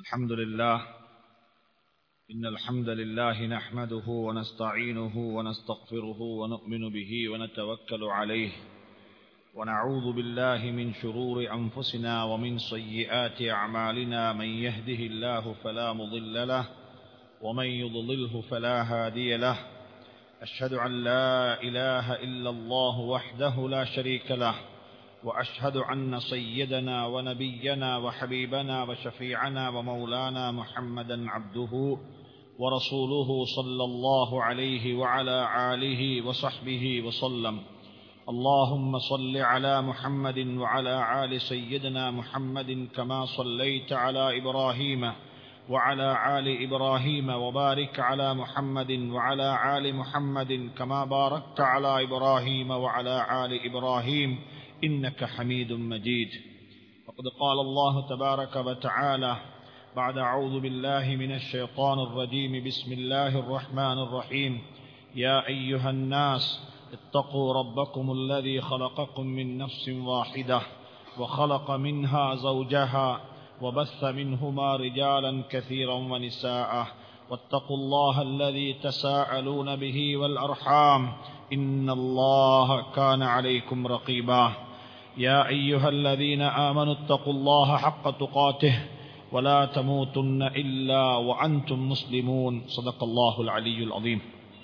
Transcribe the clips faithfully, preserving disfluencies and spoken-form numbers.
الحمد لله إن الحمد لله نحمده ونستعينه ونستغفره ونؤمن به ونتوكل عليه ونعوذ بالله من شرور أنفسنا ومن سيئات أعمالنا من يهده الله فلا مضل له ومن يضلله فلا هادي له أشهد أن لا إله إلا الله وحده لا شريك له وأشهد أن سيدنا ونبينا وحبيبنا وشفيعنا ومولانا محمدا عبده ورسوله صلى الله عليه وعلى آله وصحبه وسلم اللهم صل على محمد وعلى آل سيدنا محمد كما صليت على إبراهيم وعلى آل إبراهيم وبارك على محمد وعلى آل محمد كما باركت على إبراهيم وعلى آل إبراهيم إنك حميد مجيد. وقد قال الله تبارك وتعالى بعد أعوذ بالله من الشيطان الرجيم بسم الله الرحمن الرحيم يا أيها الناس اتقوا ربكم الذي خلقكم من نفس واحدة وخلق منها زوجها وبث منهما رجالا كثيرا ونساء واتقوا الله الذي تساءلون به والأرحام إن الله كان عليكم رقيبا يا أيها الذين آمنوا اتقوا الله حق تقاته ولا تموتن إلا وأنتم مسلمون صدق الله العلي العظيم.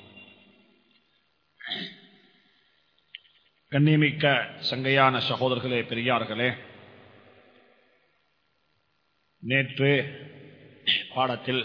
கண்ணியமிக்க சங்கையான சகோதரர்களே, பெரியார்களே, நேற்று பாடத்தில்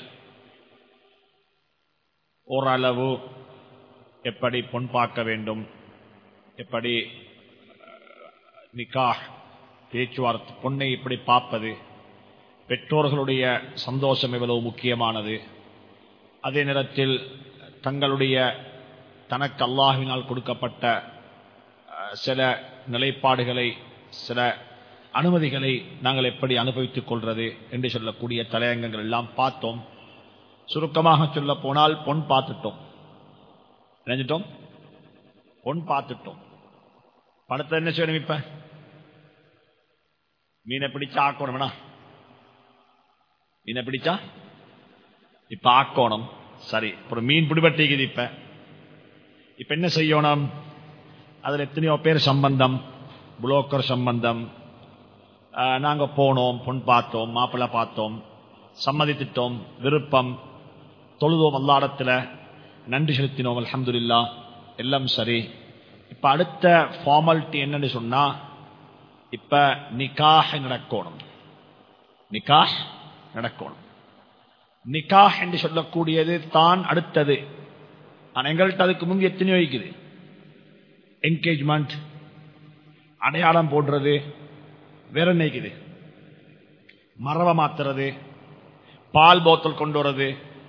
ஓரளவு எப்படி பொன் பார்க்க வேண்டும், எப்படி நிக்காஹ் பேச்சுவார்த்தை, பொண்ணை எப்படி பார்ப்பது, பெற்றோர்களுடைய சந்தோஷம் எவ்வளவு முக்கியமானது, அதே நேரத்தில் தங்களுடைய தனக்கு அல்லாஹ்வினால் கொடுக்கப்பட்ட சில நிலைப்பாடுகளை, சில அனுமதிகளை நாங்கள் எப்படி அனுபவித்துக் கொள்வது என்று சொல்லக்கூடிய தலையங்கங்கள் எல்லாம் பார்த்தோம். சுருக்கமாக சொல்ல போனால் பொன் பார்த்துட்டோம், நினைஞ்சிட்டோம், பொன் பார்த்துட்டோம். படத்தை என்ன செய்யணும்? இப்ப மீனை பிடிச்சா ஆக்கணும், வேணா மீனை பிடிச்சா இப்ப ஆக்கணும். சரி, அப்புறம் மீன் பிடிபட்டிக்குது. இப்ப இப்ப என்ன செய்யணும்? அதுல எத்தனையோ பேர் சம்பந்தம், புரோக்கர் சம்பந்தம். நாங்க போனோம், பொன் பார்த்தோம், மாப்பிள்ளை பார்த்தோம், சம்மதித்திட்டோம், விருப்பம், தொழுதோம், அல்லாஹ்விடத்துல நன்றி செலுத்தினோம், அல்ஹம்துலில்லாஹ், எல்லாம் சரி. இப்ப அடுத்த ஃபார்மாலிட்டி என்னன்னு சொன்னா, இப்ப நிக்காஹ் நடக்கணும், நிக்காஹ் நடக்கணும். நிக்காஹ் என்று சொல்லக்கூடியது தான் அடுத்தது. ஆனா எங்கள்கிட்ட அதுக்கு முன்பு எத்தனையோ இருக்குது. என்கேஜ்மெண்ட், அடையாளம் போடுறது, வேற என்ன இருக்குது, மரபை மாத்துறது, பால் போத்தல் கொண்டு வர்றது,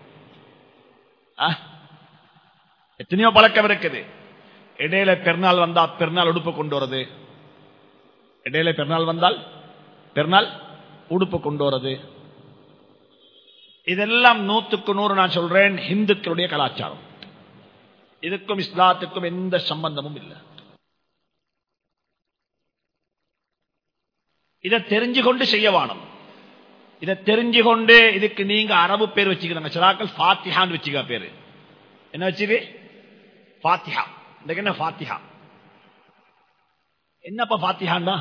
எத்தனையோ பழக்கம் இருக்குது. இடையில பெருநாள் வந்தா பெருநாள் உடுப்பு கொண்டு வருது, இடையில பெருநாள் வந்தால் பெருநாள் உடுப்பு கொண்டு வருது. இதெல்லாம் நூற்றுக்கு நூறு நான் சொல்றேன் இந்துக்களுடைய கலாச்சாரம். இதுக்கும் இஸ்லாத்துக்கும் எந்த சம்பந்தமும் இல்லை. இதை தெரிஞ்சு கொண்டு செய்ய வேணும். இதை தெரிஞ்சு கொண்டு இதுக்கு நீங்க அரபு பேர் வச்சுக்கிறாங்க. சிலாக்கள் ஃபாத்திஹான்னு வச்சுக்க பேரு. என்ன வச்சுது? ஃபாத்திஹா. இந்த என்ன ஃபாத்திஹா? என்னப்பா ஃபாத்திஹான்னா?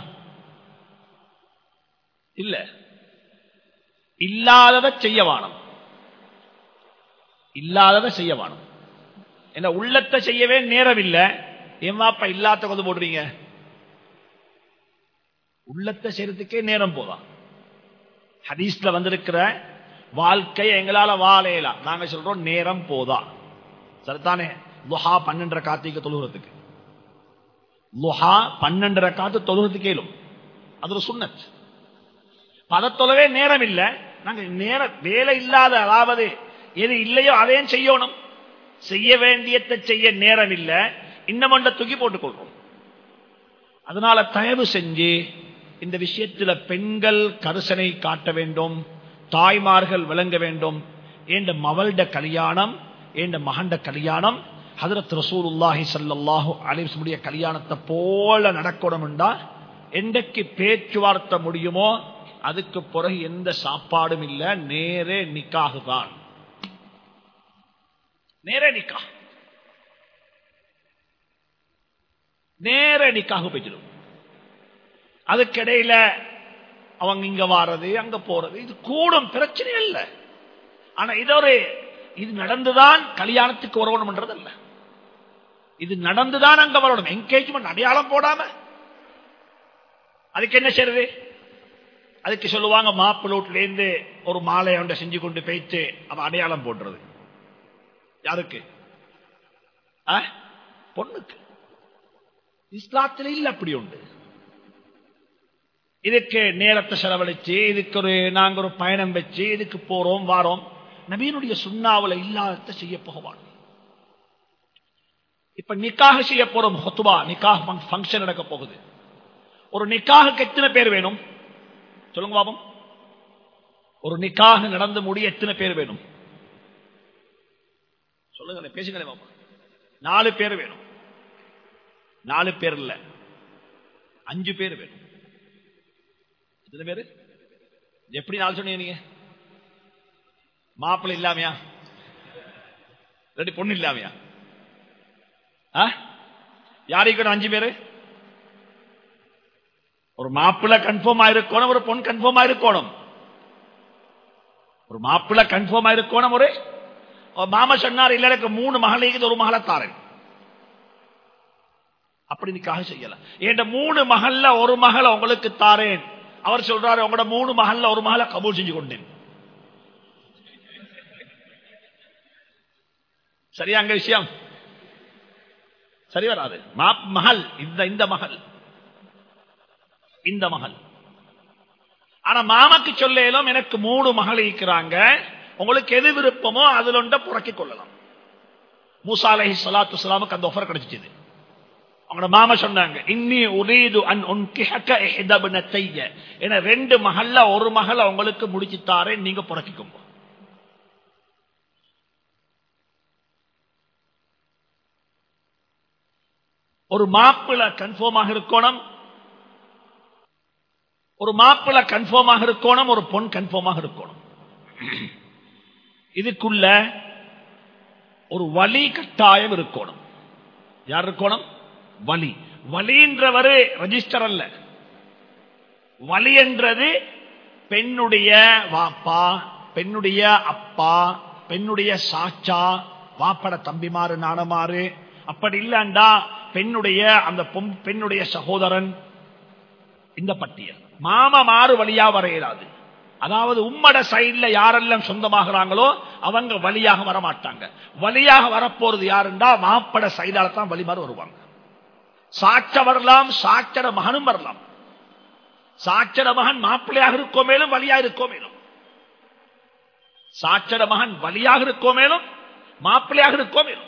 இல்ல, இல்லாததை செய்ய வேணும், இல்லாததை செய்ய வேணும். என்ன உள்ளத்தை செய்யவே நேரம் இல்ல, ஏமாப்பா இல்லாத கொண்டு போடுறீங்க? உள்ளத்தை செய்யறதுக்கே நேரம் போதா? ஹதீஸ்ல வந்திருக்கிற வாழ்க்கையை எங்களால வாழையலாம். நாங்க சொல்றோம் நேரம் போதா. சரிதானே? லுஹா பன்னெண்டரை காத்திக்கு தொழுகிறதுக்கு, லுஹா பன்னெண்டரை காத்து தொழுகிறதுக்கு கேளும், அது ஒரு சுன்னத். அதை தொழவே நேரம் இல்ல. நாங்க நேரம் வேலை இல்லாத, அதாவது எது இல்லையோ அதையும் செய்யணும். செய்ய வேண்டியதை செய்ய நேரம் இல்ல, இன்னும் ஒன்றை தூக்கி போட்டுக் கொள்றோம். அதனால தயவு செஞ்சு இந்த விஷயத்துல பெண்கள் கரிசனை காட்ட வேண்டும், தாய்மார்கள் விளங்க வேண்டும். ஏண்ட மவள்ட கல்யாணம், ஏண்ட மகண்ட கல்யாணம் ஹஜ்ரத் ரசூலுல்லாஹி ஸல்லல்லாஹு அலைஹி வஸல்லம் கல்யாணத்தை போல நடக்கணும்டா, என்றைக்கு பேச்சுவார்த்தை முடியுமோ அதுக்கு பிறகு எந்த சாப்பாடும் இல்ல, நேரே நிக்காஹ் தான். நேரே நிக்காஹ், நேரே நிக்காஹ் போயிடும். அதுக்கிடையில அவங்க இங்க வாரது அங்க போறது இது கூடும், பிரச்சனை இல்ல. ஆனா இது ஒரு இது நடந்துதான் கல்யாணத்துக்கு வரணும்ன்றது அல்ல. இது நடந்துதான் அங்க வரணும். என்கேஜ்மெண்ட் அடையாளம் போடாம அதுக்கு என்ன செய்யறது? அதுக்கு சொல்லுவாங்க மாப்பிள்ளோட்ல இருந்து ஒரு மாலை ஒன்றை செஞ்சு கொண்டு போயிட்டு அவன் அடையாளம் போடுறது. யாருக்கு? பொண்ணுக்கு. இஸ்லாத்தில் இல்ல அப்படி உண்டு. இதுக்கு நேரத்தை செலவழிச்சு இதுக்கு ஒரு நாங்க ஒரு பயணம் வச்சு இதுக்கு போறோம் வாரோம். நபியினுடைய சுன்னாவுல இல்லாத செய்ய போவான். இப்ப நிக்காஹ் செய்ய போறோம், ஹுத்பா நிக்காஹ் ஃபங்க்ஷன் நடக்க போகுது. ஒரு நிக்காஹுக்கு எத்தனை பேர் வேணும் சொல்லுங்க பாபம்? ஒரு நிக்காஹ் நடந்து முடிய எத்தனை பேர் வேணும் சொல்லுங்க, பேசுங்களே பாபா. நாலு பேர் வேணும். நாலு பேர் இல்ல, அஞ்சு பேர் வேணும். எத்தனை பேரு? எப்படி நாலு சொன்னீங்க? மாப்பிள்ளை இல்லாமையா? ரெண்டு பொண்ணு இல்லாமையா? யாருக்கு அஞ்சு பேரு? ஒரு மாப்பிள்ளை கன்ஃபார்ம் ஆயிருக்கணும், ஒரு பொண்ணு கன்ஃபார்ம் ஆயிருக்கணும். ஒரு மாப்பிள்ளை கன்ஃபார்ம் ஆயிருக்கணும். ஒரு மாமா சொன்னார் இல்ல எனக்கு மூணு மகளுக்கு ஒரு மகளை தாரேன், அப்படி நிக்காஹ் செய்யலாம். என்ற மூணு மகள்ல ஒரு மகளை உங்களுக்கு தாரேன். அவர் சொல்றாரு உங்களோட மூணு மகள்ல ஒரு மகளை கபூல் செஞ்சு கொண்டேன். சரியா? அங்க விஷயம் சரி வராது. மகள் இந்த இந்த மகள் இந்த மகள். ஆனா மாமாக்கு சொல்லும் எனக்கு மூணு மகள் இருக்கிறாங்க, உங்களுக்கு எது விருப்பமோ அதுல ஒன்றை புறக்கிக் கொள்ளலாம். மூசா அலைஹிஸ்ஸலாத்து வஸ்ஸலாமுக்கு அந்த ஆஃபர் கிடைச்சது. அவங்களோட மாமா சொன்னாங்க இன்னி உரீது அன் உன்கிஹக இஹ்தா இப்னத்தைய, என ரெண்டு மகள்ல ஒரு மகளை உங்களுக்கு முடிச்சு தாரேன், நீங்க புறக்கிக்கோங்க. ஒரு மாப்பிள்ளை கன்ஃபார்மாக இருக்கணும், ஒரு மாப்பிள்ளை கன்ஃபார்மாக இருக்கணும், ஒரு பொன் கன்ஃபார்மாக இருக்கணும். இதுக்குள்ள ஒரு வலி கட்டாயம் இருக்கணும். யார் இருக்கணும்? வலி. வலின்றவரு ரெஜிஸ்டர் அல்ல. வலி என்றது பெண்ணுடைய வாப்பா, பெண்ணுடைய அப்பா, பெண்ணுடைய சாச்சா, வாப்பட தம்பிமாறு நானமாறு, அப்படி இல்லண்டா பெண்ணுடைய அந்த பெண்ணுடைய சகோதரன். இந்த பட்டியல் மாமா மாறு வழியா வரையலாது. அதாவது உம்மட சைட்ல யாரெல்லாம் சொந்தமாகறாங்களோ அவங்க வழியாக வரமாட்டாங்க. வழியாக வரப்போறது யாருண்டா மாப்பட சைடால தான் வழிமாறு வருவாங்க. சாட்ச வரலாம், சாட்சட மகனும் வரலாம். சாட்சட மகன் மாப்பிள்ளையாக இருக்கோ மேலும் வழியாக இருக்கோ மேலும், சாட்சட மகன் வழியாக இருக்கோ மேலும் மாப்பிள்ளையாக இருக்கோ மேலும்.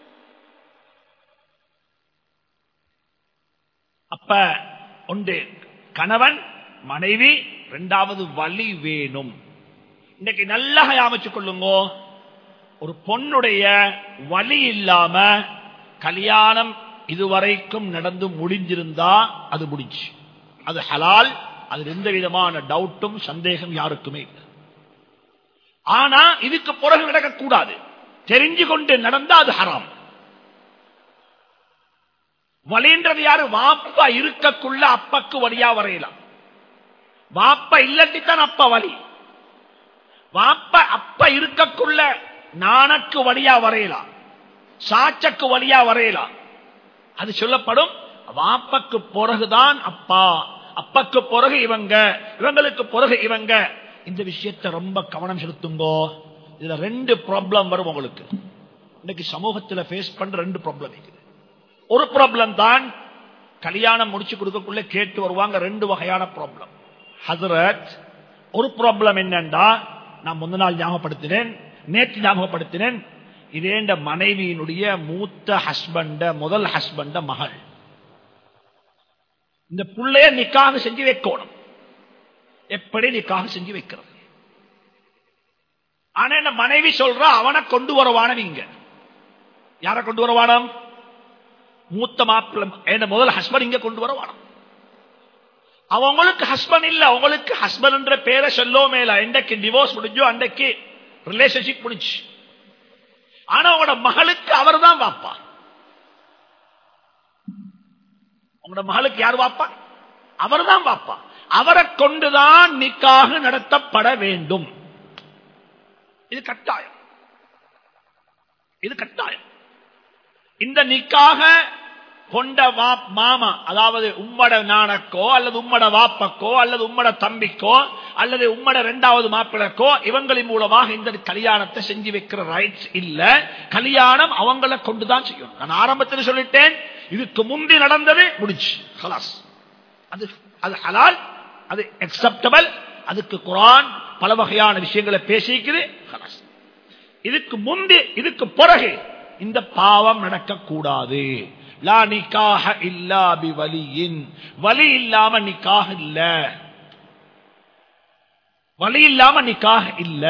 அப்ப ஒன்று கணவன் மனைவி, இரண்டாவது வலி வேணும். இன்னைக்கு நல்லா அமைச்சுக் கொள்ளுங்க, ஒரு பொண்ணுடைய வலி இல்லாம கல்யாணம் இதுவரைக்கும் நடந்து முடிஞ்சிருந்தா அது முடிஞ்சு, அது ஹலால், அது எந்த விதமான டவுட்டும் சந்தேகம் யாருக்குமே இல்லை. ஆனா இதுக்கு பிறகு நடக்கக்கூடாது, தெரிஞ்சு கொண்டு நடந்தா அது ஹராம். வலின்றது யாரு? வாப்பா இருக்கக்குள்ள அப்பாக்கு வழியா வரையலாம். வாப்பா இல்லட்டித்தான் அப்பா வலி. வாப்பா அப்பா இருக்கக்குள்ள நானக்கு வழியா வரையலாம், சாச்சக்கு வழியா வரையலாம். அது சொல்லப்படும். வாப்பக்கு பிறகுதான் அப்பா, அப்பாக்கு பிறகு இவங்க, இவங்களுக்கு பிறகு இவங்க. இந்த விஷயத்தை ரொம்ப கவனம் செலுத்துங்கோ. இதுல ரெண்டு ப்ராப்ளம் வரும் உங்களுக்கு. இன்னைக்கு சமூகத்தில் ஃபேஸ் பண்ற ரெண்டு ப்ராப்ளம் இருக்குது. ஒரு ப்ராப்ளம் தான் கல்யாணம் முடிச்சு கொடுக்கக்குள்ள கேட்டு வருவாங்க, ரெண்டு வகையான ப்ராப்ளம். ஹஜரத், ஒரு ப்ராப்ளம் என்னன்னா, நான் முந்த நாள் ஞாபகப்படுத்தினேன், நேற்று ஞாபகப்படுத்தினேன், இதேண்ட மனைவியினுடைய மூத்த ஹஸ்பண்ட, முதல் ஹஸ்பண்ட மகள். இந்த புள்ளைய நிக்காக செஞ்சு வைக்கணும். எப்படி நிக்காக செஞ்சு வைக்கிறது? ஆனா என்ன மனைவி சொல்றா, அவனை கொண்டு வரவான. நீங்க யார கொண்டு வரவானம்? மூத்த மாப்பிள்ளை, என்ன முதல் ஹஸ்பண்ட் இங்க கொண்டு வரவானம். அவங்களுக்கு ஹஸ்பண்ட் இல்ல, அவங்களுக்கு ஹஸ்பண்ட் என்ற பேரை சொல்லோ மேல. இன்றைக்கு டிவோர்ஸ் முடிஞ்சோ அன்றைக்கு ரிலேஷன்ஷிப் முடிஞ்சு. ஆனா உங்களோட மகளுக்கு அவர் தான் வாப்பா. உங்களோட மகளுக்கு யார் வாப்பா? அவர் தான் வாப்பா. அவரை கொண்டுதான் நிக்காஹ் நடத்தப்பட வேண்டும். இது கட்டாயம், இது கட்டாயம். இந்த நிக்காஹ கொண்ட மாமா, அதாவது உம்மட நானக்கோ அல்லது உம்மட வாப்பக்கோ அல்லது உம்மட தம்பிக்கோ அல்லது உம்மட இரண்டாவது மாப்பிளக்கோ இவங்களின் மூலமாக இந்த கல்யாணத்தை செஞ்சு வைக்கிற ரைட்ஸ் இல்ல. கல்யாணம் அவங்களை கொண்டுதான் செய்யணும். நான் ஆரம்பத்தில் சொல்லிட்டேன், இதுக்கு முந்தி நடந்தது முடிச்சு ஹலாஸ். அது அது ஹலால், அது அக்செப்டபிள். அதுக்கு குர்ஆன் பல வகையான விஷயங்களை பேசிக்குது. ஹலாஸ். இதுக்கு முந்தி இதுக்கு பிறகு இந்த பாவம் நடக்கக்கூடாது. லா நிக்காஹ இல்லா பிவலியின், வலி இல்லாம நிக்காஹ் இல்ல, வலி இல்லாம நிக்காஹ் இல்ல.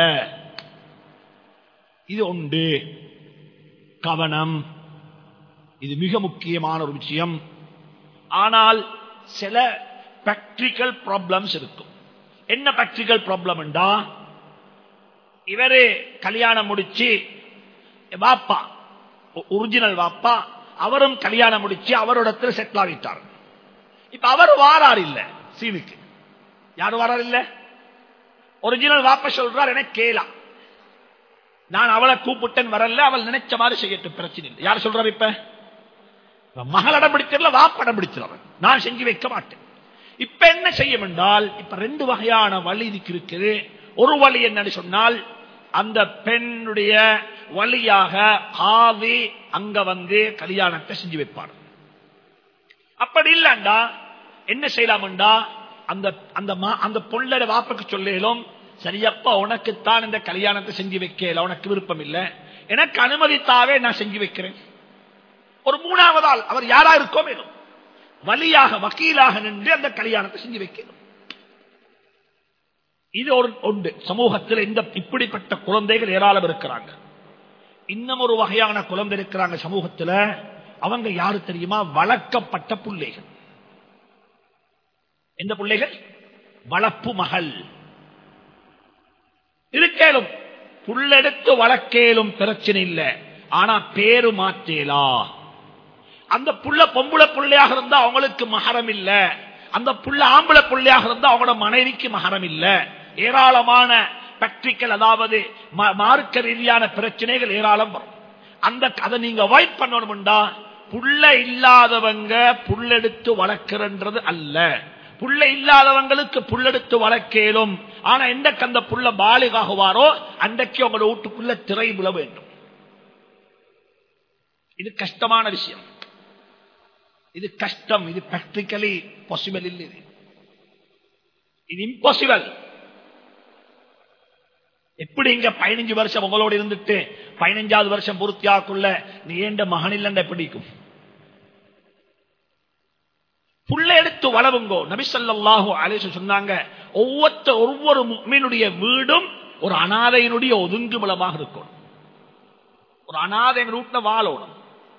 இது உண்டு. கவனம், இது மிக முக்கியமான ஒரு விஷயம். ஆனால் சில பிராக்டிகல் ப்ராப்ளம்ஸ் இருக்கும். என்ன பிராக்டிகல் ப்ராப்ளம் என்றா, இவரு கல்யாணம் முடிச்சு வாப்பா, ஒரிஜினல் வாப்பா, அவரும் கல்யாணம் முடிச்சு அவரோடத்தில் செட்டில் ஆகிட்டார். இப்ப அவர் வாரார் இல்ல சீனுக்கு. யாரு வாரார் இல்ல? ஒரிஜினல் வாப்பா சொல்றார், எனக்கு கேளா, நான் அவளை கூப்பிட்டேன் வரல, அவள் நினைச்ச மாதிரி செய்யட்டும், பிரச்சனை இல்லை. யார் சொல்றாரு? இப்ப மகள் அடம் பிடிக்கிறல, வாப்ப அடம் பிடிச்சிருவன், நான் செஞ்சு வைக்க மாட்டேன். இப்ப என்ன செய்யும் என்றால், இப்ப ரெண்டு வகையான வழி இருக்குது. ஒரு வழி என்னன்னு சொன்னால், அந்த பெண்ணுடைய வழியாக காவி அங்க வந்து கல்யாணத்தை செஞ்சு வைப்பார். அப்படி இல்லண்டா என்ன செய்யலாம்டா, அந்த அந்த அந்த பொண்ணோட வாப்புக்கு சொல்லும், சரியப்பா உனக்குத்தான் இந்த கல்யாணத்தை செஞ்சு வைக்கல, உனக்கு விருப்பம் இல்லை, எனக்கு அனுமதித்தாவே நான் செஞ்சு வைக்கிறேன். ஒரு மூணாவதால் அவர் யாரா இருக்கோ மேலும் வழியாக வக்கீலாக நின்று அந்த கல்யாணத்தை செஞ்சு வைக்கணும். இது ஒரு ஒன்று. சமூகத்தில் இந்த இப்படிப்பட்ட குழந்தைகள் ஏராளம் இருக்கிறாங்க. இன்னும் ஒரு வகையான குழந்தை இருக்கிறாங்க சமூகத்தில். அவங்க யாரு தெரியுமா? வளர்க்கப்பட்ட பிள்ளைகள். எந்த பிள்ளைகள்? வளர்ப்பு மகள். இருக்கேலும் புள்ளெடுத்து வளர்க்கேலும் பிரச்சனை இல்லை. ஆனா பேரு மாற்றேலா. அந்த புள்ள பொம்புளை பிள்ளையாக இருந்தா அவங்களுக்கு மகரம் இல்ல, அந்த புள்ள ஆம்பளை பிள்ளையாக இருந்தா அவங்களோட மனைவிக்கு மகரம் இல்ல. ஏராளமான பிராக்டிகல், அதாவது மார்க்க ரீதியான பிரச்சனைகள் ஏராளம் வரும். அந்த அதை நீங்க அவாய்ட் பண்ணணும்டா, புள்ள இல்லாதவங்க புள்ளெடுத்து வளர்க்கிறது அல்ல. புள்ள இல்லாதவங்களுக்கு புள்ளெடுத்து வளர்க்கலும். ஆனா எந்தக்கு அந்த புள்ள பாலிகாகுவாரோ அன்றைக்கு உங்களோட வீட்டுக்குள்ள திரை விழ வேண்டும். இது கஷ்டமான விஷயம். இது கஷ்டம். இது பிராக்டிகலி பாசிபிள் இல்லை. இது இம்பாசிபிள். எப்படி இங்க பதினஞ்சு வருஷம் உங்களோடு இருந்துட்டு பதினஞ்சாவது வருஷம் பூர்த்தியாக்குள்ள நீ ஏண்ட மகன் இல்ல பிடிக்கும்? புள்ள எடுத்து வளவுங்கோ. நபி ஸல்லல்லாஹு அலைஹி வஸல்லம் சொன்னாங்க, ஒவ்வொரு ஒவ்வொரு முஃமினுடைய வீடும் ஒரு அனாதையினுடைய ஒதுங்குமிடமாக இருக்கும். ஒரு அனாதை எங்க ரூட்ல வாழணும்.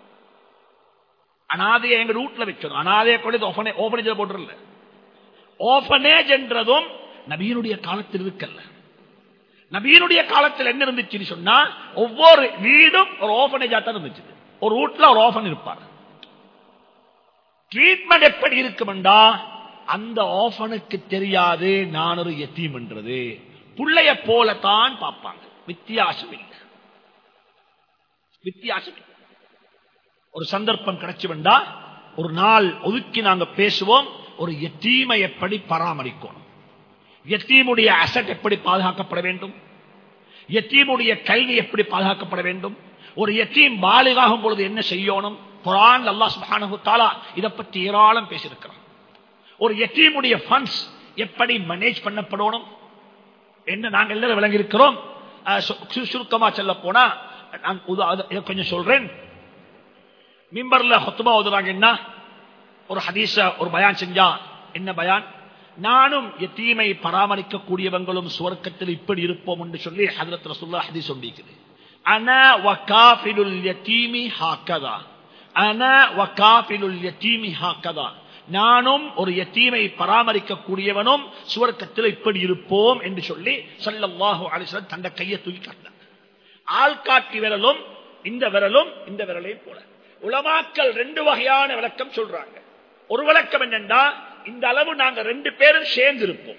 அனாதையை எங்க ரூட்ல வைக்கணும். அனாதையை கொண்டு ஓபனேஜ் போட்டுருல. ஓபனேஜ் என்றதும் நபியினுடைய காலத்தில் இருக்கல்ல. நபியினுடைய காலத்தில் என்ன இருந்துச்சு சொன்னா, ஒவ்வொரு வீடும் ஒரு ஓபனேஜா தான் இருந்துச்சு. ஒரு வீட்டுல ஒரு ஓபன் இருப்பார். ட்ரீட்மெண்ட் எப்படி இருக்குமெண்டா, அந்த ஓபனுக்கு தெரியாது நான் ஒரு யத்தீம் என்றது. புள்ளைய போலத்தான் பார்ப்பாங்க. வித்தியாசம் இல்லை. வித்தியாசம். ஒரு சந்தர்ப்பம் கிடைச்சு வேண்டா, ஒரு நாள் ஒதுக்கி நாங்க பேசுவோம். ஒரு யத்தீமை எப்படி பராமரிக்கணும், யத்தீமுடைய அசட் எப்படி பாதுகாக்கப்பட வேண்டும், யத்தீமுடைய கல்வி எப்படி பாதுகாக்கப்பட வேண்டும், ஒரு யத்தீம் பாலிகாகும் பொழுது என்ன செய்யணும். குர்ஆன் அல்லாஹ் சுப்ஹானஹு வ தஆலா இத பத்தி ஏராளம் பேசியிருக்கிறார். ஒரு யத்தீமுடைய ஃபண்ட்ஸ் எப்படி மேனேஜ் பண்ணப்படணும் என்று நாங்கள் எல்லாரும் விளங்கி இருக்கிறோம். சுருக்கமா சொல்ல போனா கொஞ்சம் சொல்றேன். மிம்பர்ல ஹுத்பா ஓதுறாங்கன்னா ஒரு ஹதீஸ ஒரு பயான் செஞ்சா என்ன பயான், நானும் யத்தீமை பராமரிக்க கூடியவங்களும் சுவர்க்கத்தில் இப்படி இருப்போம் என்று சொல்லி ஹஜ்ரத் ரசூலுல்லாஹ் ஹதீஸ் சொல்லியிருக்குது. அனா வகாஃபிலுல் யதீமி ஹாகதா, அனா வகாஃபிலுல் யதீமி ஹாகதா. நானும் ஒரு யத்தீமை பராமரிக்கக்கூடியவனும் சுவர்க்கத்தில் இப்படி இருப்போம் என்று சொல்லி ஸல்லல்லாஹு அலைஹி வஸல்லம் தந்த கையை தூக்கி காட்டினார். ஆள்காட்டி விரலும் இந்த விரலும் இந்த விரலையும் போல. உலமாக்கள் ரெண்டு வகையான விளக்கம் சொல்றாங்க. ஒரு விளக்கம் என்னன்னா, இந்த அளவு நாங்க ரெண்டு பேரும் சேர்ந்து இருப்போம்.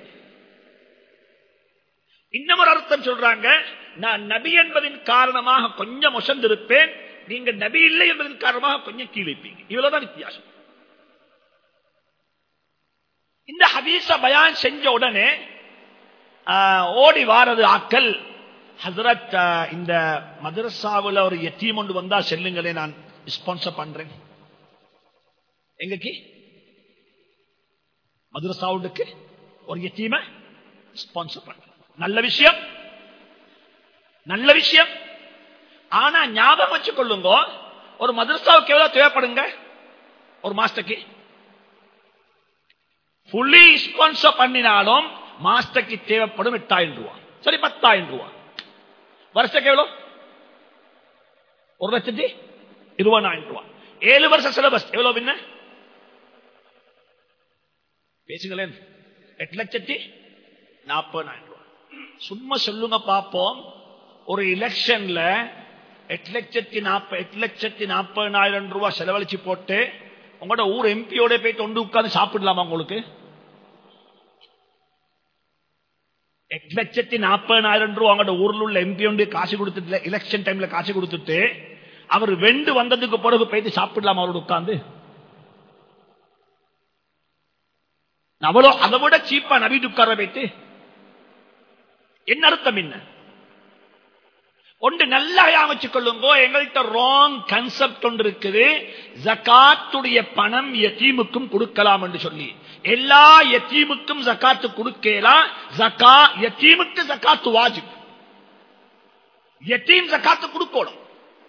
இன்னொரு அர்த்தம் சொல்றாங்க, நான் நபி என்பதின் காரணமாக கொஞ்சம் ஒசந்திருப்பேன், நீங்க நபி இல்லை என்பதன் காரணமாக கொஞ்சம் கீழிப்பீங்க. இவ்வளவுதான் வித்தியாசம். இந்த ஹதீஸ பயான் செஞ்ச உடனே ஓடி வாரது ஆக்கள், ஹசரத் இந்த மதரசாவில் ஒரு யத்தீம் ஒன்று வந்தா செல்லுங்களே, நான் ஸ்பான்சர் பண்றேன். எங்கக்கு மதரசாவுக்கு ஒரு யத்தீமை ஸ்பான்சர் பண்றேன். நல்ல விஷயம், நல்ல விஷயம். ஆனா ஞாபகம் வச்சுக் கொள்ளுங்க, ஒரு மதரசாவுக்கு எவ்வளவு தேவைப்படுங்க? ஒரு மாஸ்டருக்கு ஃபுல்லி ஸ்பான்சர் பண்ணினாலும் மாஸ்டருக்கு தேவைப்படும் எட்டாயிரம் ரூபாய், சரி பத்தாயிரம் ரூபாய். வருஷத்துக்கு எவ்வளவு? ஒரு லட்சத்தி இருபதாயிரம் ரூபாய். ஏழு வருஷ சிலபஸ் எவ்வளவு? பின்ன பேசுங்களேன். எட்டு லட்சத்தி நாற்பதாயிரம் ரூபாய். சும்மா சொல்லுங்க பாப்போம். ஒரு எலெக்ஷன்ல எட்டு லட்சத்தி நாற்பது எட்டு லட்சத்தி நாற்பதாயிரம் ரூபாய் செலவழிச்சு போட்டு உங்களோட ஊர் எம்பியோட போயிட்டு ஒன்று உட்கார்ந்து சாப்பிடலாமா? உங்களுக்கு எட்டு லட்சத்தி நாற்பதாயிரம் ரூபாய் உங்களோட ஊர்ல உள்ள எம்பி ஒன்று காசு கொடுத்துட்டு, எலெக்ஷன் டைம்ல காசு கொடுத்துட்டு அவர் வெண்டு வந்ததுக்கு பிறகு போயிட்டு சாப்பிடலாமா அவரோட உட்கார்ந்து? அவ்வளோ அதை விட சீப்பா நபிட்டு உட்கார போயிட்டு என்ன அர்த்தம்? என்ன ஒன்று நல்லா அமைச்சுக் கொள்ளுங்க. எங்கள்கிட்ட ராங் கன்செப்ட் ஒன்று இருக்குது. ஜகாத்துடைய பணம் யத்தீமுக்கும் கொடுக்கலாம் என்று சொல்லி, எல்லா யத்தீமுக்கும் ஜகாத்து கொடுக்கலாம். ஜகா யத்தீமுக்கு ஜகாத்து வாஜிப். யத்தீம் ஜகாத்து கொடுக்கணும்.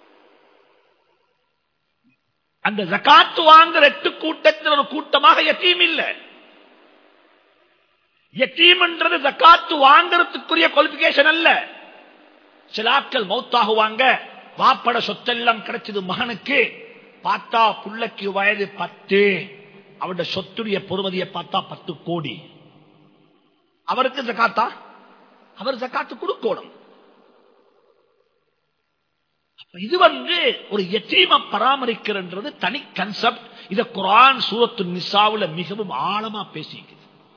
அந்த ஜகாத்து வாங்குற எட்டு கூட்டத்தில் ஒரு கூட்டமாக யத்தீம் இல்ல. யத்தீம் என்றது ஜகாத்து வாங்குறதுக்குரிய குவாலிபிகேஷன் அல்ல. சில ஆட்கள் மௌத்தாகுவாங்க, வாப்பட சொத்தெல்லாம் கிடைச்சது மகனுக்கு, பார்த்தா புள்ளைக்கு வயது பத்து, அவருடைய சொத்துடைய பொறுமதியை பார்த்தா பத்து கோடி. அவருக்கு ஜகாத்தா? அவர் ஜகாத்து கொடுக்கணும். இது வந்து ஒரு யத்தீமை பராமரிக்கிறது தனி கன்செப்ட். இத குர்ஆன் சூரத்து நிசாவுல மிகவும் ஆழமா பேசிக்குது.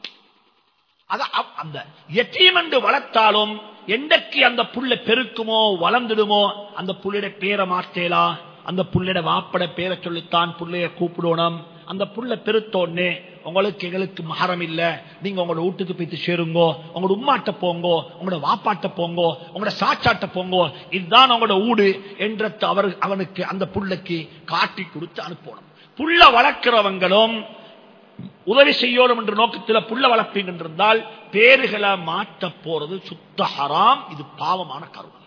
அந்த யத்தீம் என்று வளர்த்தாலும் என்றைக்கு அந்த புள்ள பெருக்குமோ வளர்ந்துடுமோ அந்த புள்ளைய பேரை மாற்றேலா, அந்த புள்ளைய வாப்பட பேரை சொல்லித்தான் புள்ளைய கூப்பிடணும். அந்த புள்ள பெருத்தோன்னே உங்களுக்கு எங்களுக்கு மகரம் இல்ல, நீங்க உங்களோட வீட்டுக்கு போயிட்டு சேருங்கோ, உங்களோட உம்மாட்ட போங்கோ, உங்களோட வாப்பாட்ட போங்கோ, உங்களோட சாச்சாட்ட போங்கோ, இதுதான் உங்களோட ஊடு என்ற அவர் அவனுக்கு அந்த புள்ளைக்கு காட்டி கொடுத்து அனுப்பணும். புள்ள வளர்க்கிறவங்களும் உதவி செய்யணும் என்ற நோக்கத்தில் புள்ள வளர்ப்பீங்க என்றால் பேருகளை மாற்ற போறது சுத்த ஹராம். இது பாவமான கருணை.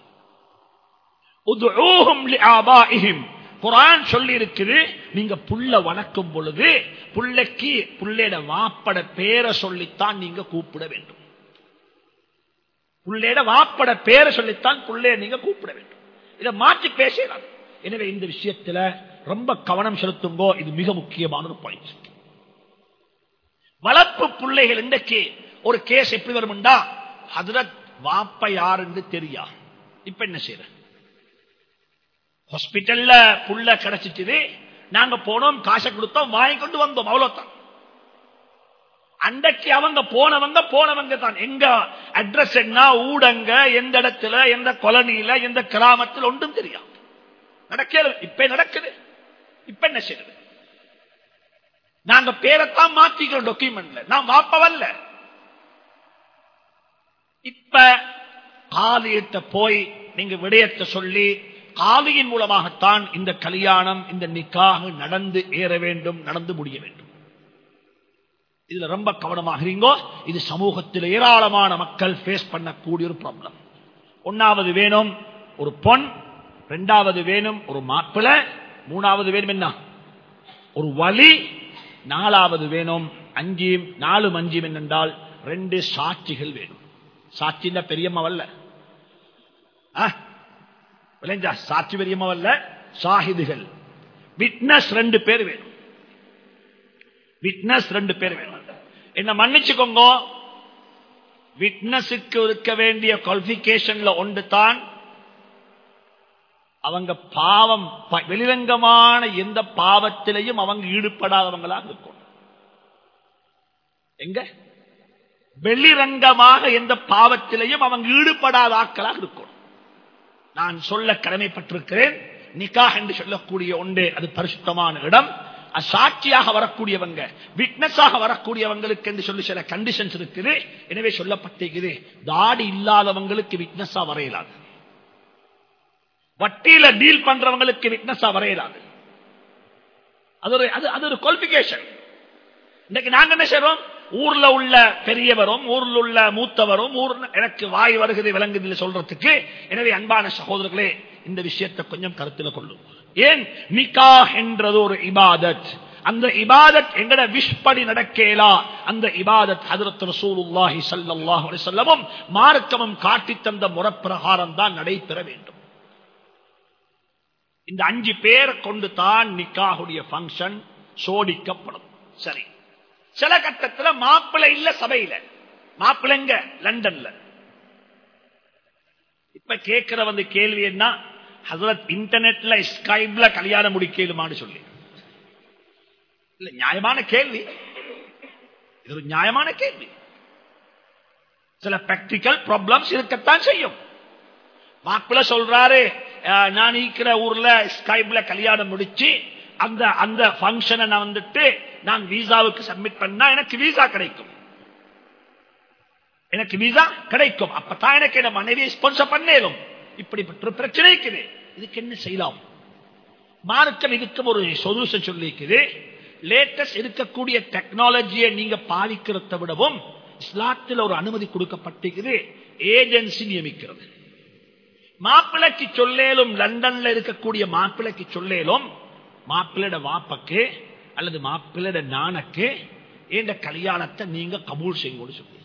குர்ஆன் சொல்லி இருக்குது, நீங்க புள்ள வணக்கும் பொழுது புள்ளைக்கு புள்ளையோட வாப்பட பேரை சொல்லித்தான் நீங்க கூப்பிட வேண்டும். புள்ளையோட வாப்பட பேரை சொல்லித்தான் புள்ளைய நீங்க கூப்பிட வேண்டும். இதை மாற்றி பேசலாம். எனவே இந்த விஷயத்துல ரொம்ப கவனம் செலுத்துங்கோ. இது மிக முக்கியமான ஒரு பாயிண்ட். வளர்ப்பு பிள்ளைகள் இன்றைக்கு ஒரு கேஸ் எப்படி வரும்டா, ஹஜ்ரத் வாப்ப யார் என்று தெரியா. இப்ப என்ன செய்யற? ஹாஸ்பிட்டல்ல புள்ள கிடைச்சிட்டு நாங்க போனோம், காசை கொடுத்தோம், வாங்கி கொண்டு வந்தோம், அவ்வளவுதான். அன்றைக்கு அவங்க போனவங்க போனவங்க தான். எங்க அட்ரஸ் என்ன, ஊடங்க, எந்த இடத்துல, எந்த கொலனியில, எந்த கிராமத்தில் ஒன்றும் தெரியும். நடக்கிறது இப்ப நடக்குது. இப்ப என்ன செய்யறது? நாங்க பேரைத்தான் மாத்திக்கிறோம் டாக்குமெண்ட்ல. நான் வாப்பவல்ல. இப்ப காலியிட்ட போய் நீங்க விடயத்தை சொல்லி காலியின் மூலமாகத்தான் இந்த கல்யாணம், இந்த நிக்காஹ் நடந்து ஏற வேண்டும், நடந்து முடிய வேண்டும். இதுல ரொம்ப கவனமாக இருங்கோ. இது சமூகத்தில் ஏராளமான மக்கள் ஃபேஸ் பண்ணக்கூடிய ஒரு ப்ராப்ளம். ஒன்னாவது வேணும் ஒரு பொன், இரண்டாவது வேணும் ஒரு மாப்பிள்ளை, மூணாவது வேணும் என்ன ஒரு வழி, நாலாவது வேணும் அஞ்சியும் நாலும் அஞ்சியும் என்னென்றால் ரெண்டு சாட்சிகள் வேணும். சாட்சின்னா பெரியம்மாவல்ல, சாட்சி பெரியம்மாவல்ல, ஷாஹிதுகள், விட்னஸ் ரெண்டு பேர் வேணும். விட்னஸ் ரெண்டு பேர் வேணும். என்ன மன்னிச்சுக்கோங்க, விட்னஸுக்கு இருக்க வேண்டிய குவாலிபிகேஷன்ல ஒன்று தான் அவங்க பாவம் வெளிரங்கமான எந்த பாவத்திலையும் அவங்க ஈடுபடாதவங்களாக இருக்கும். எங்க வெளிரங்கமாக எந்த பாவத்திலையும் அவங்க ஈடுபடாத ஆட்களாக இருக்கும். நான் சொல்ல கடமைப்பட்டிருக்கிறேன், நிக்காஹ் என்று சொல்லக்கூடிய ஒன்று அது பரிசுத்தமான இடம். சாட்சியாக வரக்கூடியவங்க, விட்னஸாக வரக்கூடியவங்களுக்கு என்று சொல்லி சில கண்டிஷன்ஸ் இருக்குது. எனவே சொல்லப்பட்டிருக்குது, தாடி இல்லாதவங்களுக்கு விட்னஸா வரையலாது, வட்டியில டீல் பண்றவங்களுக்கு விட்னஸா வரையலாது. அது ஒரு அது ஒரு குவாலிபிகேஷன். இன்னைக்கு நாங்க என்ன செய்றோம், ஊர்ல உள்ள பெரியவரும் ஊர்ல உள்ள மூத்தவரும் ஊர் எனக்கு வாய் வருகிறது விளங்குதில் சொல்றதுக்கு. எனவே அன்பான சகோதரர்களே, இந்த விஷயத்தை கொஞ்சம் கருத்தில் கொள்ளும். ஏன் நிக்காஹ் என்றது ஒரு இபாதத். அந்த இபாதத் எங்கட விஷ்படி நடக்கலா. அந்த இபாதத் ஹஜ்ரத் ரசூலுல்லாஹி ஸல்லல்லாஹு அலைஹி வஸல்லம் மார்க்கமும் காட்டி தந்த முறைப்பிரகாரம் தான் நடைபெற வேண்டும். இந்த அஞ்சு பேர் கொண்டு தான் நிக்காஹுடைய ஃபங்க்ஷன் சோடிக்கப்படும். சரி, சில கட்டத்தில் மாப்பிள்ளை இல்ல சபையில, மாப்பிள்ளைங்க லண்டன்ல. இப்ப கேட்கிற வந்து கேள்வி என்ன, ஹஜ்ரத் இன்டர்நெட்ல ஸ்கைப்ல கல்யாணம் முடிக்கலுமான்னு சொல்லி. இல்ல, நியாயமான கேள்வி, இது ஒரு நியாயமான கேள்வி. சில பிராக்டிக்கல் ப்ராப்ளம்ஸ் இருக்கத்தான் செய்யும். மாப்பிள்ளை சொல்றாரு, நான் இருக்கிற ஊர்ல ஸ்கைப்ல கல்யாணம் முடிச்சு அந்த அந்த ஃபங்க்ஷனை நான் வந்துட்டு நான் விசாவுக்கு சப்மிட் பண்ணா எனக்கு விசா கிடைக்கும், எனக்கு விசா கிடைக்கும், அப்பதான் எனக்கு என்ன மனைவியை ஸ்பான்சர் பண்ணேலும். இப்படிப்பட்ட பிரச்சனை இருக்குது. இதுக்கு என்ன செய்யலாம்? மார்க்கம் இதுக்கு ஒரு சொல்யூஷன் சொல்லிக்குது. லேட்டஸ்ட் இருக்கக்கூடிய டெக்னாலஜியை நீங்க பாதிக்கிறத விடவும் இஸ்லாத்தில் ஒரு அனுமதி கொடுக்கப்பட்டிருக்குது, ஏஜென்சி நியமிக்கிறது. மாப்பிள்ளைக்கு சொல்லேலும், லண்டன்ல இருக்கக்கூடிய மாப்பிள்ளைக்கு சொல்லேலும், மாப்பிள்ளையோட வாப்பக்கு அல்லது மாப்பிள்ளையோட நானக்கு இந்த கல்யாணத்தை நீங்க கபூல் செய்யுங்க சொல்லி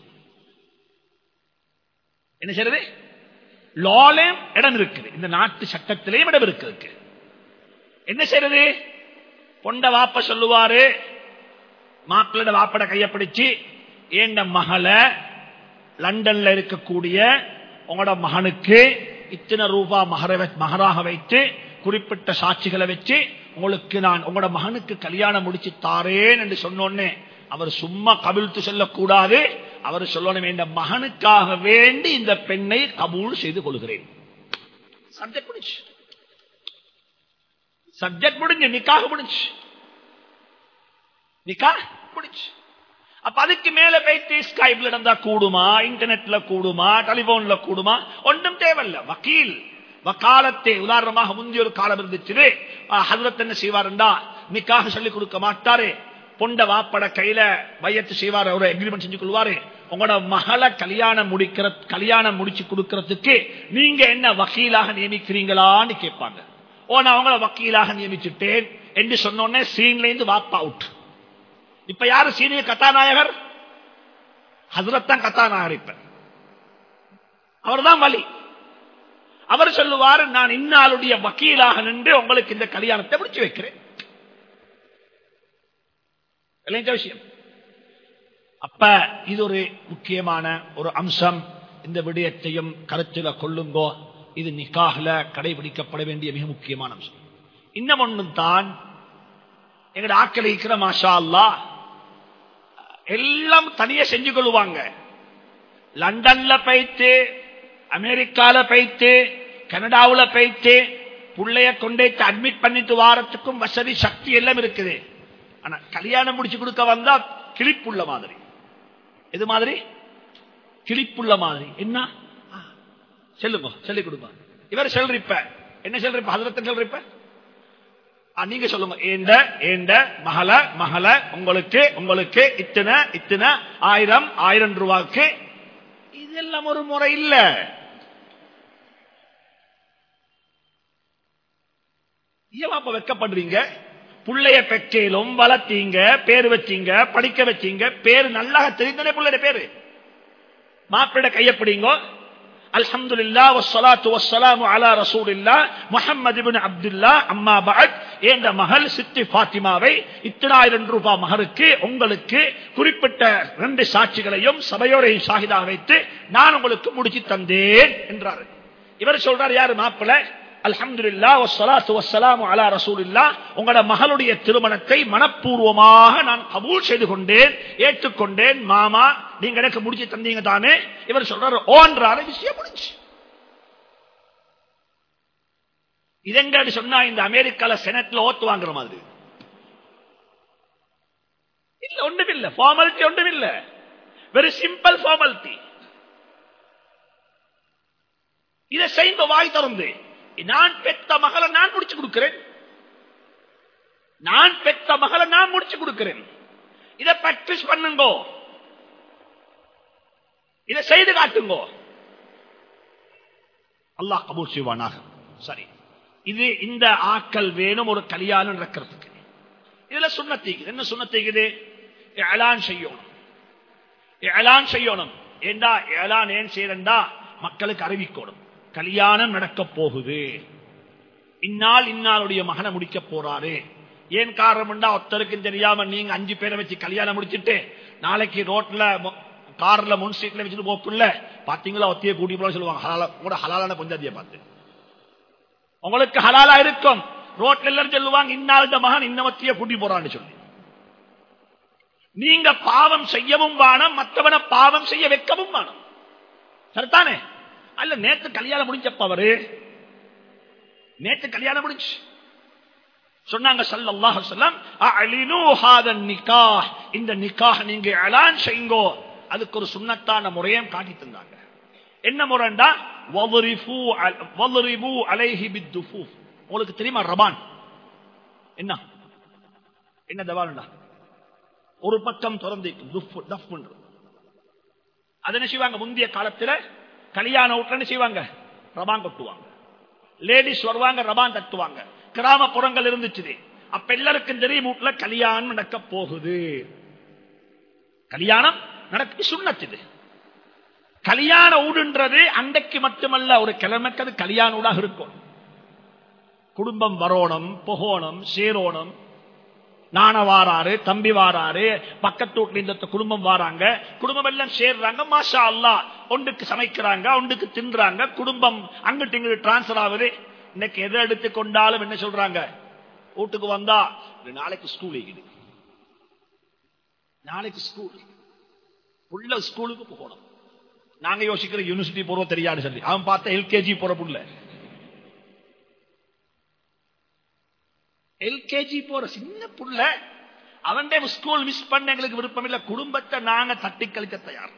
என்ன செய்யறது? லாலேம் இடம் இருக்குது, இந்த நாட்டு சட்டத்திலேயும் இடம் இருக்கு. என்ன செய்யறது? பொண்ட வாப்ப சொல்லுவாரு, மாப்பிள்ளோட வாப்பட கையப்பிடிச்சு, ஏண்ட மகளை லண்டன்ல இருக்கக்கூடிய உங்களோட மகனுக்கு இத்தனை ரூபா மகராக வைத்து குறிப்பிட்ட சாட்சிகளை வச்சு உங்களுக்கு நான் உங்களோட மகனுக்கு கல்யாணம் முடிச்சு தாரேன் என்று சொன்னோன்னே அவர் சும்மா கபிழ்த்து சொல்லக்கூடாது. அவர் சொல்லணும், என்ற மகனுக்காக வேண்டி இந்த பெண்ணை கபூல் செய்து கொள்கிறேன். சப்ஜெக்ட் முடிச்சு, சப்ஜெக்ட் முடிஞ்சு, நிக்காஹ் முடிஞ்சு, நிக்காஹ் முடிஞ்சு. அப்ப அதுக்கு மேல போயிட்டு ஸ்கைப்ல நடந்தா கூடுமா, இன்டர்நெட்ல கூடுமா, டெலிபோன்ல கூடுமா? ஒன்றும் தேவையில்லை. வக்கீல் வக்காலத்தை உதாரணமாக முந்தைய ஒரு காலம் இருந்துச்சு. ஹஜ்ரத் என்ன செய்வாருண்டா, நிக்காஹ் சொல்லி கொடுக்க மாட்டாரு, பொண்ட வாப்பட கையில பையத்து செய்வாரு, ஒரு அக்ரிமெண்ட் செஞ்சு கொள்வாரு. உங்களோட மகளை கல்யாணம் முடிக்கிற கல்யாணம் முடிச்சு கொடுக்கறதுக்கு நீங்க என்ன வக்கீலாக நியமிக்கிறீங்களான்னு கேட்பாங்க. ஓ, நான் அவங்கள வக்கீலாக நியமிச்சுட்டேன் என்று சொன்னோன்னே சீன்ல இருந்து வாப்பா அவுட். இப்ப யாரு சீனியர் கதாநாயகர்? ஹஜ்ரத் தான் கதாநாயகர். இப்ப அவர் தான் வலி. அவர் சொல்லுவார், நான் இன்னாளுடைய வக்கீலாக நின்று உங்களுக்கு இந்த கல்யாணத்தை முடிச்சு வைக்கிறேன். விஷயம். அப்ப இது ஒரு முக்கியமான ஒரு அம்சம். இந்த விடயத்தையும் கருத்தில் கொள்ளுங்கோ. இது நிக்காஹ்ல கடைபிடிக்கப்பட வேண்டிய மிக முக்கியமான அம்சம். இன்னும் ஒன்றும் தான், எங்கட ஆக்கள் இருக்கிற மாஷா அல்லாஹ் எல்லாம் தனியா செஞ்சு கொள்வாங்க. லண்டன்ல போயிட்டு, அமெரிக்கால போயிட்டு, கனடாவுல போயிட்டு புள்ளைய கொண்டே அட்மிட் பண்ணிட்டு வாரத்துக்கும் வசதி சக்தி எல்லாம் இருக்குது. ஆனா கல்யாணம் முடிச்சு கொடுக்க வந்தா கிளிப்புள்ள மாதிரி. எது மாதிரி? கிளிப்புள்ள மாதிரி. என்ன சொல்லுங்க, சொல்லிக் கொடுங்க. இவர் சொல்றிப்ப என்ன சொல்றிப்ப? ஹஜ்ரத் சொல்றிப்ப நீங்க சொல்லுங்க, ஏண்ட ஏண்ட மகள மகள உங்களுக்கு உங்களுக்கு இத்தனை இத்தனை ஆயிரம் ஆயிரம் ரூபாய்க்கு. இதெல்லாம் ஒரு முறை இல்ல. ஏன் வெக்கப்படுறீங்க? புள்ளைய பெற்றேலும் வளர்த்தீங்க, பேரு வச்சீங்க, படிக்க வச்சீங்க, பேரு நல்லா தெரிந்தாலே புள்ளைய பேரு. மாப்பிள்ள கையப்பிடிங்க. அல்ஹம்துலில்லாஹ் வஸ்ஸலாத்து வஸ்ஸலாமு அலா ரசூலில்லாஹ் முஹம்மது இப்னு அப்துல்லாஹ் அம்மா பஅத் என்ற மகள் சித்தி ஃபாத்திமாவை இத்தனாயிரம் ரூபாய் மகருக்கு உங்களுக்கு குறிப்பிட்ட ரெண்டு சாட்சிகளையும் சபையோரை ஷாஹிதாக வைத்து நான் உங்களுக்கு முடிச்சு தந்தேன் என்றார். இவர் சொல்றார், யாரு மாப்பிள்ளை, அல்ஹம்துலில்லாஹ் வஸ்ஸலாத்து வஸ்ஸலாமு அலா ரசூலில்லாஹ் உங்களோட மகளுடைய திருமணத்தை மனப்பூர்வமாக நான் கபூல் செய்து கொண்டேன், ஏற்றுக்கொண்டேன். மாமா நீங்க எனக்கு முடிச்சு தந்தீங்க தானே? இவர் சொல்றாரு ஓன்றாரு, விஷயம் முடிஞ்சு. இதெங்க சொன்னா இந்த அமெரிக்கால செனட்ல ஓத்து வாங்குற மாதிரி இல்ல, ஒன்றும் இல்ல, ஃபார்மாலிட்டி ஒன்றும் இல்ல, வெரி சிம்பிள் ஃபார்மாலிட்டி. இதை செய்த வாய் திறந்து நான் பெத்த மகளை நான் முடிச்சு கொடுக்கிறேன், நான் பெத்த மகளை நான் முடிச்சு கொடுக்கிறேன். இதை பிராக்டிஸ் பண்ணுங்கோ, இதை செய்து காட்டுங்கோ, அல்லாஹ் கபூல் செய்வானாக. சரி, இது இந்த ஆக்கள் வேணும் ஒரு கல்யாணம் நடக்கிறதுக்கு. இதுல சுன்னத்தீக்குது. என்ன சுன்னத்தீக்குது? ஏலான் செய்யணும், ஏலான் செய்யணும். ஏண்டா ஏலான் ஏன் செய்யறா? மக்களுக்கு அறிவிக்கணும் கல்யாணம் நடக்க போகுது, இந்நாள் இந்நாளுடைய மகனை முடிக்க போறாரு. ஏன் காரணம்? ஒருத்தருக்கும் தெரியாம நீங்க அஞ்சு பேரை வச்சு கல்யாணம் முடிச்சுட்டு நாளைக்கு ரோட்ல கார்ல முன் சீட்ல வச்சுட்டு போக்குள்ள பாத்தீங்களா ஒத்திய கூட்டி போல சொல்லுவாங்க, கூட ஹலாலான பஞ்சாதியை பார்த்து உங்களுக்கு ஹலாலா இருக்கும். ரோட்ல எல்லாரும் சொல்லுவாங்க இந்நாள் இந்த மகன் இன்னவத்திய கூட்டி போறான்னு சொல்லி. நீங்க பாவம் செய்யவும் வானம், மற்றவனை பாவம் செய்ய வைக்கவும் வானம். சரிதானே? அல்ல நேத்து கல்யாணம் முடிஞ்சப்ப அவரு நேத்து கல்யாணம் முடிஞ்சு சொன்னாங்க ஸல்லல்லாஹு அலைஹி வஸல்லம், அலினு ஹாதன் நிக்காஹ், இந்த நிக்காஹ் நீங்க எலான் செய்யுங்கோ. அதுக்கு ஒரு சுன்னத்தான முறையும் காட்டி தந்தாங்க. என்ன முறைண்டா, வضربு வضربு அலைஹி பித்துஃபூஃப். உங்களுக்கு தெரியுமா ரபான் என்ன? என்ன தவாலுண்டா? ஒரு பக்கம் திறந்து துஃப் தஃப் பண்றது. அது என்ன செய்வாங்க? முந்தைய காலத்துல கல்யாண வீட்டுல செய்வாங்க, ரபான் கொட்டுவாங்க. லேடிஸ் வருவாங்க, ரபான் தட்டுவாங்க. கிராமப்புறங்கள் இருந்துச்சு. அப்ப எல்லாருக்கும் தெரியும் வீட்டுல கல்யாணம் நடக்க போகுது, கல்யாணம் நடக்க சுன்னத்து. கல்யாண ஊடுன்றது அன்றைக்கு மட்டுமல்ல, ஒரு கிழமைக்கு அது கல்யாண ஊடாக இருக்கும். குடும்பம் வரோணம், போகோணம், சேரோணம், நான வாராரு, தம்பி வாராரு, பக்கத்து வீட்டுல இந்த குடும்பம் வாராங்க, குடும்பம் எல்லாம் சேர்றாங்க. மாஷா அல்லாஹ், ஒன்றுக்கு சமைக்கிறாங்க, ஒன்றுக்கு தின்றாங்க, குடும்பம் அங்கிட்டு இங்கிட்டு டிரான்ஸ்பர் ஆகுது. இன்னைக்கு எதை எடுத்து கொண்டாலும் என்ன சொல்றாங்க? வீட்டுக்கு வந்தா நாளைக்கு ஸ்கூல் இருக்குது, நாளைக்கு ஸ்கூல், புள்ள ஸ்கூலுக்கு போகணும். நாங்க யோசிக்கிற யூனிவர்சிட்டி போறோம் தெரியாது சொல்லி, அவன் பார்த்த எல்கேஜி போற புள்ள, எல்கேஜி போற சின்ன புள்ள, அவன் ஸ்கூல் மிஸ் பண்ண எங்களுக்கு விருப்பம் இல்ல. குடும்பத்தை நாங்க தட்டி கழிக்க தயார்.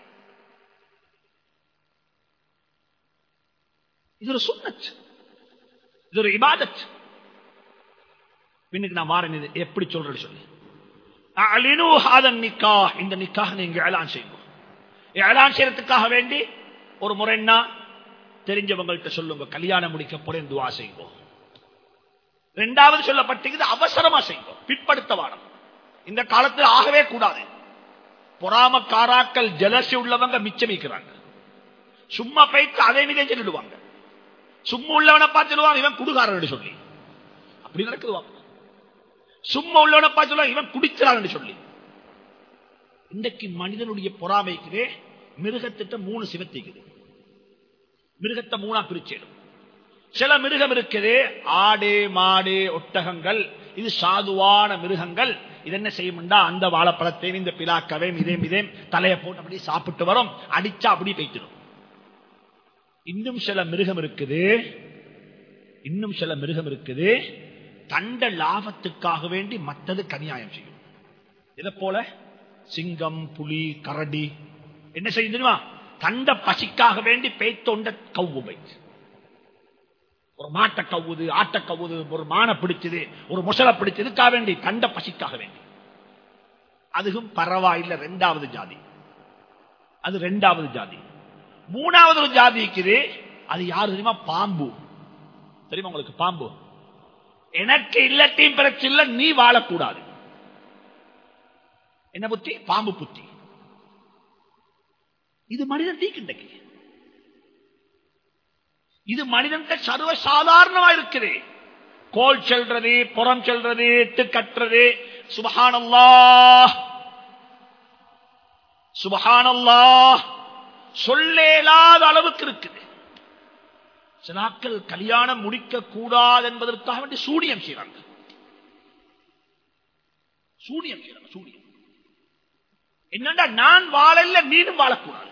இது ஒரு சுன்னத், இது ஒரு இபாதத். பின்னுக்கு நான் மாறேன், இது எப்படி சொல்றது சொல்லி, அலினு ஹாதன் நிக்காஹ், இந்த நிக்காஹ் நீங்க ஏலான் செய்யுங்க. ஏலான் செய்யறதுக்காக வேண்டி ஒரு முறைன்னா தெரிஞ்சவங்கள்ட்ட சொல்லுங்க, கல்யாணம் முடிக்க போறேன் துவா செய்யுங்க. இரண்டாவது சொல்லப்பட்டது அவசரமா செய்யும், பிற்படுத்த வாரம். இந்த காலத்தில் ஆகவே கூடாது. பொறாமக்காராக்கள் ஜலசி உள்ளவங்க மிச்சமிக்கிறாங்க. சும்மா போய்த்து அதே மீதே சொல்லிடுவாங்க. சும்மா உள்ளவனை பார்த்து சொல்லுவாங்க இவன் குடுகாரன் சொல்லி, அப்படி நடக்குதுவாங்க. சும்மா உள்ளவனை பார்த்து சொல்லுவாங்க இவன் குடிக்கிறான் சொல்லி. இன்றைக்கு மனிதனுடைய பொறாமைக்குதே மிருகத்திட்ட மூணு சிவத்திக்குது. மிருகத்தை மூணா பிரிச்சிடும். சில மிருகம் இருக்குது, ஆடு மாடு ஒட்டகங்கள், இது சாதுவான மிருகங்கள். இது என்ன செய்யும்டா, அந்த வாழைப்பழத்தையும் இந்த பிலாக்கவையும் இதேம் இதேம் தலையை போட்டு அப்படி சாப்பிட்டு வரும், அடிச்சா அப்படி போய்த்திடும். இன்னும் சில மிருகம் இருக்குது, இன்னும் சில மிருகம் இருக்குது தண்ட லாபத்துக்காக வேண்டி மற்றது கனியாயம் செய்யும். இதை போல சிங்கம், புலி, கரடி என்ன செய்யும் தெரியுமா? தண்ட பசிக்காக வேண்டி பேய்த்தொண்ட கவ்வு வைத்து, ஒரு மாட்டை கவ்வுது, ஆட்டை கவ்வுது, ஒரு மானை பிடிச்சது, ஒரு முசலை பிடிச்சதுக்காக வேண்டி, தண்ட பசிக்காக வேண்டி. அதுவும் பரவாயில்லை, ரெண்டாவது ஜாதி. அது ரெண்டாவது ஜாதி. மூணாவது ஒரு ஜாதி இருக்குது, அது யாரு தெரியுமா? பாம்பு. தெரியுமா உங்களுக்கு பாம்பு? எனக்கு இல்லத்தையும் பிரச்சனை, நீ வாழக்கூடாது. என்ன புத்தி? பாம்பு புத்தி. இது மனிதன் தீக்கிண்டக்கு. இது மனிதன் சர்வ சாதாரணமா இருக்குது. கோல் செல்றது, புறம் செல்றது, எட்டு கட்டுறது, சுப்ஹானல்லாஹ் சுப்ஹானல்லாஹ் சொல்லேலாத அளவுக்கு இருக்குது. சிலாக்கள் கல்யாணம் முடிக்க கூடாது என்பதற்காக வேண்டி சூனியம் செய்றாங்க. சூனியம் செய்றாங்க. சூனியம் என்னண்டா, நான் வாழல நீனும் வாழக்கூடாது.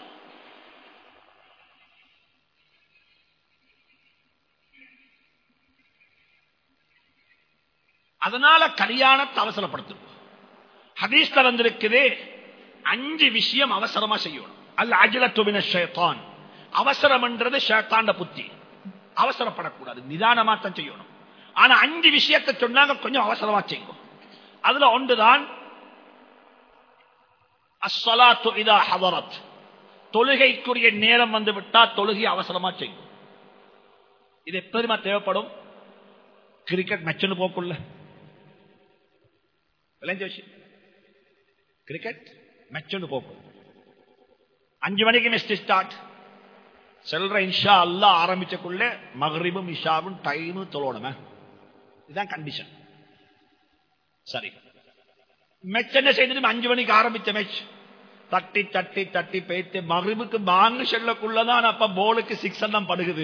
அதனால கல்யாணத்தை அவசரப்படுத்தும். ஹதீஸ்ல வந்திருக்குது, அஞ்சு விஷயம் அவசரமா செய்யணும். அல் அஜ்லத்து மினஷ் ஷைத்தான். அவசரம் என்றது ஷைத்தான்ட புத்தி. அவசரப்படக்கூடாது, நிதானமா தான் செய்யணும். ஆனா அஞ்சு விஷயத்தை சொன்னாங்க, கொஞ்சம் அவசரமா செய்யும். அதுல ஒன்றுதான் அஸ்ஸலாத்து இதா ஹதரத். தொழுகைக்குரிய நேரம் வந்து விட்டா தொழுகை அவசரமா செய்யும். இது எப்போதுமா தேவைப்படும். கிரிக்கெட் மேட்ச் போக்குள்ள கிரிக்கெட் மேட்ச் போக்கும். அஞ்சு மணிக்கு மெஸ்ட் ஸ்டார்ட் செல்ற இன்ஷா அல்லா ஆரம்பிச்சக்குள்ள மக்ரிபும் இஷாவும் டைமு தொழணுமே. இதுதான் கண்டிஷன். சரி, மேட்ச் என்ன செய்து அஞ்சு மணிக்கு ஆரம்பிச்ச மேட்ச் தட்டி தட்டி தட்டி போயிட்டு மக்ரிபுக்கு பாங்கு செல்லக்குள்ளதான் அப்ப போலுக்கு சிக்ஸ் எல்லாம் படுகுது.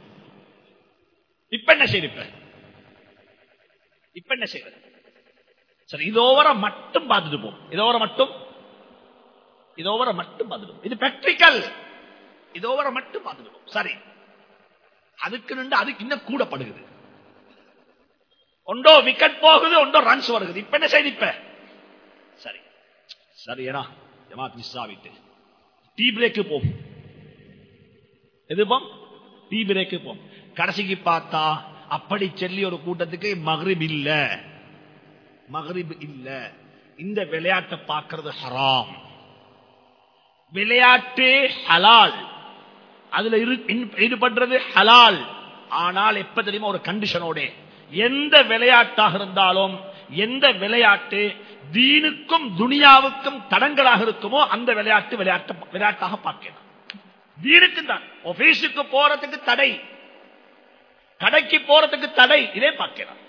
இப்ப என்ன செய்யுது? இப்ப என்ன செய்யுது? சரி, இதோவர மட்டும் பார்த்துட்டு போ. இதோவர மட்டும் இதோவர மட்டும் பார்த்துட்டு. இது பிராக்டிக்கல். இதோவர மட்டும் பார்த்துட்டு போ. சரி, அதுக்கு நின்று அதுக்கு இன்னும் கூட படுகுது. ஒன்றோ விக்கெட் போகுது, ஒன்றோ ரன்ஸ் வருகுது. இப்ப என்ன செய்து? இப்ப சரி சரி ஏன்னா ஜமாத் மிஸ் ஆகிட்டு டீ பிரேக்கு போம். எதுப்போம்? டீ பிரேக்கு போம். கடைசிக்கு பார்த்தா அப்படி சொல்லி ஒரு கூட்டத்துக்கு மக்ரிப் இல்ல, மக்ரிப் இல்ல. இந்த விளையாட்டை பார்க்கிறது ஹராம். விளையாட்டு ஹலால், அதுல ஈடுபடுறது ஹலால். ஆனால் எப்ப தெரியுமா, ஒரு கண்டிஷனோட. எந்த விளையாட்டாக இருந்தாலும், எந்த விளையாட்டு தீனுக்கும் துனியாவுக்கும் தடங்களாக இருக்குமோ அந்த விளையாட்டு விளையாட்டு விளையாட்டாக பார்க்கலாம். தீனுக்கு தான். ஆபீஸுக்கு போறதுக்கு தடை, கடைக்கு போறதுக்கு தடை, இதே பார்க்கலாம்.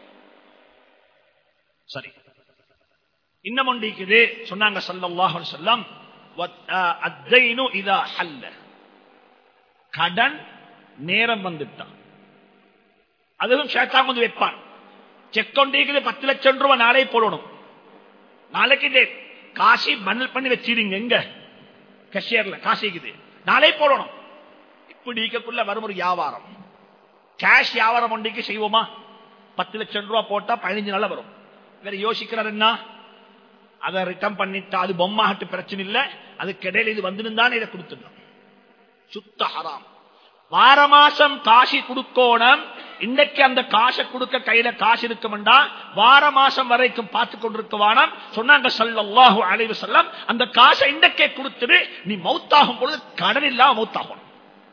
சரி, இன்னும் ஒன்றிக்குது. சொன்னாங்க ஸல்லல்லாஹு அலைஹி வஸல்லம், அத்தைனு இதா ஹல்ல. கடன் நேரம் வந்துட்டான், அதுவும் ஷைத்தான் வந்து வைப்பான். செக் கொண்டிருக்குது, பத்து லட்சம் ரூபாய் நாளை போடணும். நாளைக்கு காசி பண்டில் பண்ணி வச்சிருங்க, எங்க கஷியர்ல காசிக்குது, நாளை போடணும். இப்படி இருக்கக்குள்ள வரும் ஒரு வியாபாரம், கேஷ் வியாபாரம் ஒன்றைக்கு செய்வோமா? பத்து லட்சம் ரூபாய் போட்டா பதினஞ்சு நாள் வரும். வேற யோசிக்கிறார் என்ன, அதை ரிட்டர்ன் பண்ணிட்டா அது பொம்மாட்டு பிரச்சனை இல்லை, அதுக்கு இடையில இது வந்துருந்தானே இதை கொடுத்துடணும். சுத்த ஹராம். வார மாசம் காசி கொடுக்கணும். இன்னைக்கு அந்த காசை கொடுக்க கையில காசு இருக்கும்டா, வார மாசம் வரைக்கும் பார்த்து கொண்டிருக்கவான சொன்னாங்க ஸல்லல்லாஹு அலைஹி வஸல்லம். அந்த காசை இன்றைக்கே கொடுத்துட்டு நீ மௌத்தாகும் பொழுது கடன் இல்லாம மௌத்தாகும்.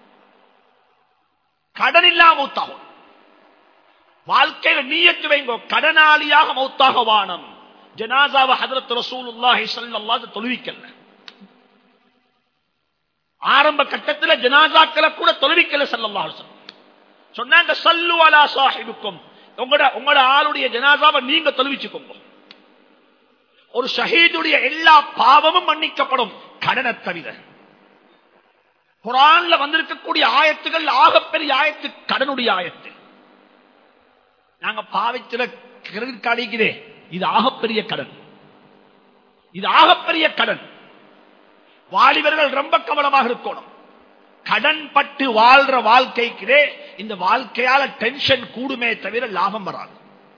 கடன் இல்லாம மௌத்தாகும். வாழ்க்கையில நீயத்து வைங்கோ, கடனாளியாக மௌத்தாக வானம். ஜனாசாவை ஹஜ்ரத் ரசூலுல்லாஹி ஸல்லல்லாஹு அலைஹி வஸல்லம் தொழுவிக்கல. ஆரம்ப கட்டத்தில் ஜனாசாக்களை கூட தொழுவிக்கல ஸல்லல்லாஹு அலைஹி வஸல்லம். சொன்னாங்க ஸல்லு அலா ஸாஹிபிக்கும், உங்களோட உங்களோட ஆளுடைய ஜனாசாவை நீங்க தொழுவிச்சுக்கோங்க. ஒரு ஷஹீதுடைய எல்லா பாவமும் மன்னிக்கப்படும், கடனை தவிர. குர்ஆன்ல வந்திருக்கக்கூடிய ஆயத்துகள் ஆகப்பெரிய ஆயத்து கடனுடைய ஆயத்து. நாங்க பாவிக்கிற கிரெடிட் கார்டு, இது ஆகப்பெரிய கடன், இது ஆகப்பெரிய கடன். வாலிபர்கள் ரொம்ப கவனமாக இருக்கணும். கடன் பட்டு வாழ்ற வாழ்க்கைக்கு இந்த வாழ்க்கையால டென்ஷன் கூடுமே தவிர லாபம் வராது,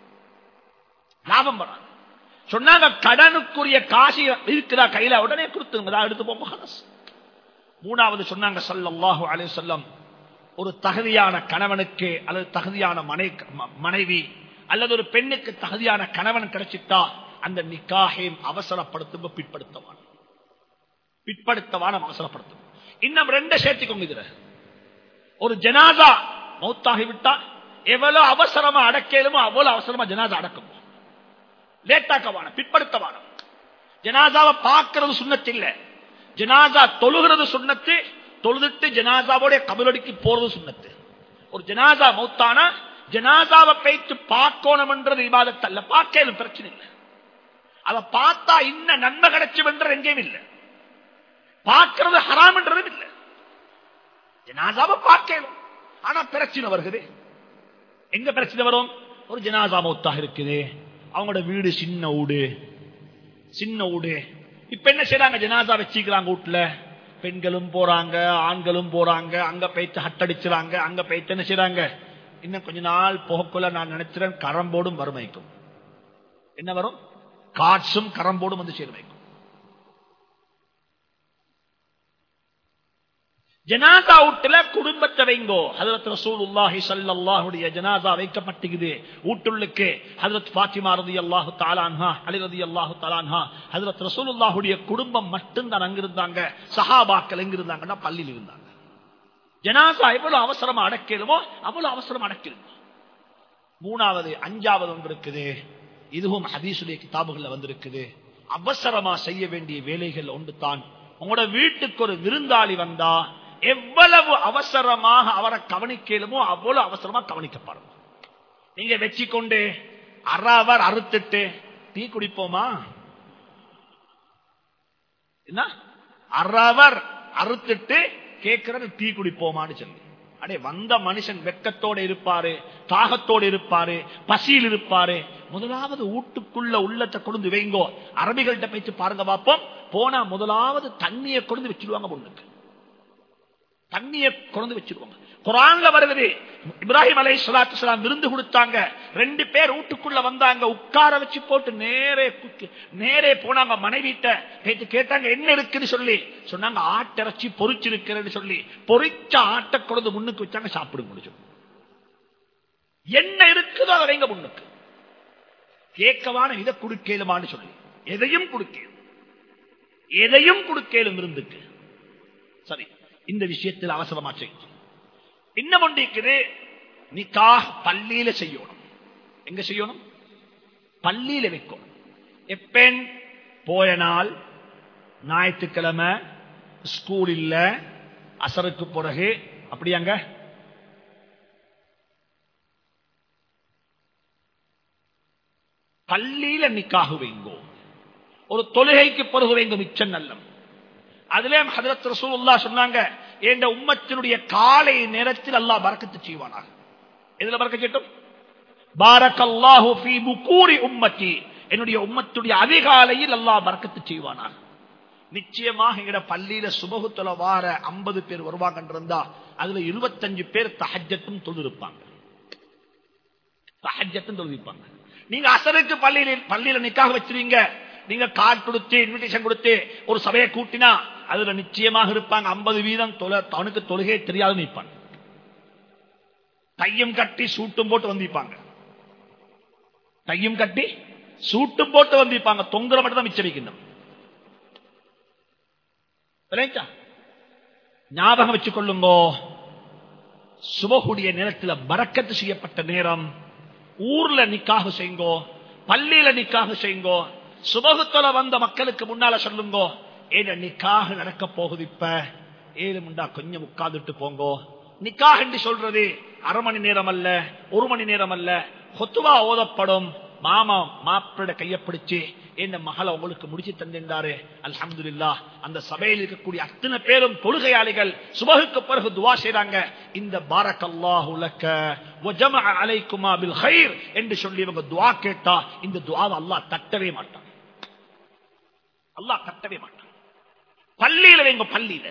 லாபம் வராது. சொன்னாங்க கடனுக்குரிய காசு இருக்கிறா கையில, உடனே கொடுத்துருங்க, எடுத்து போங்க. மூணாவது சொன்னாங்க ஸல்லல்லாஹு அலைஹி வஸல்லம், ஒரு தகுதியான கணவனுக்கு அல்லது தகுதியான மனைவி அல்லது ஒரு பெண்ணுக்கு தகுதியான கணவன் கிடைச்சிட்டா அந்த நிக்காஹையும் அவசரப்படுத்தும், பிற்படுத்தவான பிற்படுத்தவான அவசரப்படுத்தும். இன்னும் ரெண்டு சேர்த்துக்கோங்க. இதுல ஒரு ஜனாசா மௌத்தாகி விட்டா எவ்வளவு அவசரமா அடக்கலுமோ அவ்வளவு அவசரமா ஜனாசா அடக்கும். லேட்டாக்கவான, பிற்படுத்தவான. ஜனாசாவை பார்க்கிறது சுன்னத்து இல்ல, ஜனாசா தொழுகிறது சுன்னத்து. தொழுதுட்டு ஜனாசாவோட கபரடிக்கு போறது சுன்னத்து. ஒரு ஜனாசா மௌத்தானா ஜனாசாவை பேச்சு பார்க்கணும் என்றது இபாதத் அல்ல. பார்க்கலும் பிரச்சனை இல்லை. அதை பார்த்தா இன்னும் நன்மை கிடைச்சும் என்ற எங்கேயும் இல்லை. பார்க்கிறது ஹராம் என்றதும் இல்லை. ஜனாசாவை பார்க்கலும். ஆனா பிரச்சனை வருகிறது. எங்க பிரச்சனை வரும்? ஒரு ஜனாசா மௌத்தாக இருக்குது, அவங்களோட வீடு சின்ன வீடு, சின்ன வீடு. இப்ப என்ன செய்யறாங்க? ஜனாசா வச்சுக்கிறாங்க வீட்டுல, பெண்களும் போறாங்க, ஆண்களும் போறாங்க, அங்க போயிட்டு ஹட்டடிச்சுறாங்க, அங்க போயிட்டு என்ன செய்யறாங்க? இன்னும் கொஞ்ச நாள் போகக்குள்ள நான் நினைக்கிறேன் கரம்போடும் வறுமைக்கும். என்ன வரும்? காட்சும் கரம்போடும் வந்து சேர்மைக்கும். ஜனாசா வீட்டுல குடும்பத்தை வைங்கோ. ஹஜ்ரத் ரசூலுல்லாஹி ஸல்லல்லாஹு அலைஹி வஸல்லம் ஜனாசா வைக்கப்பட்டிருக்குது வீட்டுள்ளுக்கு. ஹஜ்ரத் ஃபாத்திமா ரலியல்லாஹு தஆலா அன்ஹா, அலி ரலியல்லாஹு தஆலா அன்ஹா, ஹஜ்ரத் ரசூலுல்லாஹுடைய குடும்பம் மட்டும் தான் அங்க இருந்தாங்க. சஹாபாக்கள் எங்க இருந்தாங்கன்னா பள்ளியில் இருந்தாங்க. ஜனாசா எவ்வளவு அவசரமா அடக்கலுமோ அவ்வளவு அவசரம் அடக்கலும். மூணாவது அஞ்சாவது ஒன்று இருக்குது, இதுவும் ஹதீஸுடைய கிதாபுகள்ல வந்திருக்குது. அவசரமா செய்ய வேண்டிய வேலைகள் ஒன்று தான். உங்களோட வீட்டுக்கு ஒரு விருந்தாளி வந்தா எவ்வளவு அவசரமாக அவரை கவனிக்கலுமோ அவ்வளவு அவசரமா கவனிக்கப்படும். நீங்க வச்சுக்கொண்டு அறவர் அறுத்துட்டு டீ குடிப்போமா? என்ன அறவர் அறுத்துட்டு கேட்கிறது டீ குடிப்போமான்னு சொல்லி, அடே வந்த மனுஷன் வெக்கத்தோடு இருப்பாரு, தாகத்தோடு இருப்பாரு, பசியில் இருப்பாரு. முதலாவது வீட்டுக்குள்ள உள்ளத்தை கொண்டு வைங்கோ. அரபிகள்கிட்ட பேச்சு பாருங்க பார்ப்போம். போனா முதலாவது தண்ணியை கொண்டு வச்சிருவாங்க. பொண்ணுக்கு தண்ணியை கொண்டு வச்சிருவாங்க. குர்ஆன்ல வருகிறது, இப்ராஹிம் அலைஹிஸ்ஸலாத்து வஸ்ஸலாம் விருந்து கொடுத்தாங்க. ரெண்டு பேர் வீட்டுக்குள்ள வந்தாங்க, உட்கார வச்சு போட்டு நேரே நேரே போனாங்க மனைவிட்ட கேட்டாங்க என்ன இருக்குன்னு சொல்லி. சொன்னாங்க ஆட்டிறைச்சி பொரிச்சிருக்கிறேன்னு சொல்லி பொரிச்ச ஆட்டை கொண்டு முன்னுக்கு வச்சாங்க. சாப்பிடுங்க முடிச்சு. என்ன இருக்குதோ அதை வைங்க முன்னுக்கு. கேட்கவான இதை குடுக்கலுமான்னு சொல்லி எதையும் குடுக்கலும், எதையும் குடுக்கலும் விருந்துக்கு. சரி, இந்த விஷயத்தில் அவசரமா செய்யும். இன்னும் ஒன்று இருக்குது, நிக்காஹ் பள்ளியில செய்யணும். எங்க செய்யணும்? பள்ளியில வைக்கணும். எப்பெண் போய நாள் ஞாயிற்றுக்கிழமை ஸ்கூல் இல்ல, அசருக்கு பிறகு அப்படியாங்க பள்ளியில நிக்காஹ் வைங்கோ. ஒரு தொழுகைக்கு பிறகு வைங்க, மிச்சம் நல்லம். அதிலே ஹஜ்ரத் ரசூலுல்லாஹ் சொன்னாங்க, என்ற உம்மத்தினுடைய காலை நேரத்தில் அல்லாஹ் பரக்கத்து செய்வானாக. எதுல பரக்கத் செய்யட்டும்? பாரக்கல்லாஹு ஃபீ புகூரி உம்மத்தி, என்னுடைய உம்மத்துடைய அதிகாலையில் அல்லாஹ் பரக்கத்து செய்வானாக. நிச்சயமாக எங்கட பள்ளியில சுபஹு தொழ வார ஐம்பது பேர் வருவாங்க இருந்தா அதுல இருபத்தஞ்சு பேர் தஹஜ்ஜத்தும் தொழுதிருப்பாங்க. தஹஜ்ஜத்தும் தொழுதிருப்பாங்க. நீங்க அசருக்கு பள்ளியில பள்ளியில நிக்காஹ் வச்சிருவீங்க, நீங்க கார்டு கொடுத்து இன்விடேஷன் கொடுத்து ஒரு சபையை கூட்டினா அதுல நிச்சயமாக இருப்பாங்க ஐம்பது வீதம் அவனுக்கு தொழுகை தெரியாது நிற்பாங்க. தையம் கட்டி சூட்டும் போட்டு வந்திருப்பாங்க, தையம் கட்டி சூட்டும் போட்டு வந்திருப்பாங்க. தொங்குற மட்டும் தான் மிச்சம் வைக்கணும். ஞாபகம் வச்சுக் கொள்ளுங்கோ, சுபஹுடைய நேரத்தில் பரக்கத்து செய்யப்பட்ட நேரம். ஊர்ல நிக்காஹ் செய்யுங்கோ, பள்ளியில நிக்காஹ் செய்யுங்கோ. சுபகுத்தல வந்த மக்களுக்கு முன்னால சொல்லுங்கோ, ஏன் நிக்காஹ் நடக்க போகுது, இப்ப ஏழு முண்டா கொஞ்சம் உட்கார்ந்துட்டு போங்கோ. நிக்காஹ் என்று சொல்றது அரை மணி நேரம் அல்ல, ஒரு மணி நேரம் அல்ல. ஹுத்பா ஓதப்படும். மாமா மாப்பிள கையப்பிடிச்சு என் மகளை உங்களுக்கு முடிச்சு தந்திருந்தாரு, அல்ஹம்துலில்லாஹ். அந்த சபையில் இருக்கக்கூடிய அத்தனை பேரும் தொழுகையாளிகள் சுபஹுக்கு பிறகு துஆ செய்றாங்க. இந்த பாரக்கல்லாஹு லக்க வ ஜமஅ அலைக்குமா பில் கைர் என்று சொல்லி இவங்க துஆ கேட்டா இந்த துஆவை அல்லாஹ் தட்டவே மாட்டான். அல்லாஹ் தட்டவே மாட்டான். பள்ளியில வைங்க, பள்ளியில.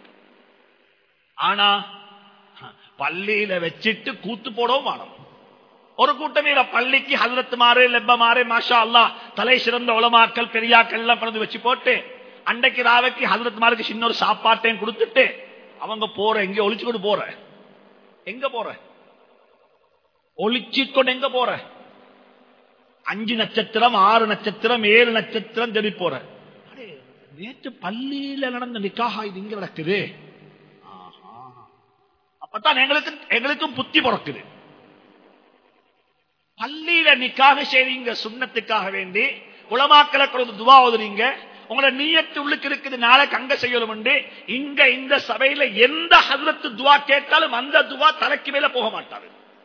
ஆனா பள்ளியில வச்சிட்டு கூத்து போடவும் மாட்டோம். ஒரு கூட்டமே பள்ளிக்கு ஹஜ்ரத் மாறு லெப்ப மாறு மாஷா அல்லாஹ் தலை சிறந்த உலமாக்கள் பெரியாக்கள் எல்லாம் கொண்டு வச்சு போட்டு அன்றைக்கு ராவைக்கு ஹஜ்ரத் மாருக்கு சின்ன ஒரு சாப்பாட்டையும் கொடுத்துட்டு அவங்க போற எங்க ஒளிச்சுக்கொண்டு போற, எங்க போற ஒளிச்சுக்கொண்டு எங்க போற? அஞ்சு நட்சத்திரம் ஆறு நட்சத்திரம் ஏழு நட்சத்திரம் தேடி போற. நேற்று பள்ளியில நடந்த நிக்காஹ் இது இங்க நடக்குது. அப்பதான் எங்களுக்கு எங்களுக்கும் புத்தி பிறக்குது. பள்ளியில நிக்காஹ் செய்றீங்க, சுன்னத்துக்காக வேண்டி உலமாக்களை கொண்டு துவா ஓதுறீங்க. உங்களோட நீயத்து உள்ளுக்கு இருக்குது, நாளைக்கு அங்க செய்யணும் என்று. இங்க இந்த சபையில எந்த ஹஜ்ரத் துவா கேட்டாலும் அந்த துவா தலைக்கு மேல போக மாட்டாரு,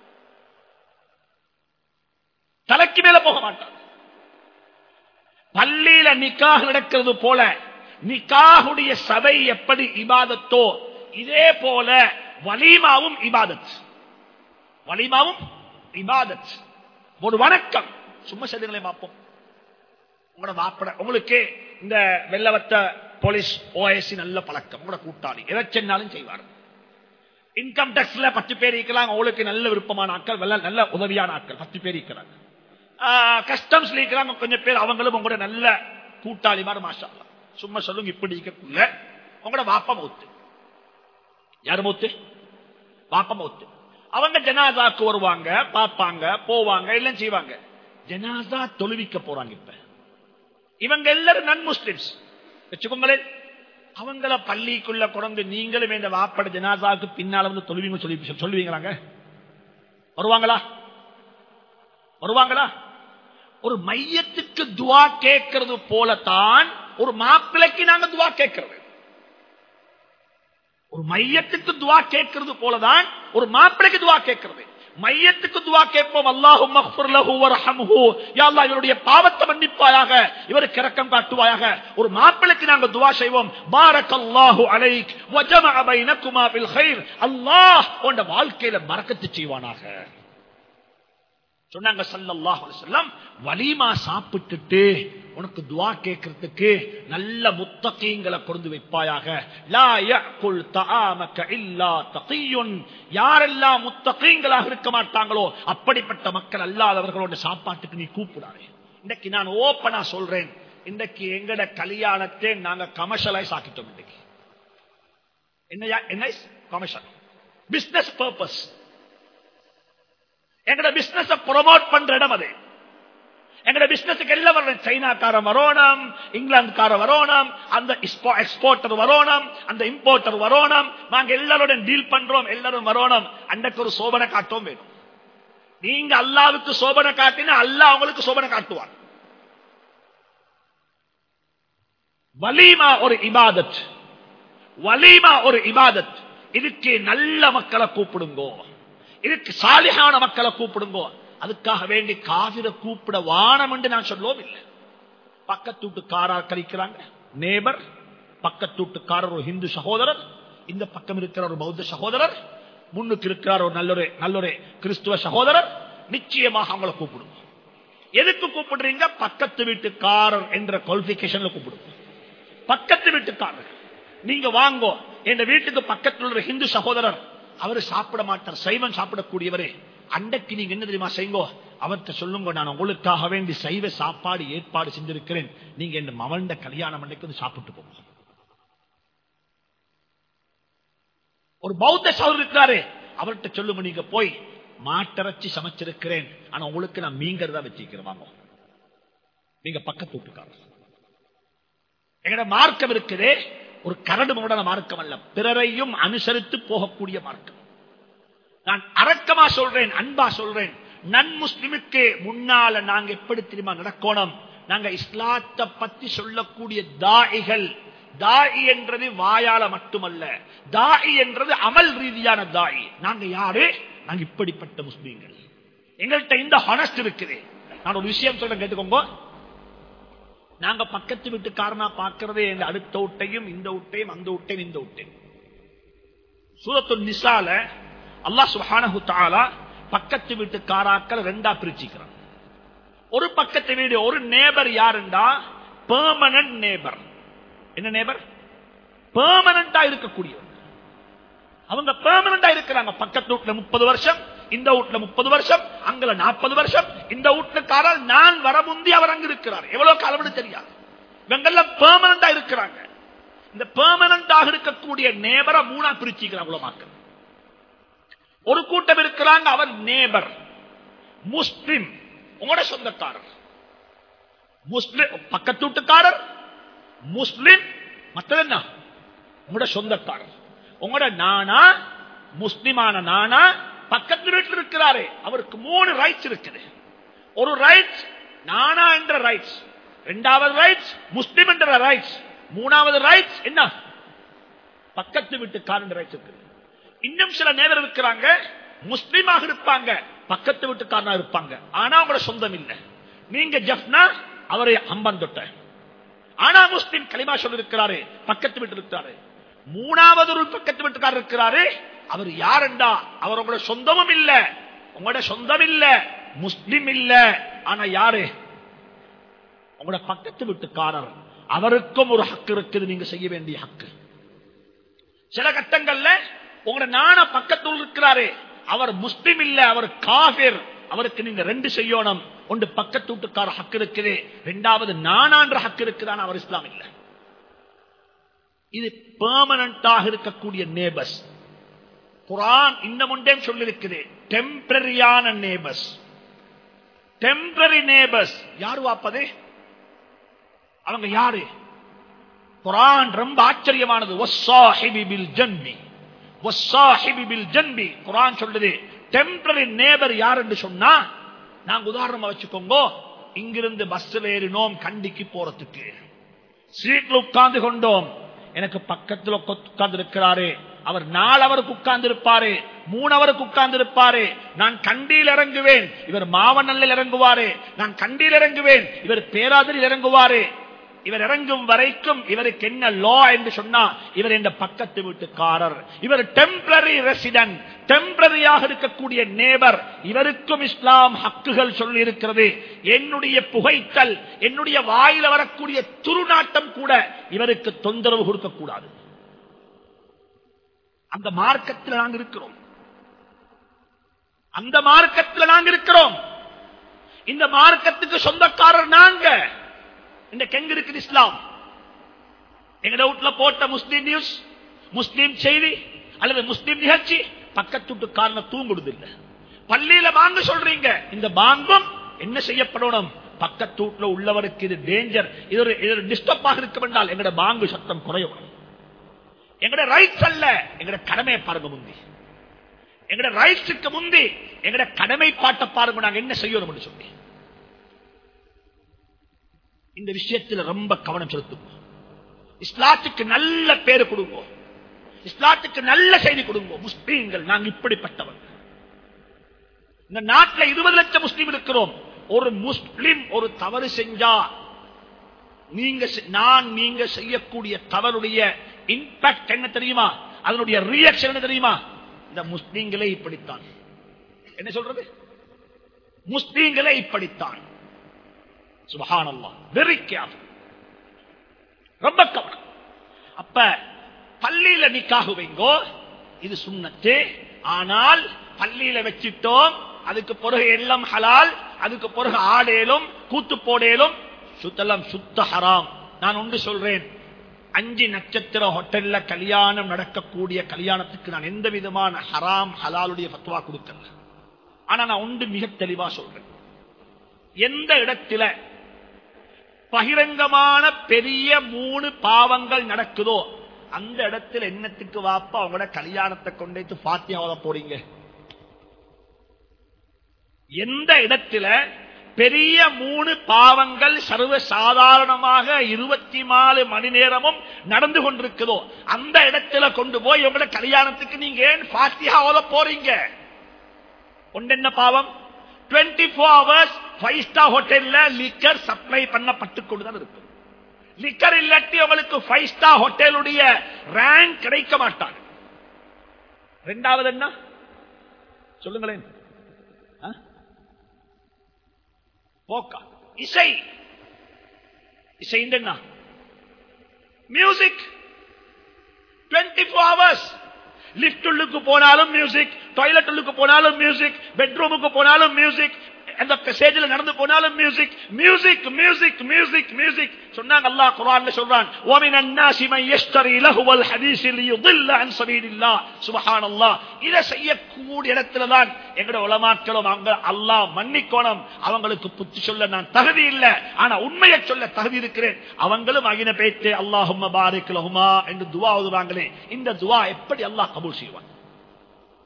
தலைக்கு மேல போக மாட்டார். பள்ளியில நிக்காஹ் நடக்கிறது போல நிக்காஹுடைய சபை எப்படி இபாதத்தோ இதே போல வலீமாவும் இபாதத், வலீமாவும் இபாதத். ஒரு வணக்கம் சும்மா செய்திகளை பார்ப்போம். உங்களோட வாப்பட உங்களுக்கு இந்த வெள்ளவத்த போலீஸ் ஓஎஸ்சி நல்ல பழக்கம், உங்களோட கூட்டாளி எதை சென்னாலும் செய்வார். இன்கம் டாக்ஸ்ல பத்து பேர் இருக்கிறாங்க, உங்களுக்கு நல்ல விருப்பமான ஆட்கள், நல்ல உதவியான ஆட்கள் பத்து பேர் இருக்கிறாங்க. கஸ்டம்ஸ்ல இருக்கிறாங்க கொஞ்சம் பேர், அவங்களும் உங்களோட நல்ல கூட்டாளி மாதிரி மாஷா அல்லாஹ். சும்மா சொல்லுங்க, இப்படி இருக்கக்குள்ள உங்களோட வாப்பா மௌத்து. யாரு மௌத்து? வாப்பா மௌத்து. அவங்க ஜனாதாக்கு வருவாங்க, பாப்பாங்க, போவாங்க, எல்லாம் செய்வாங்க. ஜனாதா தொழுவிக்க போறாங்க. இப்ப இவங்க எல்லாரும் நன் முஸ்லிம்ஸ் வச்சுக்கோங்களேன். அவங்கள பள்ளிக்குள்ள கொண்டு நீங்களும் இந்த வாப்பட ஜனாதாக்கு பின்னால வந்து தொழுவீங்க சொல்லி சொல்லுவீங்களாங்க? வருவாங்களா? வருவாங்களா? ஒரு மையத்துக்கு துவா கேட்கிறது போலத்தான் ஒரு மாப்பிளைக்கு நாங்க துவா கேட்கிறது. ஒரு மையத்துக்கு துவா கேட்கிறது போலதான் ஒரு மாப்பிளைக்கு துவா கேட்கிறது. மையத்துக்கு துவா கேட்போம், அல்லாஹும்ம ஃபிர் லஹு வர்ஹம்ஹு, யா அல்லாஹ் இவருடைய பாவத்தை மன்னிப்பாயாக, இவருக்கு இரக்கம் காட்டுவாயாக. ஒரு மாப்பிளைக்கு நாங்க துவா செய்வோம், பாரக்கல்லாஹு அலைக் வ ஜமஅ பைனகுமா பில் கைர், அல்லாஹ் உங்க வாழ்க்கையில பரக்கத்து செய்வானாக சொன்னாங்க ஸல்லல்லாஹு அலைஹி வஸல்லம். வலீமா சாப்பிட்டுட்டு உனக்கு துஆ கேட்கிறதுக்கு நல்ல முத்தகீங்களை கொண்டு வைப்பாயாக. லா யாக்குல் தஆமக இல்லா தகியுன், யாரெல்லாம் முத்தகீங்களாக இருக்க மாட்டாங்களோ அப்படிப்பட்ட மக்கள் அல்லாதவர்களோட சாப்பாட்டுக்கு நீ கூப்பிடாதே. இன்னைக்கு நான் ஓப்பனா சொல்றேன், இன்னைக்கு எங்கட கல்யாணத்தை நாங்க கமர்ஷியலைஸ் ஆக்கிட்டோம். இன்னைக்கு என்ன என்ன கமர்ஷியல் பிசினஸ் பர்பஸ். எங்கட பிசினஸ் ப்ரொமோட் பண்ற இடம் அது. எங்கட பிசினஸுக்கு எல்லாம் வரணும், சைனாக்காரன் வரணும், இங்கிலாந்துக்காரன் வரணும், அந்த எக்ஸ்போர்ட்டர் வரணும், அந்த இம்போர்ட்டர் வரணும், நாங்க எல்லாரோட டீல் பண்றோம், எல்லாரும் வரணும். அன்றைக்கு ஒரு சோபனை காட்டும் வேணும். நீங்க அல்லாவுக்கு சோபனை காட்டினா அல்லாஹ் அவங்களுக்கு சோபனை காட்டுவார். வலீமா ஒரு இபாதத், வலீமா ஒரு இபாதத். இதுக்கு நல்ல மக்களை கூப்பிடுங்கோ, இதுக்கு சாலிஹான மக்களை கூப்பிடுங்கோ. அதுக்காக வேண்டி காவிர கூப்பிட வானம் என்று நான் சொல்லவும் இல்லை. பக்கத்தூட்டுக்காரர் கழிக்கிறாங்க, நேபர், பக்கத்தூட்டுக்காரர் ஒரு ஹிந்து சகோதரர், இந்த பக்கம் இருக்கிற ஒரு பௌத்த சகோதரர், முன்னுக்கு இருக்கிறார் ஒரு நல்லொரு நல்லொரு கிறிஸ்துவ சகோதரர். நிச்சயமாக அவங்களை கூப்பிடுங்க. எதுக்கு கூப்பிடுறீங்க? பக்கத்து வீட்டுக்காரர் என்ற குவாலிபிகேஷன்ல கூப்பிடுங்க. பக்கத்து வீட்டுக்காரர் நீங்க வாங்கோ, என் வீட்டுக்கு பக்கத்தில் உள்ள ஹிந்து சகோதரர், அவரு சாப்பிட மாட்டார், சைவம் சாப்பிடக்கூடியவரே, அன்றைக்கு நீங்க என்ன தெரியுமா செய்யுங்கோ, அவர்கிட்ட சொல்லுங்க, நான் உங்களுக்காக வேண்டி சைவ சாப்பாடு ஏற்பாடு செஞ்சிருக்கிறேன், நீங்க என் மவண்ட கல்யாணம் அன்றைக்கு வந்து சாப்பிட்டு போங்க. ஒரு பௌத்த சகோதரர் இருக்கிறாரு, அவர்கிட்ட சொல்லுங்க, நீங்க போய் மாட்டிறைச்சி சமைச்சிருக்கிறேன், ஆனா உங்களுக்கு நான் மீங்கறதா வச்சிருக்கிறேன், வாங்க. நீங்க பக்கத்து வீட்டுக்காரர். எங்கட மார்க்கம் இருக்குதே ஒரு கரடு முரடான மார்க்கம் அல்ல, பிறரையும் அனுசரித்து போகக்கூடிய மார்க்கம். நான் அரக்கமா சொல்றேன், அன்பா சொல்றேன், நன் முஸ்லிமுக்கு முன்னால நாங்க எப்படி தெரியுமா நடக்கணும்? நாங்க இஸ்லாத்தை பத்தி சொல்லக்கூடிய தாயிகள். தாயி என்றது வாயால மட்டுமல்ல, தாயி என்றது அமல் ரீதியான தாயி. நாங்க யாரு? நாங்க இப்படிப்பட்ட முஸ்லீம்கள். எங்கள்கிட்ட இந்த ஹானஸ்ட் இருக்குது. நான் ஒரு விஷயம் சொல்றேன், கேட்டுக்கோங்க. நாங்க பக்கத்து வீட்டுக்காரனா பார்க்கறதே இந்த அடுத்த வீட்டையும், இந்த வீட்டையும், அந்த வீட்டையும், இந்த வீட்டையும். சூரத்துல் நிசால அல்லாஹ் சுப்ஹானஹு தஆலா பக்கத்து வீட்டுக்காராக்கள் ரெண்டா பிரிச்சுக்கிறான். ஒரு பக்கத்து வீடு, ஒரு நேபர் யாருண்டா பெர்மனன்ட் நேபர். என்ன நேபர்? பெர்மனன்டா இருக்கக்கூடியவங்க. அவங்க பெர்மனன்டா இருக்கிறாங்க. பக்கத்து வீட்டுல முப்பது வருஷம், இந்த வீட்டுல முப்பது வருஷம், அங்கல நாற்பது வருஷம், இந்த வீட்டுக்காரர் நான் வர முந்தி அவர் அங்க இருக்கிறார். எவ்வளவு காலம் தெரியாது. இவங்கெல்லாம் பெர்மனன்டா இருக்கிறாங்க. இந்த பெர்மனன்டாக இருக்கக்கூடிய நேபரை மூணா பிரிச்சுக்கிறாங்க உலமாக்கள். ஒரு கூட்டம் இருக்கிறாங்க, அவர் நேபர் முஸ்லிம், உங்களோட சொந்தக்காரர். முஸ்லிம் பக்கத்து வீட்டுக்காரர் முஸ்லிம், மற்றது என்ன? உங்களோட சொந்தக்காரர். உங்களோட நானா முஸ்லிமான நானா பக்கத்து வீட்டில் இருக்கிறாரு, அவருக்கு மூணு ரைட்ஸ் இருக்குது. ஒரு ரைட்ஸ் நானா என்ற ரைட்ஸ், இரண்டாவது ரைட்ஸ் முஸ்லிம் என்ற ரைட்ஸ். மூணாவது ரைட்ஸ் என்ன? பக்கத்து வீட்டுக்காரன் ரைட்ஸ் இருக்கு. இன்னும் சில நேரம் இருக்கிறாங்க, முஸ்லீமாக இருப்பாங்க, பக்கத்து வீட்டுக்காரனா இருப்பாங்க, ஆனா அவங்களோட சொந்தம் இல்லை. நீங்க ஜப்னா அவரை அம்பன் தொட்ட, ஆனா முஸ்லிம் களிமா சொல்லி இருக்கிறாரு, பக்கத்து வீட்டு இருக்கிறாரு. மூணாவது ஒரு பக்கத்து வீட்டுக்காரர் இருக்கிறாரு, அவர் யாருண்டா அவர் உங்களோட சொந்தமும் இல்ல, உங்களோட சொந்தம் இல்ல, முஸ்லிம் இல்ல, ஆனா யாரு? உங்களோட பக்கத்து வீட்டுக்காரர். அவருக்கும் ஒரு ஹக்கு இருக்குது, நீங்க செய்ய வேண்டிய ஹக்கு. சில கட்டங்கள்ல உங்களோட நான பக்கத்தில் இருக்கிறாரு, அவர் முஸ்லிம் இல்ல, அவர் காஃபிர், அவருக்கு நீங்க ரெண்டு செய்யணும். ஒன்று பக்கத்து வீட்டுக்கார ஹக்கு இருக்குது, இரண்டாவது நானான்ற ஹக்கு இருக்குதான், அவர் இஸ்லாம் இல்ல. இது பெர்மனண்டாக இருக்கக்கூடிய நேபர்ஸ். குர்ஆன் இன்னும் ஒன்றே சொல்லிருக்குது, டெம்பரரியான நேபர்ஸ். டெம்பரரி நேபர்ஸ் யாரு வாப்பது? அவங்க யாரு? குர்ஆன் ரொம்ப ஆச்சரியமானது. வஸ்ஸாஹிபி பில் ஜன்பி, வஸ்ஸாஹிபி பில் ஜன்பி. குர்ஆன் சொல்லுது டெம்பரரி நேபர் யார் என்று சொன்னா, நாங்க உதாரணமா வச்சுக்கோங்க, இங்கிருந்து பஸ்ல ஏறினோம் கண்டிக்கு போறதுக்கு, சீட்ல உட்கார்ந்து கொண்டோம், எனக்கு பக்கத்துல உட்கார்ந்து இருக்கிறாரு, அவர் நாலு அவருக்கு உட்கார்ந்து இருப்பாரு, மூணு அவருக்கு உட்கார்ந்து இருப்பாரு. நான் கண்டியில் இறங்குவேன், இவர் மாவனல்ல இறங்குவாரு, நான் கண்டியில் இறங்குவேன், இவர் பேராதரில் இறங்குவாரு. இவர் இறங்கும் வரைக்கும் இவருக்கு என்ன லா என்று சொன்னா, இவர் என்ற பக்கத்து வீட்டுக்காரர், இவர் டெம்பரரி ரெசிடென்ட், டெம்பரரியாக இருக்கக்கூடிய நேபர். இவருக்கும் இஸ்லாம் ஹக்குகள் சொல்லி இருக்கிறது. என்னுடைய புகைத்தல், என்னுடைய வாயில வரக்கூடிய துருநாட்டம் கூட இவருக்கு தொந்தரவு கொடுக்க கூடாது. அந்த மார்க்கத்தில் நாங்கள் இருக்கிறோம், அந்த மார்க்கத்தில் நாங்கள் இருக்கிறோம். இந்த மார்க்கத்துக்கு சொந்தக்காரர் நாங்க. இந்த கெங்க இருக்குது இஸ்லாம். எங்க வீட்டுல போட்ட முஸ்லீம் நியூஸ், முஸ்லீம் செய்தி அல்லது முஸ்லீம் நிகழ்ச்சி பக்கத்து வீட்டுக்காரன தூங்குடுது இல்ல. பள்ளியில பாங்கு சொல்றீங்க, இந்த பாங்கும் என்ன செய்யப்படணும்? பக்கத்து வீட்டுல உள்ளவருக்கு இது டேஞ்சர், இது ஒரு டிஸ்டர்ப் ஆக இருக்க வேண்டால் எங்கட பாங்கு சத்தம் குறையும். எங்கட ரைட்ஸ் அல்ல, எங்கட கடமையை பாருங்க முந்தி. எங்கட ரைட்ஸுக்கு முந்தி எங்கட கடமை பாட்ட பாருங்க, நாங்க என்ன செய்யணும் சொல்லி. இந்த விஷயத்தில் ரொம்ப கவனம் செலுத்துவோம். இஸ்லாத்துக்கு நல்ல பேரு கொடுங்க, இஸ்லாத்துக்கு நல்ல செய்தி கொடுங்க. முஸ்லீம்கள் நாங்க இப்படிப்பட்டவர்கள். இந்த நாட்டில் இருபது லட்சம் முஸ்லீம் இருக்கிறோம். ஒரு முஸ்லீம் ஒரு தவறு செஞ்சா நீங்க நான் நீங்க செய்யக்கூடிய தவறுடைய இம்பாக்ட் என்ன தெரியுமா? அதனுடைய ரியாக்ஷன் என்ன தெரியுமா? இந்த முஸ்லீம்களே இப்படித்தான். என்ன சொல்றது? முஸ்லீம்களே இப்படித்தான். சுப்ஹானல்லாஹ், வெரி கேர்ஃபுல், ரொம்ப கவனம். அப்ப பள்ளியில நிக்காஹ் வைங்கோ, இது சுன்னத்து. ஆனால் பள்ளியில வச்சிட்டோம், அதுக்கு பிறகு எல்லாம் ஹலால், அதுக்கு பிறகு ஆடேலும் கூத்து போடேலும் சுத்தலாம் சுத்த ஹராம். நான் ஒன்று சொல்றேன், அஞ்சு நட்சத்திர ஹோட்டல்ல கல்யாணம் நடக்கக்கூடிய கல்யாணத்துக்கு நான் எந்த விதமான ஹராம் ஹலாலுடைய ஃபத்வா கொடுக்கல. ஆனா நான் ஒன்று மிக தெளிவா சொல்றேன், எந்த இடத்துல பகிரங்கமான பெரிய மூணு பாவங்கள் நடக்குதோ அந்த இடத்துல என்னத்துக்கு வாப்பா அவங்களோட கல்யாணத்தை கொண்டு ஃபாத்தியா ஓத போறீங்க? எந்த இடத்துல பெரிய மூணு பாவங்கள் சர்வ சாதாரணமாக இருபத்தி நாலு மணி நேரமும் நடந்து கொண்டிருக்குதோ அந்த இடத்துல கொண்டு போய் உங்களோட கல்யாணத்துக்கு நீங்க ஏன் ஃபாத்தியா ஓத போறீங்க? ஒன்று என்ன பாவம்? இருபத்தி நான்கு ஹவர்ஸ் ஃபைவ் ஸ்டார் ஹோட்டல்ல லிக்கர் சப்ளை பண்ணப்பட்டு கொண்டுதான் இருக்கு. லிக்கர் இல்லாட்டி உங்களுக்கு ஃபைவ் ஸ்டார் ஹோட்டலுடைய ரேங்க் கிடைக்க மாட்டாங்க. இரண்டாவது என்ன சொல்லுங்களேன்? போக்கா இசை. இசை என்ன? மியூசிக். இருபத்தி நான்கு ஹவர்ஸ் லிப்ட் உள்ளுக்கு போனாலும் மியூசிக், டாய்லெட் உள்ளுக்கு போனாலும் மியூசிக், பெட்ரூமுக்கு போனாலும் மியூசிக், அந்த பேசேஜ்ல நடந்து போனாலும் music, music music music music. சொன்னாங்க அல்லாஹ் குர்ஆன்ல சொல்றான், வமின الناس من يشتري لهو الحديث ليضل عن سبيل الله. சுப்ஹானல்லாஹ். இத செய்யக்கூடிய இடத்துல தான் எங்கட உலமாக்களும் அவங்க அல்லாஹ் மன்னிக்கணும், அவங்களுக்கு புத்தி சொல்ல நான் தகுதி இல்ல, ஆனா உண்மையை சொல்ல தகுதி இருக்கிறேன். அவங்களும் அகின பேச்சு அல்லாஹும்ம பாரிக் லஹுமா என்று துஆ ஓதுவாங்களே, இந்த துஆ எப்படி அல்லாஹ் கபூல் செய்வான்?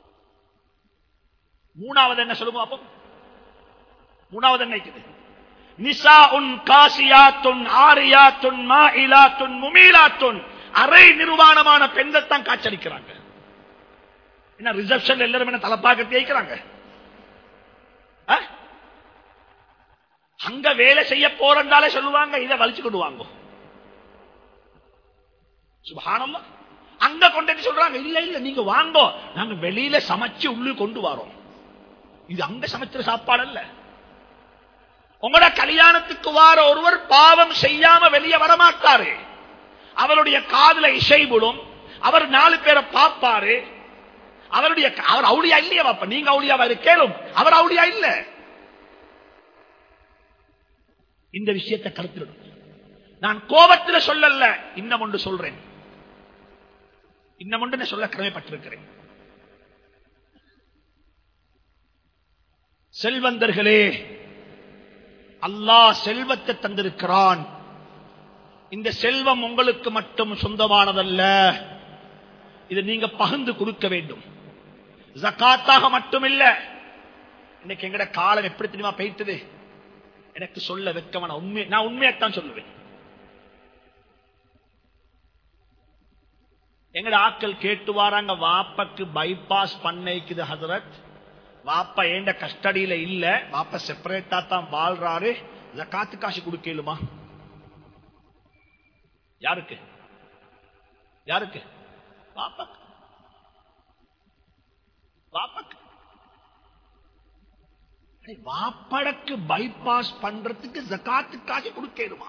மூணாவது என்ன சொல்லுங்க அப்போ? மூணாவது என்ன இருக்குது? நிசாஉன் காசியாத்துன் ஆரியாத்துன் மாயிலாத்துன் முமீலாத்துன், அரை நிர்வாணமான பெண்கள் தான் காட்சளிக்கிறாங்க. என்ன ரிசப்ஷன் எல்லாரும் என்ன தலைப்பாக்கட்டி வைக்கிறாங்க? அங்க வேலை செய்ய போறதாலே சொல்லுவாங்க இதை வலிச்சு கொண்டு வாங்க. சுப்ஹானல்லாஹ். அங்க கொண்டு சொல்றாங்க இல்ல இல்ல நீங்க வாங்கோ, நாங்க வெளியில சமைச்சு உள்ளு கொண்டு வரோம். இது அங்க சமைக்கிற சாப்பாடு அல்ல. உங்களோட கல்யாணத்துக்கு வார ஒருவர் பாவம் செய்யாம வெளியே வரமாட்டாரு. அவருடைய காதுல இசை விடும், அவர் நாலு பேரை பார்ப்பாரு. அவருடைய அவர் அவுளியா இல்லையா பாப்பா? நீங்க அவுளியாவா கேளும், அவர் அவுளியா இல்ல. இந்த விஷயத்தை கருத்தில் நான் கோபத்தில் சொல்லல, இன்னும் ஒன்று சொல்றேன், இன்னும் ஒன்று சொல்ல கடமைப்பட்டிருக்கிறேன். செல்வந்தர்களே, அல்லாஹ் செல்வத்தை தந்திருக்கிறான். இந்த செல்வம் உங்களுக்கு மட்டும் சொந்தமானதல்ல, இதை நீங்க பகிர்ந்து கொடுக்க வேண்டும். ஜகாத்தாக மட்டுமில்ல. இன்னைக்கு எங்கட காலம் எப்படி தெரியுமா போயிட்டது? எனக்கு சொல்ல வெட்கமான உண்மை, நான் உண்மையத்தான் சொல்லுவேன். எங்கட ஆட்கள் கேட்டு வாராங்க, வாப்பக்கு பைபாஸ் பண்ணிக்குது ஹசரத், வாப்பா ஏண்ட கஸ்டடியில இல்ல, வாப்பா செப்பரேட்டா தான் வாழ்றாரு, ஜகாத்து காசு கொடுக்கலுமா? யாருக்கு யாருக்கு? வாப்பாக்கு. வாப்பாக்கு வாப்படக்கு பைபாஸ் பண்றதுக்கு ஜகாத்து காசு கொடுக்கலுமா?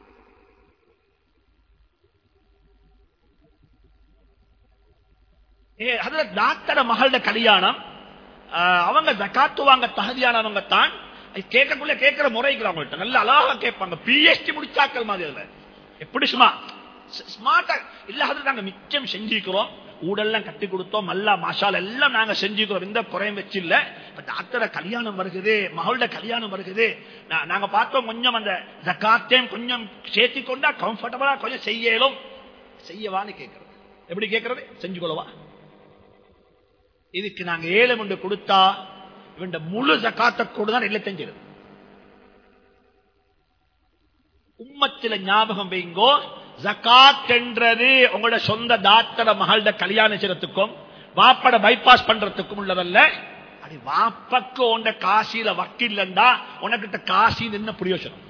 டாக்டர மகளோட கல்யாணம், அவங்க ஜகாத்து வாங்க தகுதியானவங்க தான். கேட்கக்குள்ள கேட்கிற முறைகள் அவங்கள்ட்ட நல்ல அழகா கேட்பாங்க. பிஎச்டி முடிச்சாக்கள் மாதிரி எப்படி சும்மா ஸ்மார்ட்டா இல்ல. அதுல நாங்க மிச்சம் செஞ்சுக்கிறோம், ஊடெல்லாம் கட்டி கொடுத்தோம், மல்லா மாஷால் எல்லாம் நாங்க செஞ்சுக்கிறோம், எந்த குறையும் வச்சு இல்ல. டாக்டர கல்யாணம் வருகுது, மகளோட கல்யாணம் வருகுது, நாங்க பார்த்தோம் கொஞ்சம் அந்த ஜகாத்தையும் கொஞ்சம் சேர்த்தி கொண்டா கம்ஃபர்டபுளா கொஞ்சம் செய்யலும். செய்யவான்னு கேட்கறது. எப்படி கேட்கறது? செஞ்சு கொள்ளவா? இதுக்கு நாங்க ஏழு ஒன்று கொடுத்தா இவன் முழு ஜகாத்தை கூடதான் இல்லை தெரிஞ்சது. உம்மத்தில ஞாபகம் வைங்கோ, ஜகாத் என்றது உங்களோட சொந்த தாத்தட மகளோட கல்யாண செய்யறதுக்கும் வாப்பட பைபாஸ் பண்றதுக்கும் உள்ளதல்ல. அது வாப்பக்கு உண்ட காசியில வக்கில்லண்டா உனக்கிட்ட காசி என்ன பிரயோஜனம்?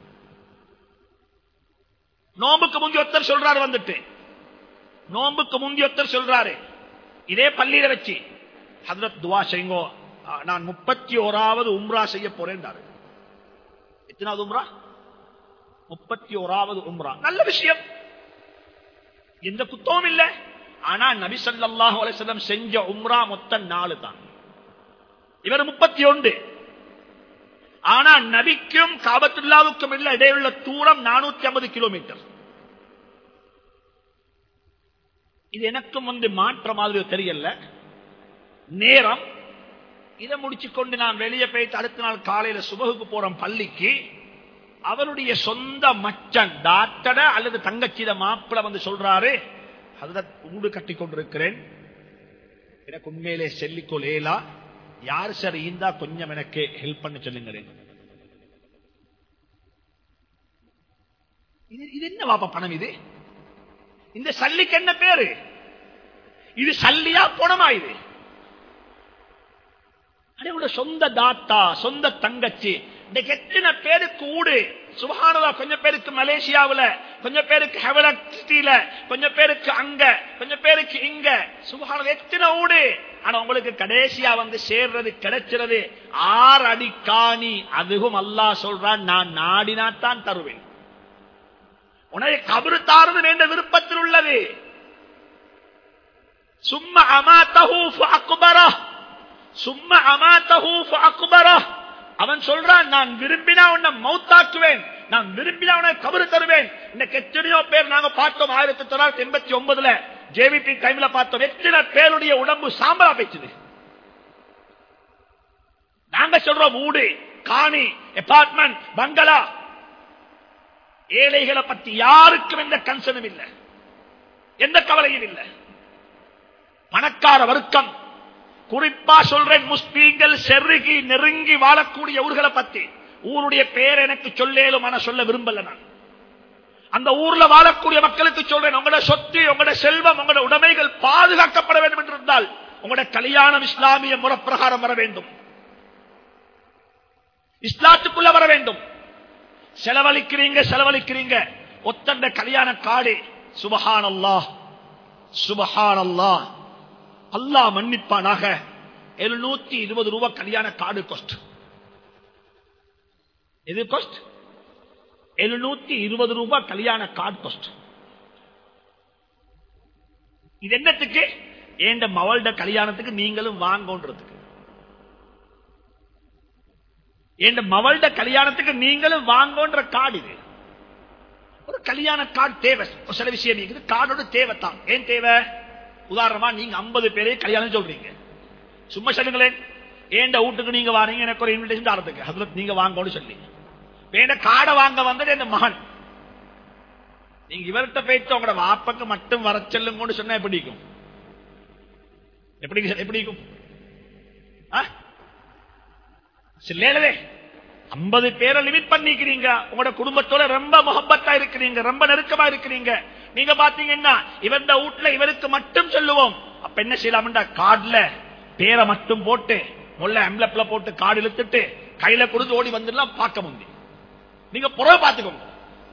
நோம்புக்கு முந்தி ஒருத்தர் சொல்றாரு, வந்துட்டு நோம்புக்கு முந்தி ஒருத்தர் சொல்றாரு, இதே பள்ளியில வச்சு ஹஜ்ரத் துவா செய்யுங்கோ, நான் முப்பத்தி ஓராவது உம்ரா செய்ய போறேன். எத்தனாவது உம்ரா? முப்பத்தி ஓராவது உம்ரா. நல்ல விஷயம், எந்த குத்தமும் இல்ல. ஆனா நபி ஸல்லல்லாஹு அலைஹி வஸல்லம் செஞ்ச உம்ரா மொத்தம் நாலு தான், இவர் முப்பத்தி ஒன்று. ஆனா நபிக்கும் காபத்துல்லாவுக்கும் இல்ல இடையுள்ள தூரம் நானூத்தி ஐம்பது கிலோமீட்டர். இது எனக்கும் வந்து மாற்ற மாதிரி தெரியல. நேரம் இதை முடிச்சு கொண்டு நான் வெளியே போயிட்டு அடுத்த நாள் காலையில சுபகுக்கு போறோம் பள்ளிக்கு. அவருடைய சொந்த மச்சன் டாக்டர அல்லது தங்கச்சித மாப்பிள வந்து சொல்றாரு, அதுதான் ஊடு கட்டி கொண்டிருக்கிறேன், எனக்கு உண்மையிலே செல்லிக்கொள்ளேலா, யாரு சார் ஈந்தா கொஞ்சம் எனக்கு ஹெல்ப் பண்ண சொல்லுங்கிறேன். இது என்ன வாப்பா பணம்? இது இந்த சல்லிக்கு என்ன பேரு? இது சல்லியா பணமா? இது சொந்த தாத்தா சொந்த தங்கச்சி. எத்தனை பேருக்கு ஊடு சுபஹானல்லாஹ். கொஞ்சம் பேருக்கு மலேசியாவில், கொஞ்சம் பேருக்கு ஹெவலக்சில, கொஞ்சம் பேருக்கு அங்க, கொஞ்சம் பேருக்கு இங்க. சுபஹானல்லாஹ் எத்தனை ஊடு. ஆனா உங்களுக்கு கடைசியா வந்து சேர்றது கிடைக்கிறது ஆறு அடி காணி. அதுவும் அல்லாஹ் சொல்றான், நான் நாடினாத்தான் தருவேன். உனக்கு கபரு தாருது என்ற விருப்பத்தில் உள்ளது. சும்மா அமாதஹு ஃபஅக்பரஹ், சும்மா அமாதஹு ஃபஅக்பரஹ். அவன் சொல்றான், நான் விரும்பினா உன்னை மௌத்தாக்குவேன், நான் விரும்பினா உனக்கு கபரு தருவேன். இன்னைக்கு எத்தனையோ பேர் நாங்க பார்த்தோம், ஆயிரத்தி தொள்ளாயிரத்தி எண்பத்தி ஒன்பதுல ஜேவிபி டைம்ல பார்த்தோம், எத்தனை பேருடைய உடம்பு சாம்பலா பேச்சுது. நாங்க சொல்றோம் ஊடு, காணி, அபார்ட்மெண்ட், பங்களா. ஏழைகளை பத்தி யாருக்கும் எந்த கன்சர்னும் இல்லை, எந்த கவலையும் இல்லை. பணக்கார வர்க்கம், குறிப்பா சொல்றேன் முஸ்லீம்கள் செருகி நெருங்கி வாழக்கூடிய ஊர்களை பத்தி, ஊருடைய பேர் எனக்கு சொல்லேலும் ஆனா சொல்ல விரும்பல. நான் அந்த ஊர்ல வாழக்கூடிய மக்களுக்கு சொல்றேன், உங்களோட சொத்து, உங்களோட செல்வம், உங்களோட உடைமைகள் பாதுகாக்கப்பட வேண்டும் என்றிருந்தால் உங்களோட கல்யாணம் இஸ்லாமிய முறைப்பிரகாரம் வர வேண்டும், இஸ்லாத்துக்குள்ள வர வேண்டும். செலவழிக்கிறீங்க செலவழிக்கிறீங்க ஒத்தண்ட கல்யாண காடு, சுபஹானல்லாஹ் சுபஹானல்லாஹ், அல்லாஹ் மன்னிப்பானாக, எழுநூத்தி இருபது ரூபாய் கல்யாண கார்டு காஸ்ட். எது காஸ்ட்? எழுநூத்தி இருபது ரூபாய் கல்யாண கார்டு காஸ்ட். இது என்னத்துக்கு? ஏண்ட மவள்ட கல்யாணத்துக்கு நீங்களும் வாங்கன்றதுக்கு. ஏண்ட மவள்ட கல்யாணத்துக்கு நீங்களும் வாங்கன்ற கார்டு. இது ஒரு கல்யாண கார்டு தேவை. சில விஷயம் இருக்குது, கார்டோட தேவை தான். ஏன் தேவை? உதாரணமா நீங்க ஐம்பது பேரே கல்யாணம் சொல்றீங்க, சும்மா சொல்லுங்களேன், ஏண்ட வீட்டுக்கு நீங்க வாரீங்க, எனக்கு ஒரு இன்விடேஷன் தரதுக்கு ஹஜ்ரத் நீங்க வாங்கன்னு சொல்லி, வேண்ட காடை வாங்க வந்தது என் மகன், நீங்க இவர்கிட்ட போயிட்டு உங்களோட வாப்பக்கு மட்டும் வர செல்லுங்கன்னு சொன்னா எப்படி இருக்கும்? எப்படி எப்படி இருக்கும்? சில்லே ஐம்பது பேரை லிமிட் பண்ணிக்கிறீங்க, உங்களோட குடும்பத்தோட ரொம்ப முகப்பத்தா இருக்கிறீங்க, ரொம்ப நெருக்கமா இருக்கிறீங்க. நீங்க பாத்தீங்கன்னா இவன் வீட்டுல இவருக்கு மட்டும் சொல்லுவோம். அப்ப என்ன செய்யலாம்டா, கார்டுல பேரை மட்டும் போட்டு முல்ல எம்லப்ல போட்டு கார்டு இழுத்துட்டு கையில கொடுத்து ஓடி வந்துடலாம். பார்க்க முடியும். நீங்க புறவை பார்த்துக்கோங்க,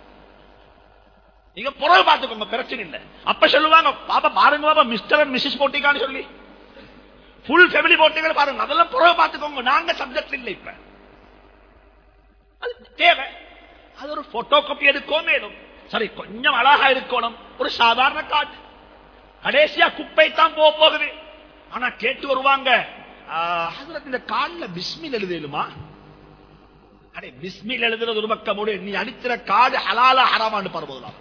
நீங்க புறவை பார்த்துக்கோங்க, பிரச்சனை இல்லை. அப்ப சொல்லுவாங்க, பாப்பா பாருங்க பாப்பா மிஸ்டர் அண்ட் மிஸ்ஸஸ் போட்டிக்கான்னு சொல்லி ஃபுல் ஃபேமிலி போட்டிகள் பாருங்க, அதெல்லாம் புறவை பார்த்துக்கோங்க. நாங்க சப்ஜெக்ட் இல்லை. இப்ப அது தேவை. அது ஒரு போட்டோ காப்பி எடுக்கோ மேலும் சரி, கொஞ்சம் அழகா இருக்கணும். ஒரு சாதாரண கார்டு, கடைசியா குப்பை தான் போக போகுது. ஆனா கேட்டு வருவாங்க, இந்த கார்டுல பிஸ்மில் எழுதலுமா? அடே பிஸ்மில் எழுதுறது ஒரு பக்கம், நீ அடிக்கிற கார்டு ஹலாலா ஹராமான்னு பாருங்க.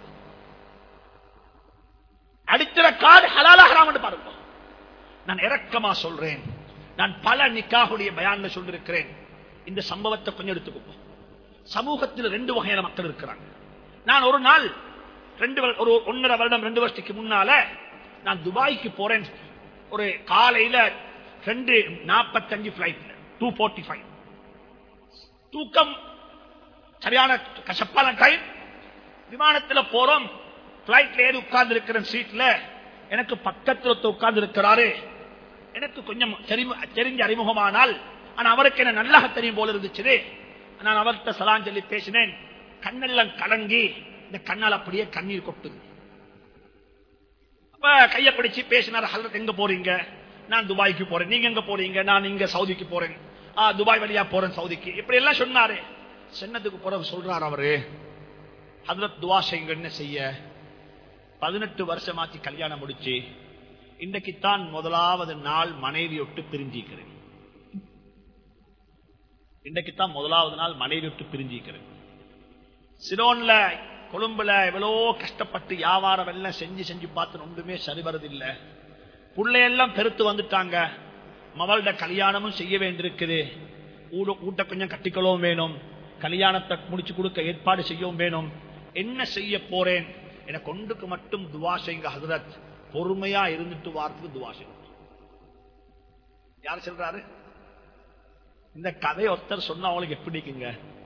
அடிக்கிற கார்டு ஹலாலா ஹராமான்னு பாருங்க. நான் இரக்கமா சொல்றேன், நான் பல நிக்காஹுடைய பயான்ல சொல்லிருக்கிறேன். இந்த சம்பவத்தை கொஞ்சம் எடுத்துக்கோ. சமூகத்தில் ரெண்டு வகையான மக்கள் இருக்கிறாங்க. நான் ஒரு நாள் ரெண்டு ஒரு ஒன்னரை வருடம் ரெண்டு வருஷத்துக்கு முன்னால நான் துபாய்க்கு போறேன். ஒரு காலையில ரெண்டு நாற்பத்தஞ்சு பிளைட்ல டூ போர்ட்டி ஃபைவ் தூக்கம் சரியான கசப்பான டைம். விமானத்தில் போறோம், பிளைட்ல ஏறி உட்கார்ந்து இருக்கிற சீட்ல எனக்கு பக்கத்தில் உட்கார்ந்து இருக்கிறாரு. எனக்கு கொஞ்சம் தெரிஞ்ச அறிமுகமானால், ஆனா அவருக்கு என்ன நல்லா தெரியும் போல இருந்துச்சு. நான் அவர்கிட்ட சலாம் சொல்லி பேசினேன். கண்ணெல்லாம் கலங்கி இந்த கண்ணால் அப்படியே கண்ணீர் கொட்டுது. அப்ப கைய பிடிச்சு பேசினார். ஹல்ரத் எங்க போறீங்க? நான் துபாய்க்கு போறேன். நீங்க எங்க போறீங்க? நான் இங்க சவுதிக்கு போறேன். துபாய் வழியா போறேன் சவுதிக்கு. இப்படி எல்லாம் சொன்னாரு. சென்னதுக்கு பிறகு சொல்றாரு அவரு, ஹல்ரத் துவா செய்யுங்க. என்ன செய்ய? பதினெட்டு வருஷமாச்சு கல்யாணம் முடிச்சு, இன்றைக்குத்தான் முதலாவது நாள் மனைவி விட்டு பிரிஞ்சிக்கிறேன். இன்றைக்குத்தான் முதலாவது நாள் மனைவி விட்டு பிரிஞ்சிக்கிறேன். சிரோன்ல கொழும்புல எவ்வளோ கஷ்டப்பட்டு வியாபாரம் எல்லாம் செஞ்சு செஞ்சு பார்த்து ஒன்றுமே சரி வருதில்லை. பிள்ளையெல்லாம் பெருத்து வந்துட்டாங்க. மவள்ட கல்யாணமும் செய்ய வேண்டியிருக்குது. ஊட்ட கொஞ்சம் கட்டிக்கவும் வேணும், கல்யாணத்தை முடிச்சு கொடுக்க ஏற்பாடு செய்யவும் வேணும். என்ன செய்ய போறேன்? எனக்கு ஒன்றுக்கு மட்டும் துவா செய்யுங்க ஹஜ்ரத், பொறுமையா இருந்துட்டு வாரத்துக்கு துவா செய்யுங்க. யார் சொல்றாரு? இந்த கதை ஒருத்தர் சொன்னா அவங்களுக்கு எப்படி இருக்குங்க?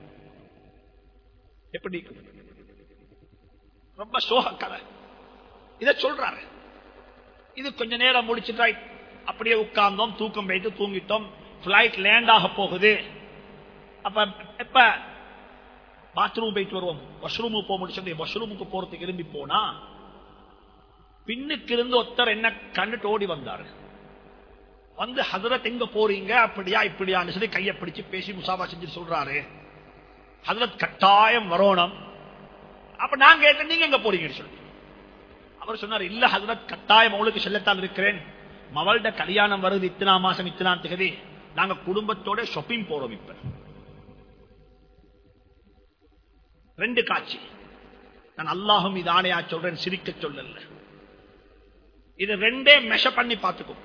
எப்படி? ரொம்ப சோக கதை. இத சொல்றாரு. இது கொஞ்ச நேரம் முடிச்சுட்டா அப்படியே உட்கார்ந்தோம், தூக்கம் போயிட்டு தூங்கிட்டோம். பிளைட் லேண்ட் ஆக போகுது. அப்ப எப்ப பாத்ரூம் போயிட்டு வருவோம், வாஷ்ரூம் போக முடிச்சு வாஷ்ரூமுக்கு போறதுக்கு விரும்பி போனா பின்னுக்கு இருந்து ஒருத்தர் என்ன கண்டுட்டு ஓடி வந்தாரு. வந்து ஹஜ்ரத் எங்க போறீங்க? அப்படியா இப்படியான்னு சொல்லி கையை பிடிச்சு பேசி முசாபா செஞ்சு சொல்றாரு. ஹஜ்ரத் கட்டாயம் வரணும். அப்ப நான் கேட்டேன், நீங்க எங்க போறீங்கன்னு சொல்லி. அவர் சொன்னார், இல்ல ஹஜ்ரத் கட்டாயம் அவளுக்கு செல்லத்தான் இருக்கிறேன். மவள்ட கல்யாணம் வருது இத்தனா மாசம் இத்தனாம் தேதி. நாங்க குடும்பத்தோட ஷாப்பிங் போறோம். இப்ப ரெண்டு காட்சி. நான் அல்லாஹும் இது ஆணையா சொல்றேன், சிரிக்க சொல்லல. இது ரெண்டே மெஷ பண்ணி பார்த்துக்கோ.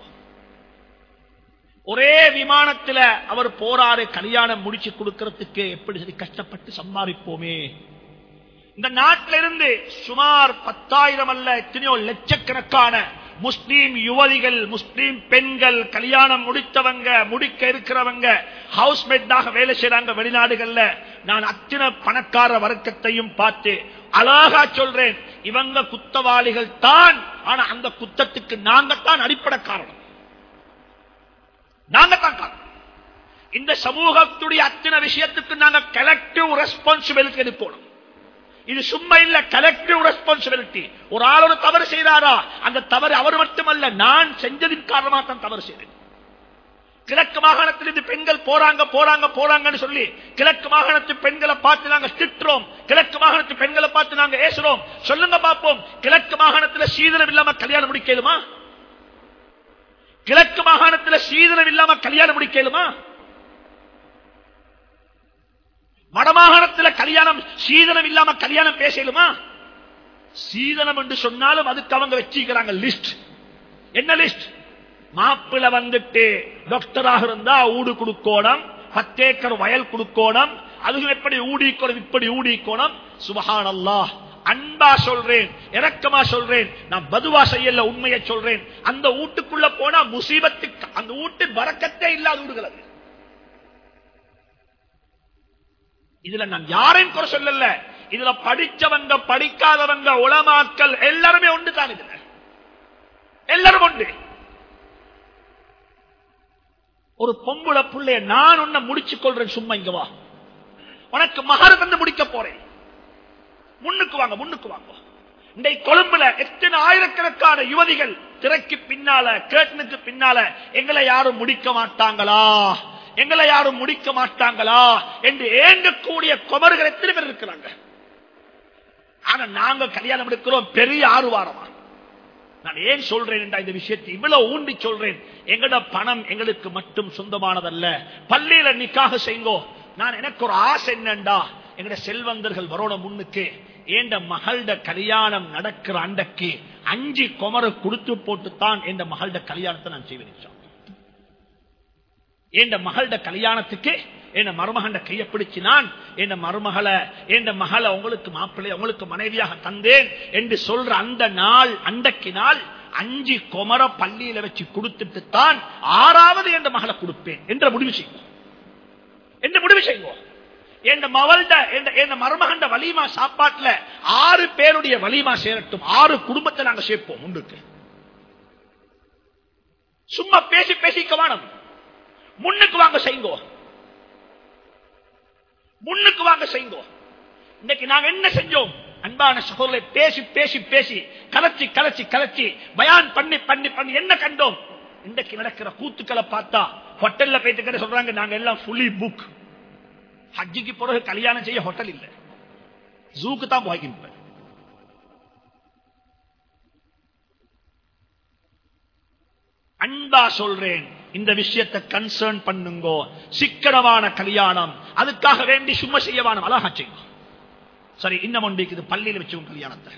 ஒரே விமானத்துல அவர் போறாரு கல்யாணம் முடிச்சு கொடுக்கறதுக்கு. எப்படி சரி கஷ்டப்பட்டு சம்பாதிப்போமே. இந்த நாட்டில இருந்து சுமார் பத்தாயிரம் அல்ல எத்தனையோ லட்சக்கணக்கான முஸ்லீம் யுவதிகள், முஸ்லீம் பெண்கள், கல்யாணம் முடித்தவங்க, முடிக்க இருக்கிறவங்க, ஹவுஸ்மேட்டாக வேலை செய்யறாங்க வெளிநாடுகள்ல. நான் அத்தனை பணக்கார வர்க்கத்தையும் பார்த்து அழகா சொல்றேன், இவங்க குத்தவாளிகள் தான். ஆனா அந்த குத்தத்துக்கு நாங்கத்தான் அடிப்படை காரணம், நாங்கத்தான் காரணம். இந்த சமூகத்துடைய அத்தனை விஷயத்துக்கு நாங்க கலெக்டிவ் ரெஸ்பான்சிபிலிட்டி எடுக்கணும். இது சும்மா இல்ல, கலெக்டிவ் ரெஸ்பான்சிபிலிட்டி. ஒரு ஆள் ஒரு தவறு செய்தாரா, அந்த தவறு அவர் மட்டுமல்ல, நான் செஞ்சதின் காரணமாக தான் தவறு செய்தேன். கிழக்கு மாகாணத்தில் இருந்து பெண்கள் போறாங்க போறாங்க போறாங்கன்னு சொல்லி கிழக்கு மாகாணத்து பெண்களை பார்த்து நாங்க திட்டுறோம், கிழக்கு மாகாணத்து பெண்களை பார்த்து நாங்க ஏசுறோம். சொல்லுங்க பார்ப்போம், கிழக்கு மாகாணத்தில் சீதனம் இல்லாம கல்யாணம் முடிக்கலுமா? கிழக்கு மாகாணத்தில் சீதனம் இல்லாம கல்யாணம் முடிக்கலுமா? வடமாகாணத்தில் கல்யாணம் சீதனம் இல்லாம கல்யாணம் பேசலுமா? சீதனம் என்று சொன்னாலும் அதுக்கு அவங்க வச்சிருக்கிறாங்க லிஸ்ட். என்ன லிஸ்ட்? மாப்பிள்ள வந்துட்டு டாக்டராக இருந்தா ஊடு கொடுக்கணும், பத்தேக்கர் வயல் கொடுக்கணும், அதுவும் எப்படி ஊடிக்கணும், இப்படி ஊடிக்கணும். சுபஹானல்லாஹ், அன்பா சொல்றேன், இரக்கமா சொல்றேன், நான் பதுவா செய்யல, உண்மையை சொல்றேன். அந்த வீட்டுக்குள்ள போனா முசீபத்துக்கு, அந்த வீட்டு பரக்கத்தே இல்லாத வீடுகள். இதுல நான் யாரையும் குறை சொல்லல, இதுல படிச்சவங்க படிக்காதவங்க உலமாக்கள் எல்லாருமே ஒன்று தான். இதுல எல்லாரும் ஒன்று. ஒரு பொம்புள புள்ளைய நான் உன்னை முடிச்சு கொள்றேன், சும்மா இங்க வா, உனக்கு மகர தந்து முடிக்க போறேன், முன்னுக்கு வாங்க முன்னுக்கு வாங்க. இன்றைக்கு கொழும்புல எத்தனை ஆயிரக்கணக்கான யுவதிகள் திரைக்கு பின்னால கேட்டனுக்கு பின்னால எங்களை யாரும் முடிக்க மாட்டாங்களா, எங்களை யாரும் முடிக்க மாட்டாங்களா என்று ஏங்கக்கூடிய குமர்கள் எத்தனை பேர் இருக்கிறாங்க. ஆனா நாங்க கல்யாணம் எடுக்கிறோம் பெரிய ஆறுவாரமா. நான் ஏன் சொல்றேன் என்ற இந்த விஷயத்தை இவ்வளவு ஊண்டி சொல்றேன். எங்கட பணம் எங்களுக்கு மட்டும் சொந்தமானதல்ல. பள்ளியில நிக்காக செய்யுங்கோ. நான் எனக்கு ஒரு ஆசை என்னண்டா, எங்கட செல்வந்தர்கள் வரோட முன்னுக்கு என்ற மகளோட கல்யாணம் நடக்கிற அண்டைக்கு அஞ்சு குமர கொடுத்து போட்டுத்தான் என்ற மகளோட கல்யாணத்தை நான் செய்வேன். என் மகளோட கல்யாணத்துக்கு என் மருமகண்ட கையை பிடிச்சு நான் என் மருமகளை என் மகளை உங்களுக்கு மாப்பிள்ளை உங்களுக்கு மனைவியாக தந்தேன் என்று சொல்ற அந்த நாள் அண்டைக்கு நாள் அஞ்சு குமர பள்ளியில வச்சு கொடுத்துட்டு தான் ஆறாவது என் மகளை கொடுப்பேன் என்ற முடிவு செய்வோம். என்ற முடிவு செய்வோம். என் மவள்ட என் மருமகண்ட வலிமா சாப்பாட்டுல ஆறு பேருடைய வலிமா சேரட்டும், ஆறு குடும்பத்தை நாங்க சேர்ப்போம் முன்னுக்கு. சும்மா பேசி பேசிக்க வேணும், முன்னுக்கு வாங்க செய்யுங்கோ, முன்னுக்கு வாங்க செய்யுங்கோ. இன்னைக்கு நாங்க என்ன செஞ்சோம் அன்பான சகோதரரை? பேசி பேசி பேசி கலச்சி கலச்சி கலச்சி பயான் பண்ணி பண்ணி பண்ணி என்ன கண்டோம்? இன்றைக்கு நடக்கிற கூத்துக்களை பார்த்தா ஹோட்டல்ல போயிட்டு சொல்றாங்க நாங்க எல்லாம் ஃபுல்லி புக். ஹஜ்ஜிக்கு பிறகு கல்யாணம் செய்ய ஹோட்டல் இல்ல, ஜூக்கு தான் போய்கின்ற. அன்பா சொல்றேன், இந்த விஷயத்தை கன்சர்ன் பண்ணுங்கோ. சிக்கனமான கல்யாணம், அதுக்காக வேண்டி சும்மா செய்யவான அழகா செய்யும். சரி, இன்னும் ஒன்றைக்கு பள்ளியில் வச்சு கல்யாணத்தை.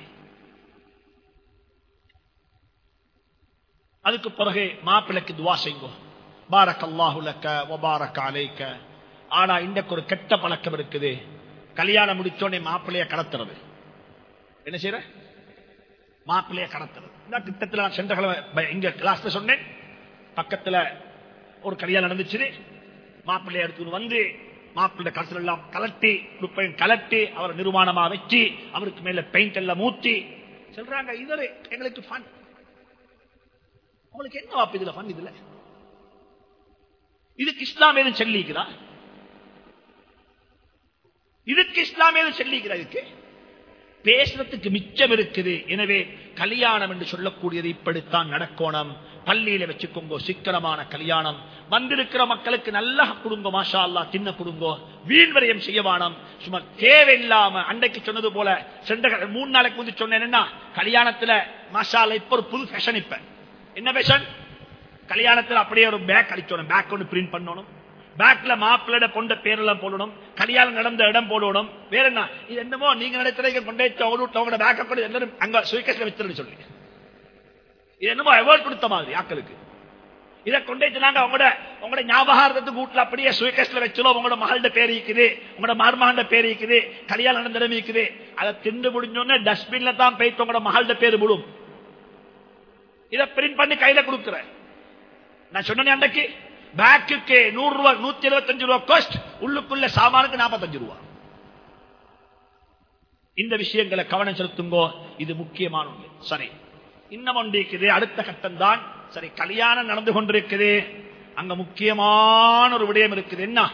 அதுக்கு பிறகு மாப்பிள்ளைக்கு துவா செய்யுங்கோ, பாரக்கல்லாஹு லக வ பாரக அலைக. ஆனா இன்றைக்கு ஒரு கெட்ட பழக்கம் இருக்குது, கல்யாணம் முடிச்சோடனே மாப்பிள்ளைய கடத்துறது. என்ன செய்யற? மாப்பிள்ளைய கடத்துறது. இந்த திட்டத்தில் நான் சென்ற இங்க கிளாஸ்ல சொன்னேன், பக்கத்துல ஒரு கல்யாணம் நடந்துச்சு. மாப்பிள்ளைய எடுத்து வந்து மாப்பிள்ளை கலசல் எல்லாம் கலட்டி கலட்டி அவரை நிர்மாணமா வச்சு அவருக்கு மேல பெயிண்ட் எல்லாம் ஊத்தி சொல்றாங்க இது எங்களுக்கு ஃபன். உங்களுக்கு என்ன வாப்பு இதுல ஃபன்? இதுல இதுக்கு இஸ்லாம் ஏதும் சொல்லிக்கிறா? இதுக்கு இஸ்லாம் ஏதும் சொல்லிக்கிறா? இதுக்கு பேசுறதுக்கு மிச்சம் இருக்குது. எனவே கல்யாணம் என்று சொல்லக்கூடியது இப்படித்தான் நடக்கணும். பள்ளியில வச்சுக்கோங்க, சிக்கனமான கல்யாணம். வந்திருக்கிற மக்களுக்கு நல்லா கொடுங்க, மாஷா அல்லாஹ், தின்ன கொடுங்க, வீண் விரயம் செய்யவானம். சும்மா தேவையில்லாம அன்றைக்கு சொன்னது போல சென்ற மூணு நாளைக்கு வந்து சொன்னேன்னா கல்யாணத்துல மாஷா அல்லாஹ் இப்ப ஒரு புது ஃபேஷன். இப்ப என்ன ஃபேஷன்? கல்யாணத்துல அப்படியே ஒரு பேக் அடிச்சோம், பேக் ஒன்று பிரிண்ட் பண்ணணும், பேக்ல மாப்பிள்ளை கொண்ட பேரெல்லாம் போடணும், கல்யாணம் நடந்த இடம் போடணும். வேற என்ன இது? என்னமோ நீங்க நடத்துறீங்க கொண்டே உங்களோட பேக்க கூட எல்லாரும் அங்க சுயக்கஸ்ல வச்சிருந்து சொல்லி இது என்னமோ அவார்ட் கொடுத்த மாதிரி ஆக்களுக்கு. இதை கொண்டே நாங்க உங்களோட உங்களோட ஞாபகார்த்தத்துக்கு வீட்டுல அப்படியே சுயக்கஸ்ல வச்சோம். உங்களோட மகளோட பேர் இருக்குது, உங்களோட மருமகண்ட பேர் இருக்குது, கல்யாணம் நடந்த இடம் இருக்குது. அதை திண்டு முடிஞ்சோன்னு டஸ்ட்பின்ல தான் போயிட்டு உங்களோட மகளோட பேர் விடும். இதை பிரிண்ட் பண்ணி கையில கொடுக்குறேன். நான் சொன்னேன் அன்றைக்கு பேக்குக்கு நூறு ரூபாய் நூத்தி எழுபத்தி அஞ்சு ரூபாய் காஸ்ட், உள்ளுக்குள்ள சாமானுக்கு நாற்பத்தஞ்சு ரூபாய். இந்த விஷயங்களை கவனம் செலுத்துங்கோ. இது முக்கியமான ஒன்று. சரி, இன்னும் ஒன்று இருக்குது. அடுத்த கட்டம் தான். சரி, கல்யாணம் நடந்து கொண்டிருக்குது. அங்க முக்கியமான ஒரு விடயம் இருக்குது. என்ன?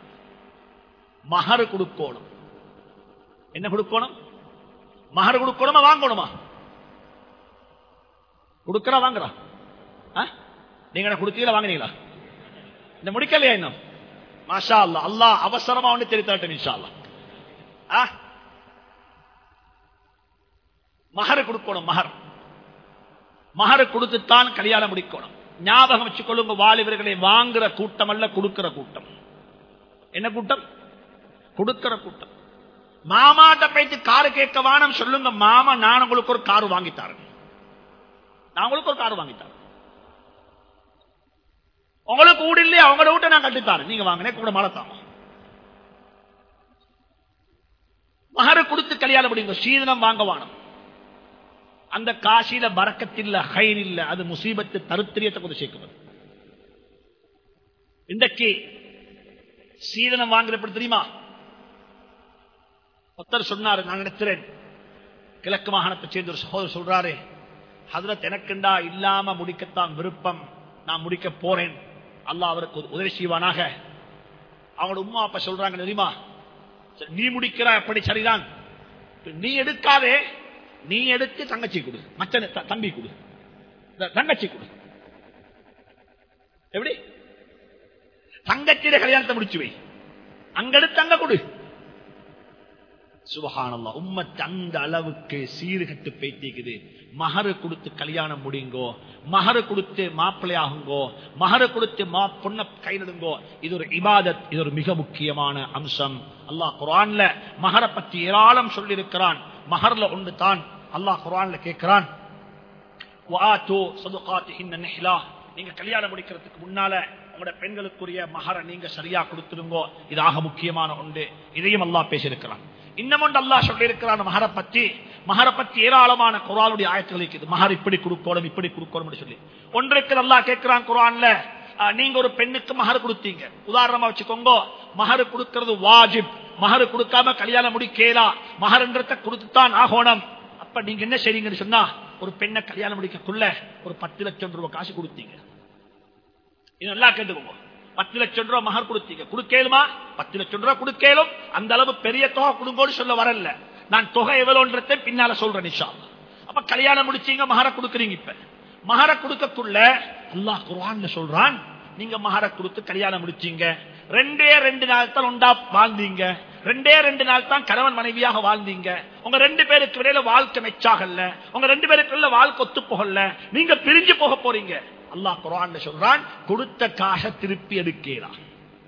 மஹர் கொடுக்கணும். என்ன கொடுக்கணும்? மஹர் கொடுக்கணுமா வாங்கணுமா? கொடுக்கறா வாங்குறா? நீங்க கொடுத்தீங்களா வாங்கினீங்களா? இந்த முடிக்கலையா இன்னும்? மாஷா அல்லாஹ். அல்லாஹ் அவசரமா ஒன்று தெரிவித்தாட்டும் இன்ஷா அல்லாஹ். மஹர் கொடுக்கணும். மஹர் மஹர் கொடுத்துத்தான் கல்யாணம் முடிக்கணும். ஞாபகம் வச்சுக் கொள்ளுங்க வாலிபர்களை, வாங்குற கூட்டம் அல்ல, கொடுக்கிற கூட்டம். என்ன கூட்டம்? கொடுக்கிற கூட்டம். மாமாட்ட போயிட்டு காரு கேட்க வானம் சொல்லுங்க, மாமா நான் உங்களுக்கு ஒரு காரு வாங்கித்தாரு, நான் உங்களுக்கு ஒரு காரு வாங்கித்தாரு. உங்களுக்கு வீடு இல்லையா, அவங்களோட வீட்டை நான் கட்டித்தாரு, நீங்க வாங்கினே கூட மழத்தாங்க. மஹர் கொடுத்து கல்யாணம் முடியுங்க. சீதனம் வாங்க வானம். அந்த காசில பரக்கத்தில்ல, ஹைர் இல்ல, அது முசீபத்து தருத்திரியத்தை கொண்டு சேர்க்கிறது. இன்றைக்கு சீதனம் வாங்குறப்ப தெரியுமா? ஒருத்தர் சொன்னாரு, நான் நினைக்கிறேன் கிழக்கு மாகாணத்தை சேர்ந்த ஒரு சகோதரர் சொல்றாரு, ஹதரத் எனக்குண்டா இல்லாம முடிக்கத்தான் விருப்பம், நான் முடிக்க போறேன், அல்லாஹ் அவருக்கு உதவி செய்வானாக. அவங்களோட உம்மா அப்பா சொல்றாங்க தெரியுமா, நீ முடிக்கிறா எப்படி சரிதான், நீ எடுக்காதே, நீ எடுத்து தங்கச்சி கொடு, மச்ச தம்பி கொடு, தங்கச்சி கொடு. எப்படி? தங்கச்சியில கல்யாணத்தை முடிச்சு வை, அங்க எடுத்து அங்க கொடு. சுபஹானல்லாஹ். உம்மத்து அந்த அளவுக்கு சீர்கட்டு பேத்திக்குது. மஹர் கொடுத்து கல்யாணம் முடியுங்கோ, மஹர் கொடுத்து மாப்பிள்ளையாகுங்கோ, மஹர் கொடுத்து பொண்ண கையிடுங்கோ. இது ஒரு இபாதத், இது ஒரு மிக முக்கியமான அம்சம். அல்லாஹ் குர்ஆன்ல மஹரை பற்றி ஏராளம் சொல்லி இருக்கிறான். மஹர்ல ஒன்று தான் அல்லாஹ் குர்ஆன்ல கேட்கிறான், வஆது ஸதகாத்திஹின்ன நிஹ்லா, நீங்க கல்யாணம் முடிக்கிறதுக்கு முன்னால உங்களோட பெண்களுக்குரிய மஹரை நீங்க சரியா கொடுத்துருங்கோ. இது ஆக முக்கியமான ஒன்று. இதையும் அல்லாஹ் பேசியிருக்கிறான். இன்னும் ஒன்று அல்லாஹ் சொல்லி இருக்கிறான் மஹரை பற்றி. மஹரை பற்றி ஏராளமான குர்ஆனுடைய ஆயத்துகள் இருக்குது. மஹர் இப்படி கொடுக்கணும், இப்படி கொடுக்கணும் சொல்லி ஒன்றுக்கு அல்லாஹ் கேட்கிறான் குர்ஆன்ல, நீங்க ஒரு பெண்ணுக்கு மஹர் கொடுத்தீங்க, உதாரணமா வச்சுக்கோங்க, மஹர் கொடுக்கிறது வாஜிப், மஹர் கொடுக்காம கல்யாணம் முடிக்கலா, மஹர்ன்றத கொடுத்துத்தான் ஆகணும். அப்ப நீங்க என்ன செய்றீங்கன்னு சொன்னா, ஒரு பெண்ணை கல்யாணம் முடிக்கக்குள்ள ஒரு பத்து லட்சம் ரூபாய் காசு கொடுத்தீங்க. இது நல்லா கேட்டுக்கோங்க. பத்து லட்சம் ரூபாய் மஹர் கொடுத்தீங்க, கொடுக்கலுமா? பத்து லட்சம் ரூபாய் கொடுக்கலும். அந்த அளவு பெரிய தொகை கொடுங்கோன்னு சொல்ல வரல, நான் தொகை எவ்வளவுன்றதை பின்னால சொல்றேன் இன்ஷா அல்லாஹ். அப்ப கல்யாணம் முடிச்சீங்க, மஹரை கொடுக்குறீங்க. இப்ப மஹரை கொடுக்கக்குள்ள அல்லாஹ் குர்ஆன்ல சொல்றான், நீங்க மஹரை கொடுத்து கல்யாணம் முடிச்சீங்க, ரெண்டே ரெண்டு நாள் தான் உண்டா வாழ்ந்தீங்க, ரெண்டே ரெண்டு நாள் தான் கணவன் மனைவியாக வாழ்ந்தீங்க, உங்க ரெண்டு பேருக்கு இடையில வாழ்க்கை மெச்சாகல, உங்க ரெண்டு பேருக்கு வாழ்க்கை ஒத்து போகல, நீங்க பிரிஞ்சு போக போறீங்க. அல்லாஹ் குர்ஆன்ல சொல்றான், கொடுத்த காசை திருப்பி எடுக்கலாம்.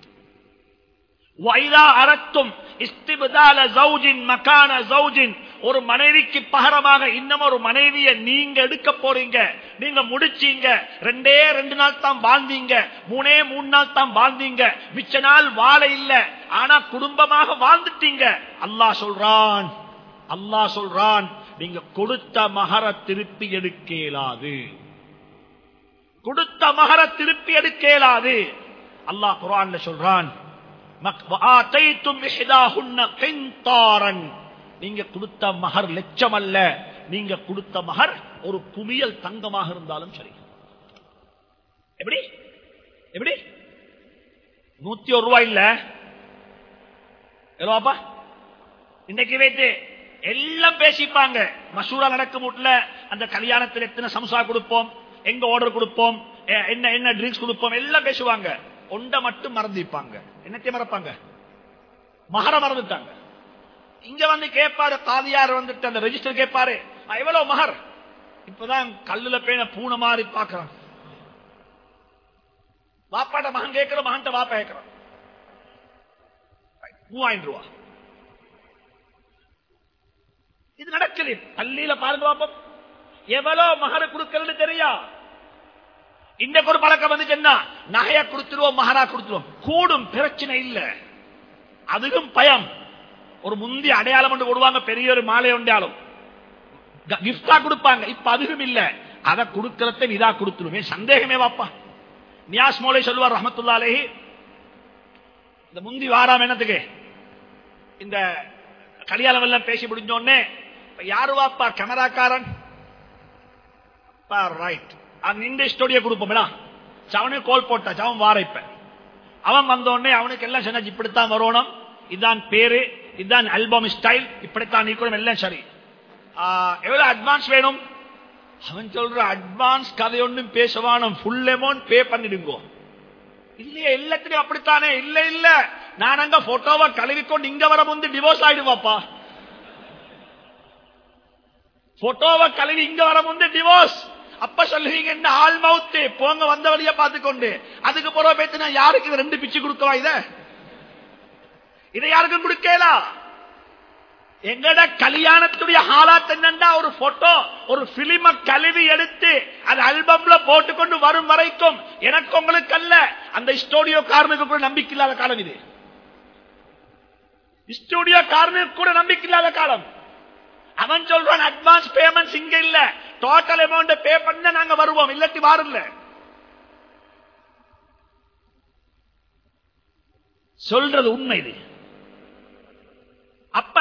வைதா அரத்தும் இஸ்திப்தால ஜௌஜின் மகான ஜௌஜின், ஒரு மனைவிக்கு பகரமாக இன்னும் ஒரு மனைவியை நீங்க எடுக்க போறீங்க, நீங்க முடிச்சீங்க, ரெண்டே ரெண்டு நாள் தான் வாழ்ந்தீங்க, மூணே மூணு நாள் தான் வாழ்ந்தீங்க, மிச்ச நாள் வாழ இல்ல, ஆனா குடும்பமாக வாழ்ந்துட்டீங்க. அல்லாஹ் சொல்றான், அல்லாஹ் சொல்றான், நீங்க கொடுத்த மஹரை திருப்பி எடுக்கலாது, கொடுத்த மஹரை திருப்பி எடுக்கலாது. அல்லாஹ் குர்ஆன்ல சொல்றான், நீங்க கொடுத்த மஹர் லட்சம் அல்ல, நீங்க கொடுத்த மஹர் ஒரு குமியல் தங்கமாக இருந்தாலும் சரி. எப்படி எப்படி நூத்தி ஒரு ரூபாய் இல்ல, எவ்வளோப்பா இன்னைக்கு வைத்து எல்லாம் பேசிப்பாங்க. மசூரா நடக்கும் வீட்டுல அந்த கல்யாணத்தில் எத்தனை சம்சா கொடுப்போம், எங்க ஆர்டர் கொடுப்போம், என்ன என்ன ட்ரிங்க்ஸ் கொடுப்போம், எல்லாம் பேசுவாங்க. ஒன்றை மட்டும் மறந்துப்பாங்க. என்னத்தையும் மறப்பாங்க? மஹர மறந்துட்டாங்க. இங்க வந்து கேட்பாரு காதியார், வந்துட்டு அந்த ரெஜிஸ்டர் கேட்பாரு, எவ்வளவு மஹர்? இப்பதான் கல்லுல பேன பூனை மாறி பாக்குறான். வாப்பாட்ட மகன் கேட்கிற, மகன்ட்ட வாப்பா கேட்கிறான். மூவாயிரம் ரூபாய். இது நடக்குது. பள்ளியில பாருங்க பாப்போம், எவ்வளவு மஹர் கொடுக்கறது தெரியா? இன்னைக்கு ஒரு பழக்கம் வந்துச்சுன்னா நகைய கொடுத்துருவோம், மஹரா கொடுத்துருவோம், கூடும், பிரச்சனை இல்ல. அதுவும் பயம். ஒரு முந்தி அடையாளம் கொண்டு போடுவாங்க, பெரிய ஒரு மாலை ஒன்றாலும் கிஃப்டா கொடுப்பாங்க. இப்ப அதுவும் இல்ல, அதை கொடுக்கறத இதா கொடுத்துருவேன், சந்தேகமே வாப்பா. நியாஸ் மௌலை சொல்லுவார் ரஹ்மத்துல்லாஹி அலைஹி, இந்த முந்தி வாராம் என்னத்துக்கு இந்த கல்யாணம் எல்லாம் பேசி முடிஞ்சோடனே யாரு வாப்பா கேமராக்காரன் ரைட் இந்த ஸ்டூடியோ கொடுப்போம்டா அவனுக்கு கோல் போட்டா அவன் வார இப்ப அவன் வந்தோடனே அவனுக்கு எல்லாம் சொன்ன இப்படித்தான் வரணும், இதுதான் பேரு, இதுதான் ஆல்பம் ஸ்டைல், இப்படித்தான் நீக்கணும், எல்லாம் சரி. எவ்வளவு அட்வான்ஸ் வேணும்? அவன் சொல்ற அட்வான்ஸ் கதை ஒன்றும் பேசவானும், ஃபுல் அமௌண்ட் பே பண்ணிடுங்கோ. இல்லையா எல்லாத்திலையும் அப்படித்தானே? இல்ல இல்ல நான் அங்க போட்டோவை கழுவிக்கொண்டு இங்க வர வந்து டிவோர்ஸ் ஆயிடுவாப்பா. போட்டோவை கழுவி இங்க வர வந்து டிவோர்ஸ். அப்ப சொல்லுவீங்க என்ன ஆள் மவுத்து போங்க வந்த வழியா பார்த்துக்கொண்டு. அதுக்கு பிறகு பேத்து நான் யாருக்கு ரெண்டு பிச்சு கொடுக்கவா? இத இதை யாருக்கும் கொடுக்கலாம். எங்கட கல்யாணத்துடைய ஹாலாத் என்னண்டா ஒரு போட்டோ ஒரு பிலிம கழுவி எடுத்து அது ஆல்பம்ல போட்டுக்கொண்டு வரும் வரைக்கும் எனக்கு உங்களுக்கு அல்ல அந்த ஸ்டூடியோ காரனுக்கு கூட நம்பிக்கை இல்லாத காலம். இது ஸ்டூடியோ காரனுக்கு கூட நம்பிக்கை இல்லாத காலம். அவன் சொல்றான் அட்வான்ஸ் பேமெண்ட் இங்க இல்ல, டோட்டல் அமௌண்ட் பே பண்ண நாங்க வருவோம், இல்லாட்டி வாரல. சொல்றது உண்மை இது. அப்ப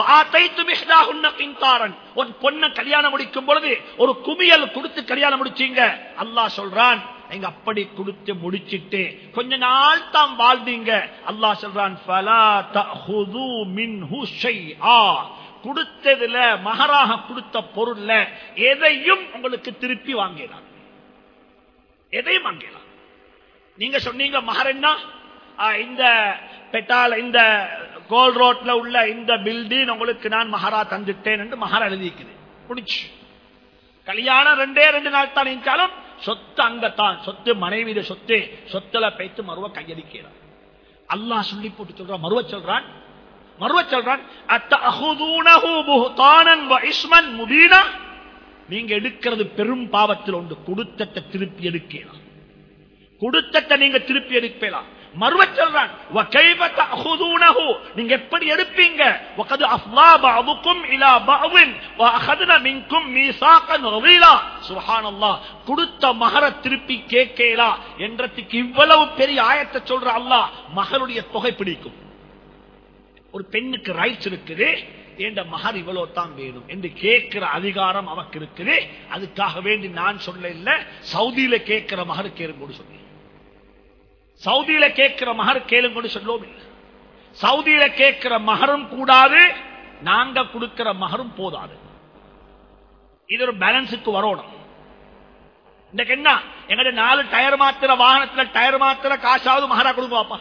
ஒரு பொண்ணை கல்யாணம் முடிக்கும் பொழுது ஒரு குமியல் கொடுத்து கல்யாணம் முடிச்சீங்க. அல்லாஹ் சொல்றான் எங்க அப்படி கொடுத்து முடிச்சிட்டு கொஞ்ச நாள் தான் வாழ்ந்தீங்க. அல்லாஹ் சொல்றான் ஃபலா தஅஹுது மின்ஹு ஷைஆ, கொடுத்ததுல மஹராக கொடுத்த பொருள்ல எதையும் உங்களுக்கு திருப்பி வாங்கலாம், எதையும் வாங்கலாம். நீங்க சொன்னீங்க மஹர் என்ன, இந்த பெட்டால் இந்த கோல் ரோட்ல உள்ள இந்த பில்டிங் உங்களுக்கு நான் மஹரா தந்துட்டேன் என்று மஹர் எழுதிக்குது, முடிச்சு. கல்யாணம் ரெண்டே ரெண்டு நாள் தான் இருந்தாலும் சொத்து அங்கத்தான், சொத்து மனைவி சொத்து, சொத்துல பேத்து மறுவ கையடிக்கிறான். அல்லாஹ் சொல்லி போட்டு சொல்றான், மறுவ சொல்றான் மறுவ சொல்றான் அத்தஅஹுதூனஹு புஹ்தானன் வ இஸ்மன் முபீனா, நீங்க எடுக்கிறது பெரும் பாவத்தில் ஒன்று. கொடுத்தத்தை திருப்பி எடுக்கலாம், கொடுத்தத்தை நீங்க திருப்பி எடுக்கலாம். மறுவ சொல்றான் வ கைஃப தஅஹுதூனஹு, நீங்க எப்படி எடுப்பீங்க? வகத் அஃலா பஅதுகும் இலா பஅதின் வ அഖذنا மின்கும் மீசாகன் கலீலா. சுப்ஹானல்லாஹ், கொடுத்த மஹர திருப்பி கேட்கலா என்றதுக்கு இவ்வளவு பெரிய ஆயத்தை சொல்ற அல்லாஹ் மஹருடைய தொகை பிடிக்கும். ஒரு பெண்ணுக்கு ரைட்ஸ் இருக்குது, என்ற மஹர் இவ்வளவு தான் வேணும் என்று கேட்கிற அதிகாரம் அவருக்கு இருக்குது. அதுக்காக வேண்டி நான் சொல்ல இல்ல, சவுதியில கேட்கிற மஹர் கேளுங்க சொல்லி, சவுதியில கேட்கிற மஹர் கேளுங்க சொல்லுவோம் இல்லை. சவுதியில கேட்கிற மஹரும் கூடாது, நாங்க கொடுக்கிற மஹரும் போதாது. இது ஒரு பேலன்ஸுக்கு வரணும். இன்னைக்கு என்ன, எங்கிட்ட நாலு டயர் மாத்திர வாகனத்துல டயர் மாத்திர காசாவது மஹரா கொடுங்கப்பா.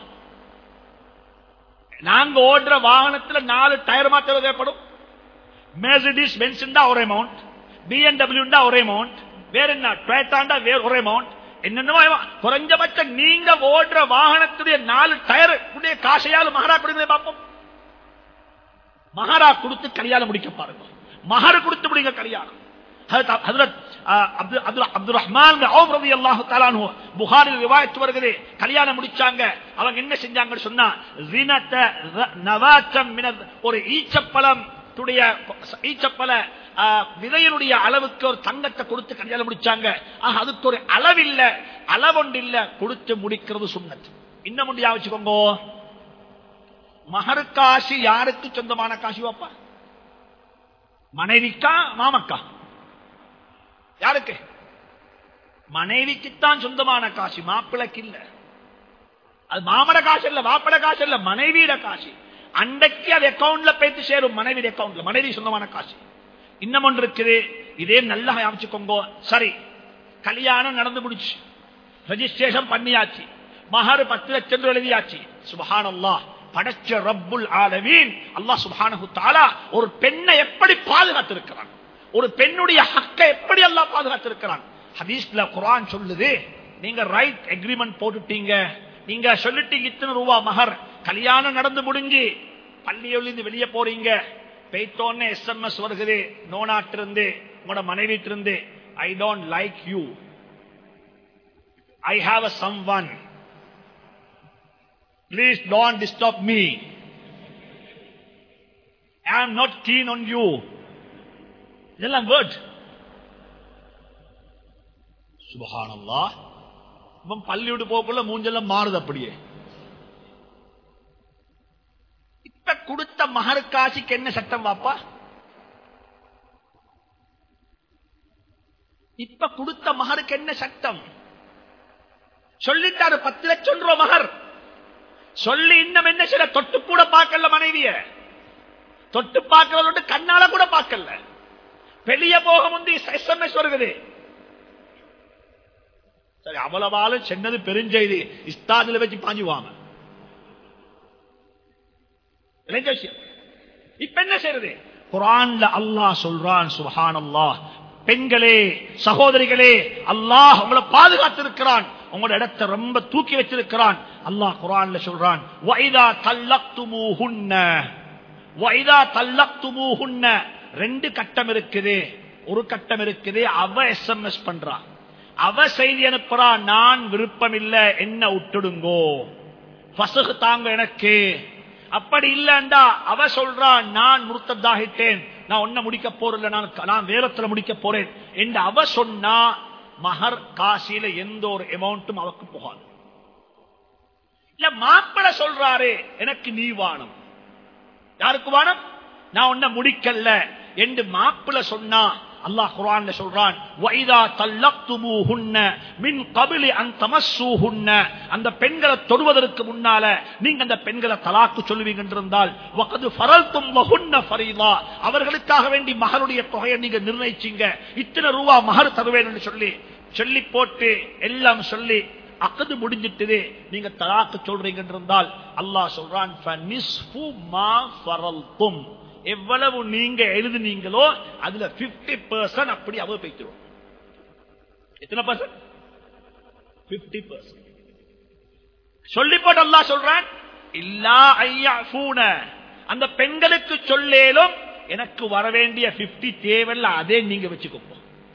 நாங்க ஓடுற வாகனத்துல நாலு டயர் மாத்திர தேவைப்படும். மெர்சிடிஸ் பென்ஸ் ஒரு அமௌண்ட், பிஎம்டபிள்யூ ஒரு அமௌண்ட், வேற என்ன டொயோட்டா வேற ஒரு அமௌண்ட், என்னென்னமோ குறைஞ்சபட்சம் நீங்க ஓடுற வாகனத்துடைய நாலு டயர் காசையால் மஹரா கொடுங்க பார்ப்போம். மஹரா கொடுத்து கல்யாணம் முடிக்க பாருங்க, மஹர் கொடுத்து முடிங்க கல்யாணம். அப்துல் ரஹ்மான் ரலியல்லாஹு தஆலா அன்ஹு புகாரில் ரிவாயத் வருகிறது, கல்யாணம் முடிச்சாங்க. அவங்க என்ன செஞ்சாங்க சொன்னா, ஸினத நவாத்தம் மின, ஒரு ஈச்சப்பழம் துடைய ஈச்சப்பழ விதையினுடைய அளவுக்கு ஒரு தங்கத்தை கொடுத்து கல்யாணம் முடிச்சாங்க. அதுக்கு ஒரு அளவில்ல, அளவொண்டு இல்ல, கொடுத்து முடிக்கிறது சுன்னத். இன்னும் ஒன்று வச்சுக்கோங்க, மஹர் காசி யாருக்கு சொந்தமான காசி வாப்பா? மனைவிக்கா மாமக்கா? யாருக்கு? மனைவிக்குத்தான் சொந்தமான காசி, மாப்பிளைக்கு இல்ல. அது மாமட காசு இல்ல, மாப்பிள காசு இல்ல, மனைவியிட காசு. அன்றைக்கு அது அக்கௌண்ட்ல போயிட்டு சேரும், மனைவி அக்கௌண்ட்ல, மனைவி சொந்தமான காசு. இன்னும் ஒன்று இருக்குது, இதே நல்லா ஞாபகம். சரி, கல்யாணம் நடந்து முடிச்சு, ரெஜிஸ்ட்ரேஷன் பண்ணியாச்சு, மஹர் பத்து லட்சம் எழுதியாச்சு. சுப்ஹானல்லாஹ், படைச்ச ரப்புல் ஆலமீன் அல்லாஹ் சுப்ஹானஹு தஆலா ஒரு பெண்ணை எப்படி பாதுகாத்திருக்கிறான், ஒரு பெண்ணுடைய ஹக்கை எப்படி அல்லாஹ் பாதுகாத்திருக்கிறான். ஹதீஸ்ல குர்ஆன் சொல்லுது, நீங்க ரைட் அக்ரிமெண்ட் போட்டுட்டீங்க, நீங்க சொல்லிட்டீங்க இத்தனை ரூபா மஹர், கல்யாணம் நடந்து முடிஞ்சு பள்ளியிலிருந்து வெளியே போறீங்க, பெய்தோன்னு எஸ்எம்எஸ் வருகிறது நோனாட்டு இருந்து, உங்களோட மனைவிட்டு இருந்து, I don't like you, I have a someone, please don't disturb me, I am not keen on you. இதெல்லாம் வேர்ட். சுப்ஹானல்லாஹ், பள்ளி விட்டு போக்குள்ள மூஞ்செல்லாம் மாறுது அப்படியே. இப்ப கொடுத்த மகர் காசிக்கு என்ன சட்டம் வாப்பா? இப்ப கொடுத்த மகருக்கு என்ன சட்டம்? சொல்லிட்டாரு பத்து லட்சம் ரூபாய் மகர். சொல்லி இன்னும் என்ன செய்ய? தொட்டு கூட பார்க்கல மனைவிய. தொட்டு பார்க்கறது கண்ணால கூட பார்க்கல. வெளியே போக முந்தி எஸ்எம்எஸ் வருகிறது. சரி, அவ்வளவாலும் சென்னது பெருஞ்செய்தி. இஸ்தாதுல வச்சு பாஞ்சுவாங்க. இப்ப என்ன செய்யறது? குர்ஆன்ல அல்லாஹ் சொல்றான், சுப்ஹானல்லாஹ், பெண்களே சகோதரிகளே, அல்லாஹ் உங்களை பாதுகாத்திருக்கிறான், உங்களோட இடத்தை ரொம்ப தூக்கி வச்சிருக்கிறான். அல்லாஹ் குர்ஆன்ல சொல்றான், வஇதா தல்லக்துமூஹுன்ன வஇதா தல்லக்துமூஹுன்ன. ரெண்டு கட்டம் இருக்குது. ஒரு கட்டம் இருக்குது, அவ எஸ்எம்எஸ் பண்றா, அவ செய்தி அனுப்புறா, நான் விருப்பம் இல்ல, என்ன விட்டுடுங்கோ, ஃபஸ்ஹ் தாங்க எனக்கு. அப்படி இல்லண்டா அவ சொல்றா, நான் முர்த்ததாகிட்டேன், நான் ஒன்ன முடிக்க போறேன், நான் நான் வேறத்துல முடிக்க போறேன் என்று அவ சொன்னா, மஹர் காசியில எந்த ஒரு அமௌண்ட்டும் அவக்கு போகாது. இல்ல மாப்பிள சொல்றாரு, எனக்கு நீ வானம். யாருக்கு வானம்? நான் ஒன்ன முடிக்கல என்று மாப்பிள சொன்னா, அல்லாஹ் குர்ஆன்ல சொல்றான், வஇதா தல்லக்துமூஹுன்ன மின் கப்லி அன் தமஸ்ஸூஹுன்ன. அந்த பெண்களை தொடுவதற்கு முன்னால நீங்க அந்த பெண்களை தலாக்கு சொல்லுவீங்க என்றால், வகது ஃபரல்தும் வஹுன்ன ஃபரீதா, அவர்களுக்காக வேண்டி மஹருடைய தொகையை நீங்க நிர்ணயிச்சீங்க, இத்தனை ரூபா மஹர் தருவேன் என்று சொல்லி சொல்லி போட்டு எல்லாம் சொல்லி அக்து முடிஞ்சிட்டது, நீங்க தலாக்கு சொல்றீங்க என்றால் அல்லாஹ் சொல்றான், ஃபனிஸ்ஃபு மா ஃபரல்தும், எவ்வளவு நீங்க எழுதுனீங்களோ அதுல பிப்டி பெர்சன்ட் அப்படி அவ பேசிடுவோம். எத்தனை பர்சன்ட்? பிப்டி பெர்சன்ட் சொல்லி போட்டு அல்லாஹ் சொல்றான், இல்லா ஐயஃபூன, அந்த பெண்களுக்கு சொல்லேலும் எனக்கு வர வேண்டிய பிப்டி தேவையில்ல, அதே நீங்க வச்சுக்கோங்க.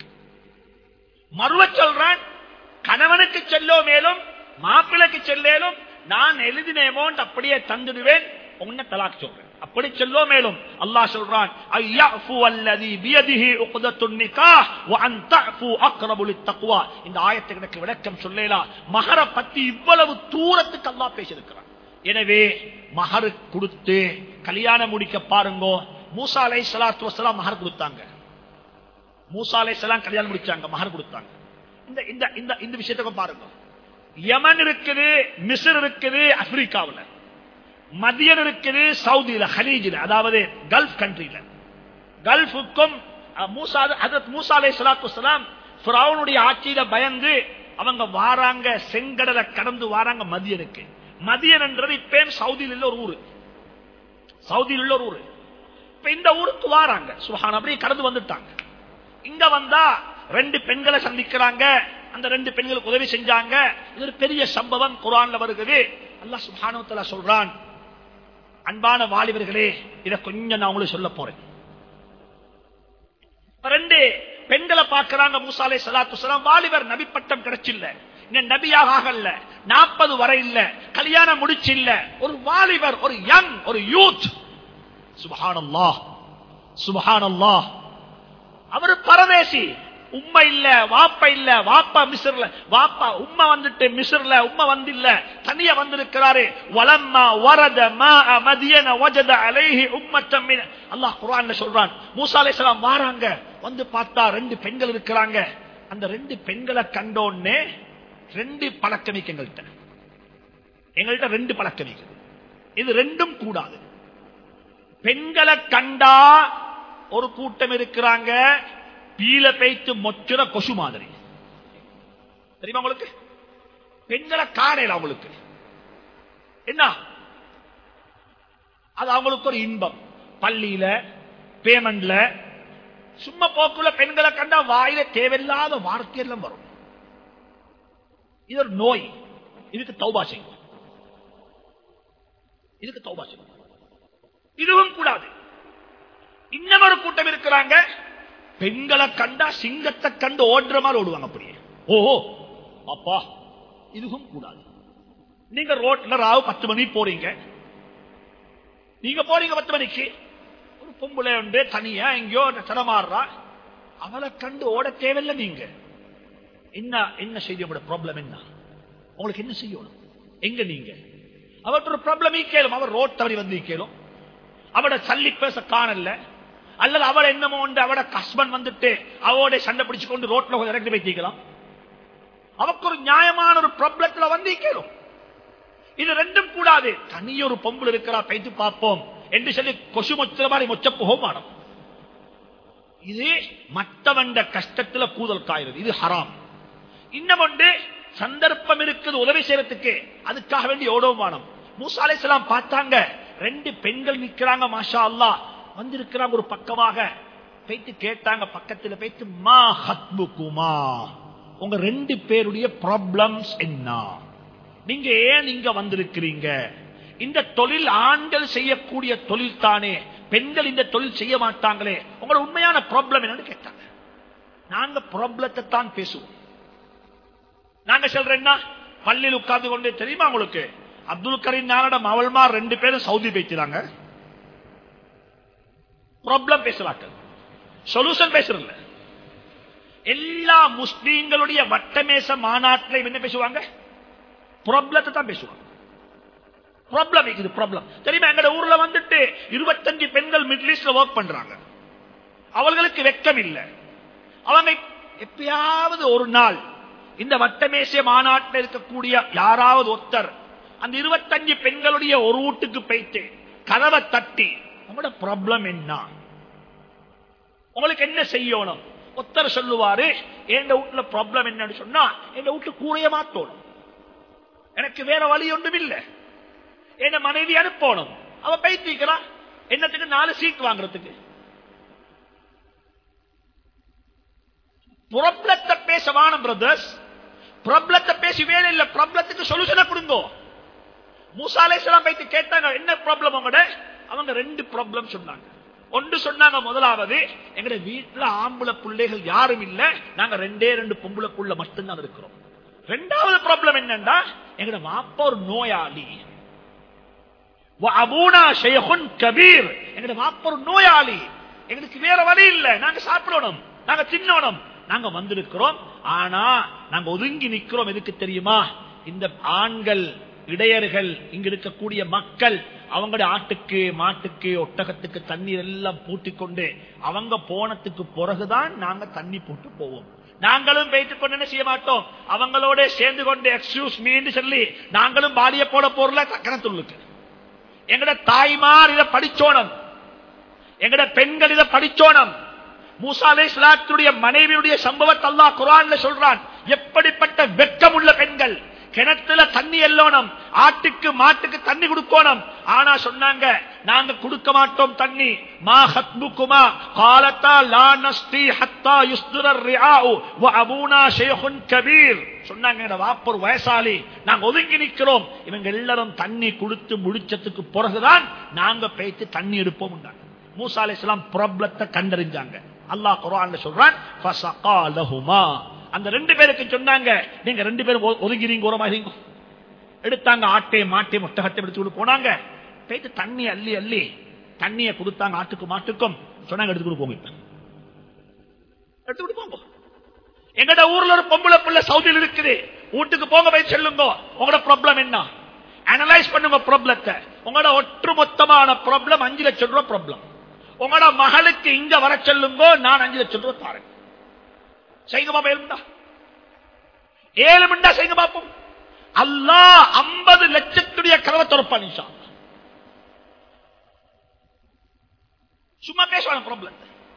மறுவ சொல்றான், கணவனுக்கு செல்லோ மேலும் மாப்பிளைக்கு செல்லேலும் நான் எழுதின அமௌண்ட் அப்படியே தந்துடுவேன், உன்னை தலாக் சொல்றேன். அப்படி சொல்லோ மேலும் அல்லாஹ் சொல்றான், ஐயஃபு அல்லதி பியதிஹி உக்தத்துன் நிகாஹ் வ அன் தஃபு அக்ரபு லித்தக்வா. இந்த ஆயத்துக்கு எனக்கு விளக்கம் சொல்லலாம். மஹர பத்தி இவ்வளவு தூரத்துக்கு அல்லாஹ் பேசியிருக்கிறான். எனவே மஹர் கொடுத்து கல்யாணம் முடிக்க பாருங்க. மூசா அலைஹிஸ்ஸலாத்து வஸ்ஸலாம் மஹர் கொடுத்தாங்க. மூசா அலைஹிஸ்ஸலாம் கல்யாணம் முடிச்சாங்க, மஹர் கொடுத்தாங்க. இந்த இந்த இந்த இந்த விஷயத்தை பாருங்க. யமன் இருக்குது, மிஸ்ர் இருக்குது, ஆப்பிரிக்காவுல மதியன் இருக்குது, சவுதியில ஹலீஜில, அதாவது கல்ஃப் கண்ட்ரியில. கல்ஃபுக்கும் மூசா ஹஜ்ரத் மூசா அலைஹிஸ்ஸலாத்து வஸ்ஸலாம் ஃபிரௌனுடைய ஆட்சியில பயந்து அவங்க வாராங்க, செங்கடலை கடந்து வாராங்க மதியனுக்கு. மதியன் என்றது இப்ப சவுதியில் உள்ள ஒரு ஊரு, சவுதியில் உள்ள ஒரு ஊரு. இப்ப இந்த ஊருக்கு வாராங்க, சுப்ஹான், அப்படியே கடந்து வந்துட்டாங்க. இங்க வந்தா ரெண்டு பெண்களை சந்திக்கிறாங்க, அந்த ரெண்டு பெண்களுக்கு உதவி செஞ்சாங்க. இது ஒரு பெரிய சம்பவம் குர்ஆன்ல வருகிறது. அல்லாஹ் சுப்ஹானஹு வ தஆலா சொல்றான், அன்பான வாலிபர்களே, இத கொஞ்சம் நான் உங்களுக்கு சொல்ல போறேன். ரெண்டு பெண்களை பார்க்கிறாங்க மூசா அலைஹிஸ்ஸலாத்து வஸ்ஸலாம். வாலிபர், நபி பட்டம் கிடைச்சில்ல, இன்னும் நபியாக ஆகல, நாற்பது வரை இல்ல, கல்யாணம் முடிச்சு இல்ல, ஒரு வாலிபர், ஒரு யங், ஒரு யூத். சுப்ஹானல்லாஹ், சுப்ஹானல்லாஹ். அவர் பரதேசி, உம்மா இல்ல, வாப்பா இல்ல, வாப்பா மிஸ்ர்ல, வாப்பா உம்மா வந்துட்டு மிஸ்ர்ல, உம்மா வந்து இல்ல, தனியா வந்திருக்கிறாரு. வலம்மா வரத மா மதியன வஜத அலைஹி உம்மத்தம் மின். அல்லாஹ் குர்ஆன்ல சொல்றான், மூசா அலைஹிஸ்ஸலாம் வாராங்க, வந்து பார்த்தா ரெண்டு பெண்கள் இருக்கிறாங்க. அந்த ரெண்டு பெண்களை கண்டோன்னே ரெண்டு பழக்கமிக்கு எங்கள்கிட்ட எங்கள்கிட்ட ரெண்டு பழக்கமிக்கு. இது ரெண்டும் கூடாது. பெண்களை கண்டா ஒரு கூட்டம் இருக்கிறாங்க, பீல பேய்த்து மொச்சுற கொசு மாதிரி. தெரியுமா உங்களுக்கு? பெண்களை காணல அவங்களுக்கு என்ன, அது அவங்களுக்கு ஒரு இன்பம். பள்ளியில, பேமெண்ட்ல, சும்மா போக்குள்ள பெண்களை கண்டா வாயில தேவையில்லாத வார்த்தையெல்லாம் வரும். இது ஒரு நோய். இதுக்கு தௌபா செய்யும், இதுக்கு தௌபா செய்யும். இதுவும் கூடாது. இன்னும் ஒரு கூட்டம் இருக்கிறாங்க, பெண்களை கண்டா சிங்கத்தை கண்டு ஓடுற மாதிரி ஓடுவாங்க அப்படியே. ஓஹோ அப்பா, இதுவும் கூடாது. நீங்க ரோட்ல ராவு பத்து மணி போறீங்க, நீங்க போறீங்க பத்து மணிக்கு, ஒரு பொம்பளை உண்டு தனியா எங்கயோ தடமாறுறா, அவளை கண்டு ஓட தேவையில்லை. நீங்க என்ன என்ன செய்ய ப்ராப்ளம் என்ன, உங்களுக்கு என்ன செய்யணும்? எங்க நீங்க அவர்கிட்ட ஒரு ப்ராப்ளம் கேளும், அவர் ரோட் தவறி வந்து கேளும், அவட சல்லி பேச காணல, அல்லது அவட என்னமோ அவட ஹஸ்பண்ட் வந்துட்டு அவட சண்டை பிடிச்சு கொண்டு ரோட்ல கொஞ்சம் இறக்கி வைத்திக்கலாம். அவக்கு ஒரு நியாயமான ஒரு ப்ராப்ளத்துல வந்து கேளும். இது ரெண்டும் கூடாது. தனியொரு பொம்புல இருக்கிறா பைத்து பார்ப்போம் என்று சொல்லி கொசு மொச்ச மாதிரி மொச்ச போகமானம். இது மற்றவண்ட கஷ்டத்துல கூதல் காய்றது, இது ஹராம். இன்னும் ஒன்று சந்தர்ப்பம் இருக்குது உதவி செய்யறதுக்கு, அதுக்காக வேண்டி ஓடவுமானம். மூசா அலைஹிஸ்ஸலாம் பார்த்தாங்க, ரெண்டு பெண்கள் நிற்கிறாங்க, மாஷா அல்லாஹ் வந்திருக்கிறாங்க ஒரு பக்கமாக. போயிட்டு கேட்டாங்க, பக்கத்துல போயிட்டு மா ஹத்புகுமா, உங்க ரெண்டு பேருடைய ப்ராப்ளம்ஸ் என்ன, நீங்க ஏன் இங்க வந்திருக்கிறீங்க? இந்த தொழில் ஆண்கள் செய்யக்கூடிய தொழில் தானே, பெண்கள் இந்த தொழில் செய்ய மாட்டாங்களே, உங்களோட உண்மையான ப்ராப்ளம் என்னன்னு கேட்டாங்க. நாங்க ப்ராப்ளத்தை தான் பேசுவோம். நாங்க சொல்றேன்னா பள்ளியில் உட்கார்ந்து கொண்டே, தெரியுமா உங்களுக்கு அப்துல் கரீம் நானோட மவள்மார் ரெண்டு பேரும் சவுதி போய்க்கிறாங்க. ப்ராப்ளம் பேசுறாங்க, சொல்யூஷன் பேசுறல. எல்லா முஸ்லீம்களுடைய வட்டமேச மாநாட்டில் என்ன பேசுவாங்க? ப்ராப்ளத்தை தான் பேசுவாங்க. ப்ராப்ளம் இருக்குது, ப்ராப்ளம் தெரியுமா? எங்க ஊர்ல வந்துட்டு இருபத்தஞ்சு பெண்கள் மிடில் ஈஸ்ட்ல ஒர்க் பண்றாங்க. அவர்களுக்கு வெட்கம் இல்லை. அவங்க எப்பயாவது ஒரு நாள் இந்த வட்டமேச மாநாட்டில் இருக்கக்கூடிய யாராவது ஒருத்தர் அந்த இருபத்தஞ்சு பெண்களுடைய ஒரு வீட்டுக்கு போயிட்டு கதவை தட்டி, நம்மளோட ப்ராப்ளம் என்ன, உங்களுக்கு என்ன செய்யணும்? ஒருத்தர் சொல்லுவாரு, என் வீட்டுல ப்ராப்ளம் என்னன்னு சொன்னா, என் வீட்டு கூறைய மாத்தணும், எனக்கு வேற வழி ஒன்றும் இல்லை, என்ன மனைவி அனுப்பணும். அவ பைத்திக்கிறான், என்னத்துக்கு நாலு சீட் வாங்குறதுக்கு. ப்ராப்ளத்தை பேசவான பிரதர்ஸ், ப்ராப்ளத்தை பேசி வேலை இல்ல, ப்ராப்ளத்துக்கு சொல்யூஷனை கொடுங்க. மூசா அலைஹிஸ்ஸலாம் பைத்து கேட்டாங்க, என்ன ப்ராப்ளம் உங்களோட? அவங்க ரெண்டு ப்ராப்ளம் சொன்னாங்க. ஒன்று சொன்னாங்க, முதலாவது எங்க வீட்டுல ஆம்பளை பிள்ளைகள் யாரும் இல்ல, நாங்க ரெண்டே ரெண்டு பொம்பளை புள்ள மட்டும்தான் இருக்கிறோம். ரெண்டாவது ப்ராப்ளம் என்னன்னா, எங்கட வாப்பா ஒரு நோயாளி, அபூனா ஷைஹுன் கபீர், எங்கட வாப்பா ஒரு நோயாளி, எங்களுக்கு வேற வழி இல்ல, நாங்க சாப்பிடணும், நாங்க தின்னணும், நாங்க வந்திருக்கிறோம். ஆனா நாங்க ஒதுங்கி நிக்கிறோம். எதுக்கு தெரியுமா? இந்த ஆண்கள் இடையர்கள் இங்க இருக்கக்கூடிய மக்கள் அவங்களுடைய ஆட்டுக்கு மாட்டுக்கு ஒட்டகத்துக்கு தண்ணீர் எல்லாம் பூட்டி கொண்டு அவங்க போனதுக்கு பிறகுதான் நாங்க தண்ணி போட்டு போவோம். நாங்களும் வைத்துக் கொண்டு என்ன செய்ய மாட்டோம், அவங்களோட சேர்ந்து கொண்டு எக்ஸ்கியூஸ் மீன்னு சொல்லி நாங்களும் பாடிய போட போறல கணத்துள்ளுக்கு. எங்கட தாய்மார் இதை படிச்சோனம், எங்கட பெண்கள் இதை படிச்சோனம். மூசா அலைஹிஸ்ஸலாத்துடைய மனைவியுடைய சம்பவத்தை அல்லாஹ் குர்ஆன்ல சொல்றான். எப்படிப்பட்ட வெட்கமுள்ள பெண்கள், கிணத்துல தண்ணி எல்லோனம், ஆட்டுக்கு மாட்டுக்கு தண்ணி கொடுக்கணும். ஆனா சொன்னாங்க, நாங்க கொடுக்க மாட்டோம் தண்ணி. மா ஹத்புகுமா காலத்தா லா நஸ்தி ஹத்தா யுஸ்திர ரிஆஉ வ அபூனா ஷைஹுன் கபீர். சொன்னாங்க, வாப்பர் வயசாலி, நாங்க ஒதுங்கி நிக்கிறோம், இவங்க எல்லாரும் தண்ணி கொடுத்து முடிச்சதுக்கு பிறகுதான் நாங்க பேய்த்து தண்ணி எடுப்போம். மூசா அலைஹிஸ்ஸலாம் ப்ராப்ளத்தை கண்டறிஞ்சாங்க. அல்லாஹ் குர்ஆன்ல சொல்றான், ஃபஸகா லஹுமா, அந்த ரெண்டு பேருக்கு சொன்னாங்க, நீங்க ரெண்டு பேரும் ஒதுங்கிறீங்க, ஓரமாகிறீங்க. எடுத்தாங்க, ஆட்டை மாட்டை ஒட்டகத்தை எடுத்துக்கிட்டு போனாங்க. போயிட்டு தண்ணி அள்ளி அள்ளி தண்ணியை கொடுத்தாங்க ஆட்டுக்கும் மாட்டுக்கும். சொன்னாங்க, எடுத்துக்கிட்டு போங்க, எடுத்துக்கிட்டு போங்க. எங்கட ஊர்ல ஒரு பொம்பளை பிள்ளை சவுதியில் இருக்குது, வீட்டுக்கு போங்க, போய் சொல்லுங்க உங்களோட ப்ராப்ளம் என்ன, அனலைஸ் பண்ணுங்க ப்ராப்ளத்தை. உங்களோட ஒற்று மொத்தமான ப்ராப்ளம் அஞ்சு லட்சம் ரூபாய் ப்ராப்ளம். உங்களோட மகளுக்கு இங்க வர சொல்லுங்க, நான் அஞ்சு லட்சம் ரூபாய் தாரேன். செய்யுங்க பாப்பா, ஏழு ஏழு மிண்டா செய்யுங்க பாப்போம். அல்லாஹ் ஐம்பது லட்சத்துடைய கதவை திறப்பான் இன்ஷா அல்லாஹ். சும்மா பேசுவாங்க ப்ராப்ளம்.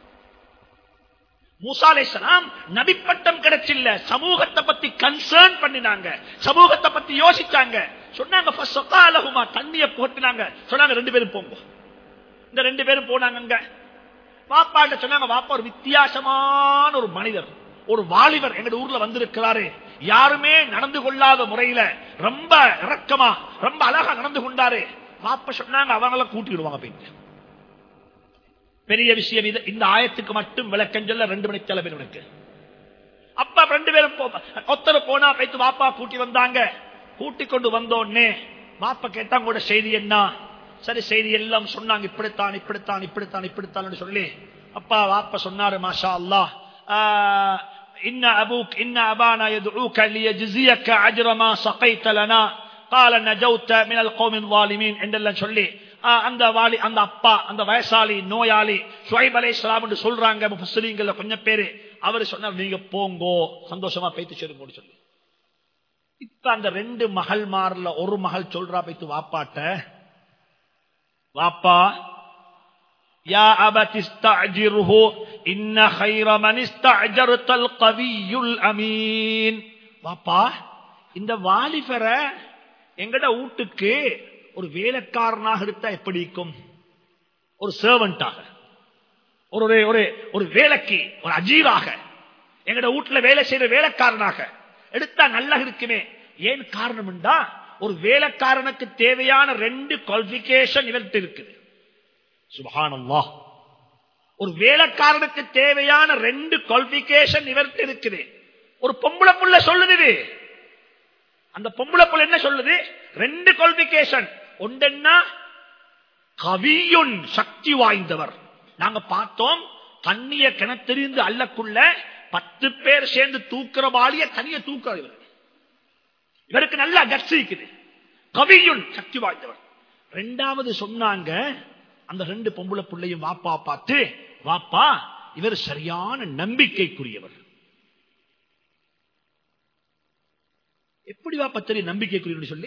மூசா அலைஹிஸ்ஸலாம் நபி பட்டம் கிடைச்சில்ல, சமூகத்தை பத்தி கன்சர்ன் பண்ணினாங்க, சமூகத்தை பத்தி யோசிச்சாங்க. சொன்னாங்க, ஃபஸகா லஹுமா, தண்ணியை போட்டுனாங்க. சொன்னாங்க, ரெண்டு பேரும் போங்க. இந்த ரெண்டு பேரும் போனாங்க. பாப்பாட்ட சொன்னாங்க, பாப்பா ஒரு வித்தியாசமான ஒரு மனிதர், ஒரு வாலிபர் எங்க ஊர்ல வந்திருக்கிறாரு, யாருமே நடந்து கொள்ளாத முறையில ரொம்ப இரக்கமா ரொம்ப அழகா நடந்து கொண்டாரு. பாப்பா சொன்னாங்க, அவங்கள கூட்டிடுவாங்க. போயிட்டு பெரிய விஷயம் இது, இந்த ஆயத்துக்கு மட்டும் விளக்கம் சொல்ல ரெண்டு மணி தலைவர் எனக்கு. அப்பா ரெண்டு பேரும் ஒத்தர் போனா போயிட்டு பாப்பா கூட்டி வந்தாங்க. கூட்டி கொண்டு வந்தோடனே பாப்பா கேட்டாங்க, உங்களோட செய்தி என்ன? சரி, செய்தி எல்லாம் சொன்னாங்க, இப்படித்தான் இப்படித்தான் இப்படித்தான் இப்படித்தான் சொல்லி. அப்பா வாப்பா சொன்னாரு, மாஷா அல்லாஹ், இன்ன அபூக் இன்ன அபானா யதுஊக லியஜ்ஸியக அஜ்ர மா ஸகைத லனா قال نجوت من القوم الظالمين என்றெல்லாம் சொல்லி அந்த வாலி அந்த அப்பா அந்த வயசாளி நோயாளி ஷுவைப் அலைஹிஸ்ஸலாம் என்று சொல்றாங்க முஃபஸ்ஸிரீன்கள் கொஞ்சம் பேரு. அவர் சொன்னார் நீங்க போங்கோ சந்தோஷமா பேத்து சேருங்கன்னு சொல்லி. இப்ப அந்த ரெண்டு மகள்மார்ல ஒரு மகள் சொல்றா பேத்து வாப்பாட்ட, வாப்பா யா அபதி இஸ்தஅஜிர்ஹு இன்ன கைர மன் இஸ்தஅஜர்தல் கவியுல் அமீன். வாப்பா இந்த வாலிபரை எங்கட வீட்டுக்கு ஒரு வேலைக்காரனாக எடுத்தா எப்படி இருக்கும்? ஒரு சர்வெண்டாக, ஒரு ஒரு வேலைக்கு ஒரு அஜீராக எங்கட வீட்டுல வேலை செய்யற வேலைக்காரனாக எடுத்தா நல்லா இருக்குமே. ஏன் காரணம் என்றா ஒரு வேலைக்காரனுக்கு தேவையான ரெண்டு குவாலிஃபிகேஷன் இவர்கிட்ட இருக்குது. சுப்ஹானல்லாஹ். ஒரு வேலைக்காரனுக்கு தேவையான ரெண்டு குவாலிஃபிகேஷன் இவர்கிட்ட இருக்குது. ஒரு பொம்பளை புள்ள சொல்லுது, அந்த பொம்பளை புள்ள என்ன சொல்லுது? ரெண்டு குவாலிஃபிகேஷன். ஒன்றென்னா கவியுன் சக்தி வாய்ந்தவர். நாங்க பார்த்தோம் தண்ணிய கிணத்திலிருந்து அள்ளக்குள்ள பத்து பேர் சேர்ந்து தூக்குற வாளிய தனிய தூக்குற இவர். இவருக்கு நல்ல கட்சி இருக்குது. கவியுன் சக்தி வாய்ந்தவர். ரெண்டாவது சொன்னாங்க அந்த ரெண்டு பொம்பளை பிள்ளையும் வாப்பா பார்த்து, வாப்பா இவர் சரியான நம்பிக்கைக்குரியவர். எப்படி வாப்பா தெரியும் நம்பிக்கைக்குரியவர் சொல்லி?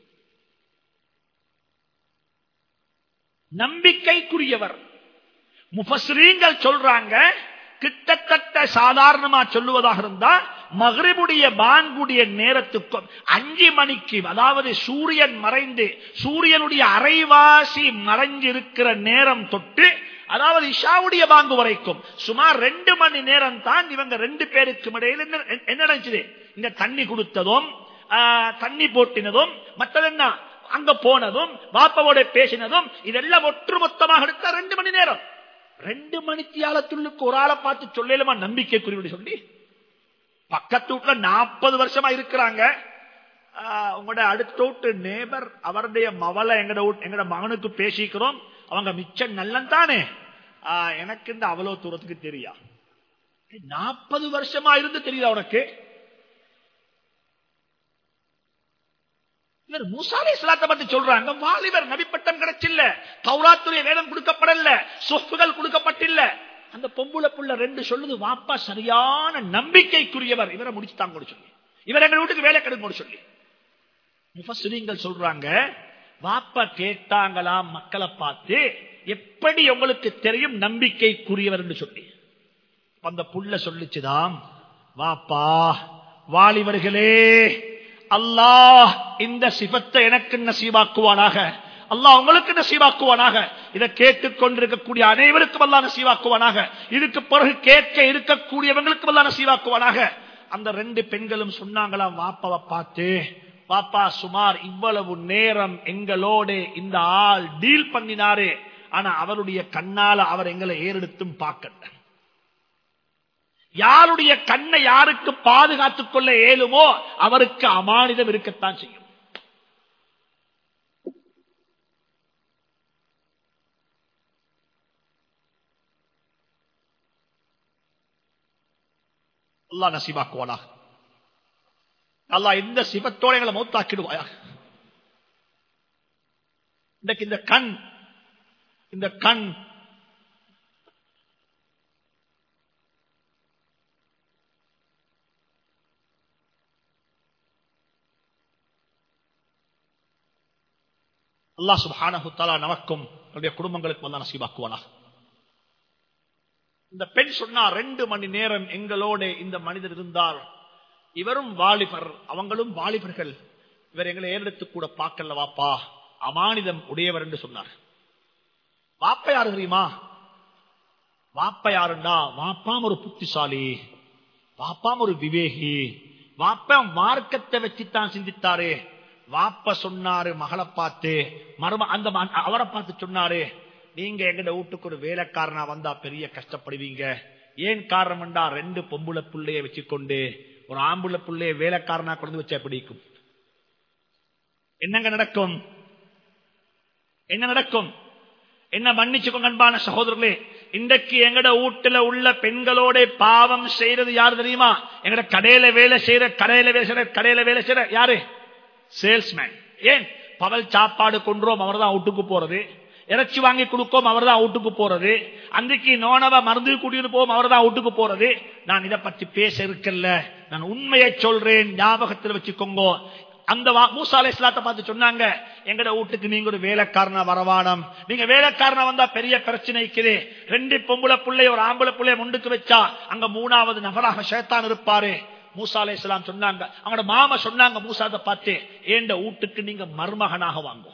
நம்பிக்கைக்குரியவர் முஃபஸ்ஸிரீன்கள் சொல்றாங்க கிட்டத்தட்ட சாதாரணமா சொல்லுவதாக இருந்தா மக்ரிபுடைய பாங்குடைய நேரத்துக்கும் அஞ்சு மணிக்கு, அதாவது சூரியன் மறைந்து சூரியனுடைய அரைவாசி மறைஞ்சிருக்கிற நேரம் தொட்டு அதாவது இஷாவுடைய பாங்கு வரைக்கும் சுமார் ரெண்டு மணி நேரம் தான் இவங்க ரெண்டு பேருக்கு இடையில என்ன நடந்துச்சு? இந்த தண்ணி கொடுத்ததும் தண்ணி போட்டினதும் மற்றது என்ன அங்க போனதும் வாப்பாவோட பேசினதும் இதெல்லாம் ஒட்டுமொத்தமாக எடுத்தா ரெண்டு மணி நேரம். ரெண்டு மணி தியாலத்துள்ளுக்கு ஒரு ஆளை பார்த்து சொல்லலுமா நம்பிக்கைக்குரிய சொல்லி? பக்கத்து வீட்டுல நாற்பது வருஷமா இருக்கிறாங்க. உங்களோட அடுத்த வீட்டு நேபர் அவருடைய மவளை எங்கட எங்கட மகனுக்கு பேசிக்கிறோம், அவங்க மிச்சம் நல்லந்தானே, எனக்கு இந்த அவ்வளவு தூரத்துக்கு தெரியா? நாற்பது வருஷமா இருந்து தெரியுதா உனக்கு? இவர் மூசா அலைஹிஸ்ஸலாத்தை பத்தி சொல்றாங்க. வாலிபர், நபிப்பட்டம் கிடைச்சில்ல, தௌராத்துடைய வேதம் கொடுக்கப்படல, சொஃப்கள் கொடுக்கப்பட்டில்ல. அந்த பொம்புல புள்ள ரெண்டு சொல்லுது, வாப்பா சரியான நம்பிக்கைக்குரியவர், இவரை முடிச்சுட்டாங்க சொல்லி, இவர் எங்க வீட்டுக்கு வேலை கிடைக்கும் சொல்லி. முஃபஸ்ஸிரீன்கள் சொல்றாங்க வாப்பா கேட்டாங்களாம் மக்களை பார்த்து, எப்படி உங்களுக்கு தெரியும் நம்பிக்கைக்குரியவர் என்று சொல்லி. அந்த புள்ள சொல்லிச்சுதான், வாப்பா வாலிபர்களே அல்லாஹ் இந்த சிபத்தை எனக்கு நசீபாக்குவானாக, அல்லாஹ் உங்களுக்கு நசீபாக்குவானாக, இதை கேட்டுக் கொண்டிருக்கக்கூடிய அனைவருக்கும் அல்லாஹ் நசீபாக்குவானாக, இதுக்கு பிறகு கேட்க இருக்கக்கூடியவங்களுக்கும் அல்லாஹ் நசீபாக்குவானாக. அந்த ரெண்டு பெண்களும் சொன்னாங்களாம் வாப்பாவை பார்த்து, வாப்பா சுமார் இவ்வளவு நேரம் எங்களோடு இந்த ஆள் டீல் பண்ணினாரு, ஆனா அவருடைய கண்ணால அவர் எங்களை ஏறெடுத்தும் பார்க்கல. யாருடைய கண்ணை யாருக்கு பாதுகாத்துக் கொள்ள இயலுமோ அவருக்கு அமானிதம் இருக்கத்தான் செய்யும். அல்லாஹ் நசீபாக்குவானாக. அல்லாஹ் இந்த சிபத்தோட எங்களை மௌத்தாக்கிடுவாயாக. இன்றைக்கு இந்த கண் இந்த கண் அல்லாஹ் சுப்ஹானஹு வ தஆலா நமக்கும் நம்முடைய குடும்பங்களுக்கும் அல்லாஹ் நசீபாக்குவானாக. இந்த பெண் சொன்னா, ரெண்டு மணி நேரம் எங்களோட இந்த மனிதர் இருந்தார், இவரும் வாலிபர் அவங்களும் வாலிபர்கள், இவர் எங்களை ஏறெடுத்து கூட பார்க்கல வாப்பா, அமானிதம் உடையவர் என்று சொன்னார். வாப்பா யாரு தெரியுமா? வாப்பா யாருண்டா, வாப்பாம் ஒரு புத்திசாலி, வாப்பாம் ஒரு விவேகி, வாப்பா மார்க்கத்தை வச்சுத்தான் சிந்தித்தாரு. வாப்பா சொன்னாரு மகளை பார்த்து, மரும அந்த அவரை பார்த்து சொன்னாரு, நீங்க எங்கட வீட்டுக்கு ஒரு வேலைக்காரனா வந்தா பெரிய கஷ்டப்படுவீங்க. ஏன் காரணம்டா, ரெண்டு பொம்புளை பிள்ளைய வச்சுக்கொண்டு ஒரு ஆம்புள்ள பிள்ளைய வேலைக்காரனா கொண்டு வச்சா பிடிக்கும். என்னங்க நடக்கும்? என்ன நடக்கும்? என்ன மன்னிச்சுக்கோங்க அன்பான சகோதரர்களே, இன்றைக்கு எங்கட வீட்டுல உள்ள பெண்களோட பாவம் செய்யறது யாரு தெரியுமா? எங்கட கடையில வேலை செய்யற கடையில வேலை செய்யற கடையில வேலை செய்யற யாரு? சேல்ஸ்மேன். ஏன்? பகல் சாப்பாடு கொன்றோம், அவர் தான் வீட்டுக்கு போறது. இறைச்சி வாங்கி கொடுக்கும், அவர் தான் வீட்டுக்கு போறது. அன்றைக்கு நோனவ மருந்து கூட்டிட்டு போவோம், அவர் தான் வீட்டுக்கு போறது. நான் இதை பத்தி பேச இருக்கல, நான் உண்மையை சொல்றேன், ஞாபகத்தில் வச்சுக்கோங்க. அந்த மூசா அலைஹிஸ்ஸலாத்தை பார்த்து சொன்னாங்க, எங்கட வீட்டுக்கு நீங்க ஒரு வேலைக்காரனா வரவானம். நீங்க வேலைக்காரனா வந்தா பெரிய பிரச்சனை இருக்குது. ரெண்டு பொம்பளை பிள்ளை ஒரு ஆம்பளை பிள்ளைய முண்டுக்கு வச்சா அங்க மூணாவது நபராக ஷைத்தான் இருப்பாரு. மூசா அலைஹிஸ்ஸலாம் சொன்னாங்க, அவங்களோட மாமா சொன்னாங்க மூசாவை பார்த்து, ஏண்ட வீட்டுக்கு நீங்க மருமகனாக வாங்க.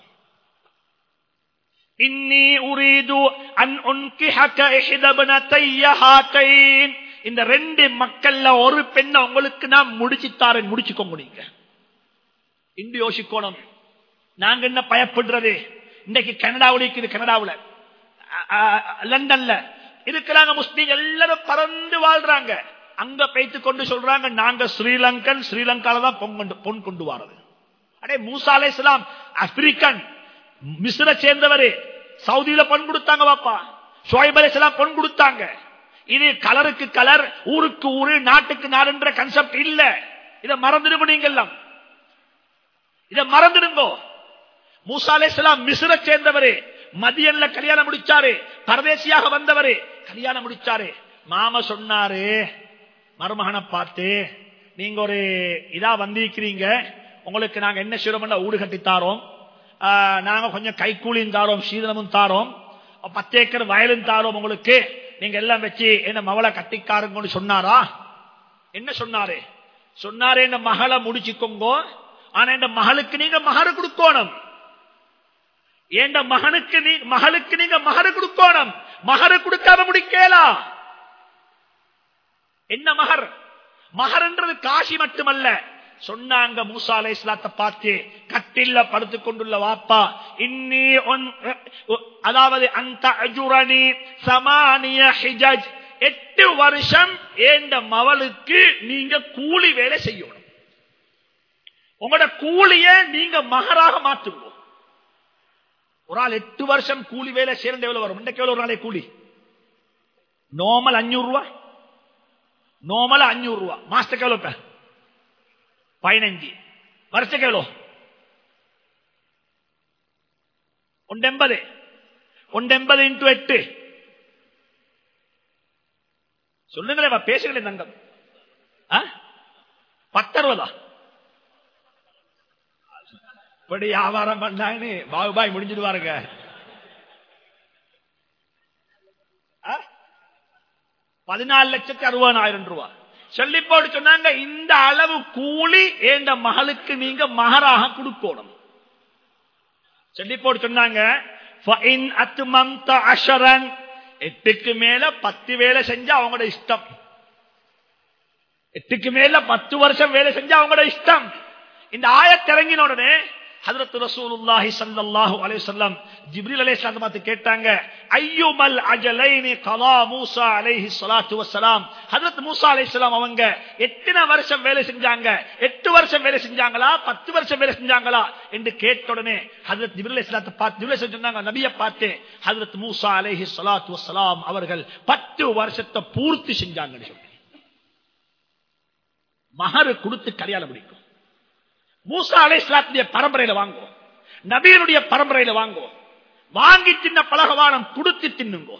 இன்னி உரீது அன் உன்கிஹக இஹ்தா பனதைய ஹாதைன். இந்த ரெண்டு மக்கள்ல ஒரு பெண்ணை உங்களுக்கு நான் முடிச்சுத்தாரேன், முடிச்சுக்கோங்க. நீங்க இன்று யோசிக்கணும், நாங்க என்ன பயப்படுறது? இன்னைக்கு கனடாவில் இருக்குது, கனடாவில் லண்டன்ல இருக்கிறாங்க முஸ்லீம் எல்லாரும் பறந்து வாழ்றாங்க. அங்க பேத்து கொண்டு சொல்றாங்க, நாங்க ஸ்ரீலங்கன், ஸ்ரீலங்கால தான் பொன் கொண்டு வாரது. அடே மூசா அலைஹிஸ்ஸலாம் ஆப்பிரிக்கன், மிஸ்ர சேர்ந்தவரு, சவுதியில பொன் கொடுத்தாங்க பாப்பா. ஷுஐப் அலைஹிஸ்ஸலாம் பொன் கொடுத்தாங்க. இது கலருக்கு கலர், ஊருக்கு ஊரு, நாட்டுக்கு நாடுன்ற கான்செப்ட் இல்ல. இதை மறந்துடுங்க, நீங்க எல்லாம் இதை மறந்துடுங்க. மூசா அலைஹிஸ்ஸலாம் மிஸ்ர சேர்ந்தவரு, மதியன்ல கல்யாணம் முடிச்சாரு, பரதேசியாக வந்தவரு கல்யாணம் முடிச்சாரு. மாமா சொன்னாரு மருமகனை பார்த்து, நீங்க ஒரு இதா வந்திருக்கிறீங்க, உங்களுக்கு நாங்க என்ன செய்யறோம்னா ஊடு கட்டி தாரோம், நாங்க கொஞ்சம் கைக்கூலியும் தாரோம், சீதனமும் தாரோம், பத்து ஏக்கர் வயலும் தாரோம் உங்களுக்கு, நீங்க எல்லாம் வச்சு என்ன மவளை கட்டிக்காருங்கன்னு சொன்னாரா? என்ன சொன்னாரு? சொன்னாரு, என்ன மகளை முடிச்சுக்கோங்க, ஆனா இந்த மகளுக்கு நீங்க மகரு கொடுக்கணும். ஏண்ட மகனுக்கு நீ மகளுக்கு நீங்க மகரு கொடுக்கணும். மகரு கொடுக்காம முடிக்கலா. என்ன மகர்? மகர்ன்றது காசி மட்டுமல்ல. சொன்னாங்க மூசா அலைஹிஸ்ஸலாத்தை பார்த்து, கட்டில்ல படுத்துக் கொண்டுள்ள வாப்பா, இன்னி அதாவது அந்த அஜுரணி சமானிய ஹிஜஜ், எட்டு வருஷம் ஏண்ட மவளுக்கு நீங்க கூலி வேலை செய்யணும். உங்களோட கூலிய நீங்க மகராக மாற்றுங்க. ஒரு ஆள் எட்டு வருஷம் கூலி வேலை சேர்ந்து எவ்வளவு வரும்? இன்றைக்கு எவ்வளவு ஒரு நாளை கூலி? நோமல் அஞ்சூறு ரூபாய், நோமல் அஞ்சூறு ரூபாய். மாசத்துக்கு எவ்வளவு? பதினஞ்சு. வருஷத்துக்கு எவ்வளவு? ஒன்றெண்பது. ஒன்றெண்பது இன்டு எட்டு சொல்லுங்களேன், பேசுங்களேன் தங்கம். பத்தறுபதா? இப்படி வியாபாரம் பண்ணாங்கன்னு பாகுபாய் முடிஞ்சிடுவாருங்க. பதினாலு லட்சத்தி அறுபதாயிரம் ரூபாய் சொல்லி போட்டு சொன்னாங்க, இந்த அளவு கூலி ஏண்ட மகளுக்கு நீங்க மகராக கொடுக்கணும். சொல்லி போட்டு சொன்னாங்க, எட்டுக்கு மேல பத்து வேலை செஞ்சா அவங்களோட இஷ்டம். எட்டுக்கு மேல பத்து வருஷம் வேலை செஞ்சா அவங்களோட இஷ்டம். இந்த ஆயத் இறங்கின உடனே ஹஜ்ரத் ரசூலுல்லாஹி ஸல்லல்லாஹு அலைஹி வஸல்லம் ஜிப்ரீல் அலைஹிஸ்ஸலாம் பார்த்து கேட்டாங்க, அய்யுமல் அஜலைனி கலா மூசா அலைஹி ஸலாத்து வஸலாம். ஹஜ்ரத் மூசா அலைஹிஸ்ஸலாம் அவங்க எத்தனை வருஷம் வேலை செஞ்சாங்க? எட்டு வருஷம் வேலை செஞ்சாங்களா, பத்து வருஷம் வேலை செஞ்சாங்களா என்று கேட்ட உடனே ஹஜ்ரத் ஜிப்ரீல் அலைஹிஸ்ஸலாத்தை பார்த்து ஜிப்ரீல் சொன்னாங்க, நபியை பார்த்து, ஹஜ்ரத் மூசா அலைஹி ஸலாத்து வஸலாம் அவர்கள் பத்து வருஷத்தை பூர்த்தி செஞ்சாங்கன்னு சொல்லி மஹர் கொடுத்து கல்யாணம் முடிக்கும். மூசா அலைஹிஸ்ஸலாத்துடைய பரம்பரையில வாங்குவோம், நபியினுடைய பரம்பரையில வாங்குவோம். வாங்கி தின்ன பலகவானம் கொடுத்து தின்னுங்க.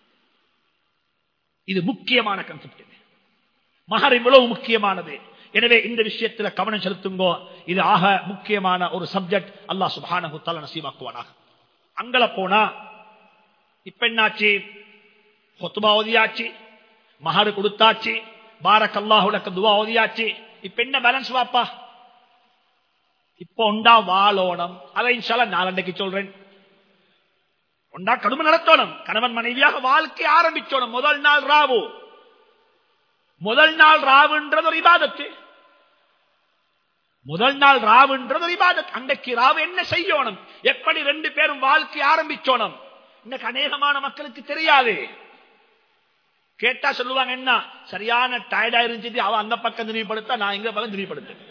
இது முக்கியமான கான்செப்ட். மஹர் இவ்வளவு முக்கியமானது. எனவே இந்த விஷயத்தில் கவனம் செலுத்துங்கோ. இது ஆக முக்கியமான ஒரு சப்ஜெக்ட். அல்லாஹ் சுப்ஹானஹு வ தஆலா நசீபாக்குவானாக. அங்கல போனா இப்ப என்னாச்சு? ஹுத்பா ஓதியாச்சு, மஹர் கொடுத்தாச்சு, பாரக்கல்லாஹு லக்க துஆ ஓதியாச்சு. இப்ப என்ன பேலன்ஸ் வாப்பா? இப்ப உண்டா வாழோணம். அதை இன்ஷா அல்லாஹ் நாளண்டைக்கு சொல்றேன். உண்டா கடுமை நடத்தணும். கணவன் மனைவியாக வாழ்க்கை ஆரம்பிச்சோணும். முதல் நாள் ராவு, முதல் நாள் ராவுன்றது ஒரு இபாதத்து. முதல் நாள் ராவுன்றது ஒரு இபாதத். அன்றைக்கு ராவு என்ன செய்யணும், எப்படி ரெண்டு பேரும் வாழ்க்கை ஆரம்பிச்சோணும், இன்னைக்கு அநேகமான மக்களுக்கு தெரியாது. கேட்டா சொல்லுவாங்க, என்ன சரியான டயர்டா இருந்துச்சு, அவ அந்த பக்கம் திணிப்படுத்த, நான் எங்க பக்கம் திணிப்படுத்த.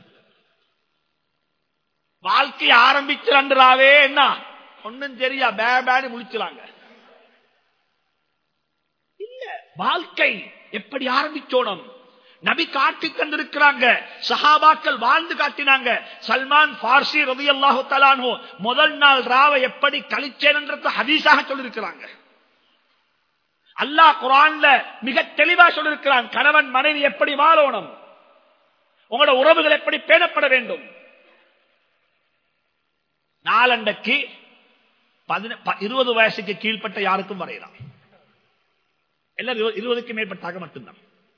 வாழ்க்கை ஆரம்பிச்சிராவே என்ன ஒன்னும் தெரியா, பேபாடி முடிச்சுறாங்க. இல்ல, வாழ்க்கை எப்படி ஆரம்பிச்சோணும், நபி காட்டி தந்திருக்கிறாங்க, சஹாபாக்கள் வாழ்ந்து காட்டினாங்க. சல்மான் பார்சி ரலியல்லாஹு தஆலா அன்ஹு முதல் நாள் ராவை எப்படி கழிச்சேன்ன்றத ஹதீஸாக சொல்லியிருக்கிறாங்க. அல்லாஹ் குர்ஆன்ல மிக தெளிவா சொல்லியிருக்கிறான், கணவன் மனைவி எப்படி வாழணும், உங்களோட உறவுகள் எப்படி பேணப்பட வேண்டும். நாலண்டைக்கு இருபது வயசுக்கு கீழ்பட்ட யாருக்கும் வரையலாம், எல்லாரும் இருபதுக்கு மேற்பட்டாக மட்டும்தான்.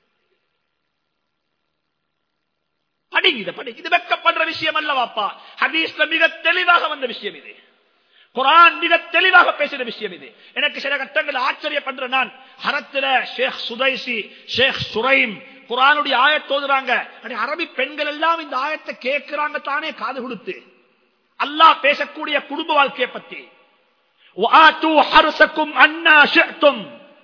படிங்க, இதை படிங்க. இது வெட்கப்படுற விஷயம் அல்ல வாப்பா. ஹதீஸ்ல மிக தெளிவாக வந்த விஷயம் இது, குர்ஆன் மிக தெளிவாக பேசுற விஷயம் இது. எனக்கு சில கட்டங்கள் ஆச்சரியப்படுற, நான் ஹரத்துல ஷேக் சுதைசி, ஷேக் சுரைம் குர்ஆனுடைய ஆயத் ஓதுறாங்க. அரபி பெண்கள் எல்லாம் இந்த ஆயத்தை கேட்கிறாங்க தானே காது கொடுத்து. அல்லாஹ் பேசக்கூடிய குடும்ப வாழ்க்கையை பத்தி, வஆது ஹர்ஸக்கும் அன்னா ஷிஅதும்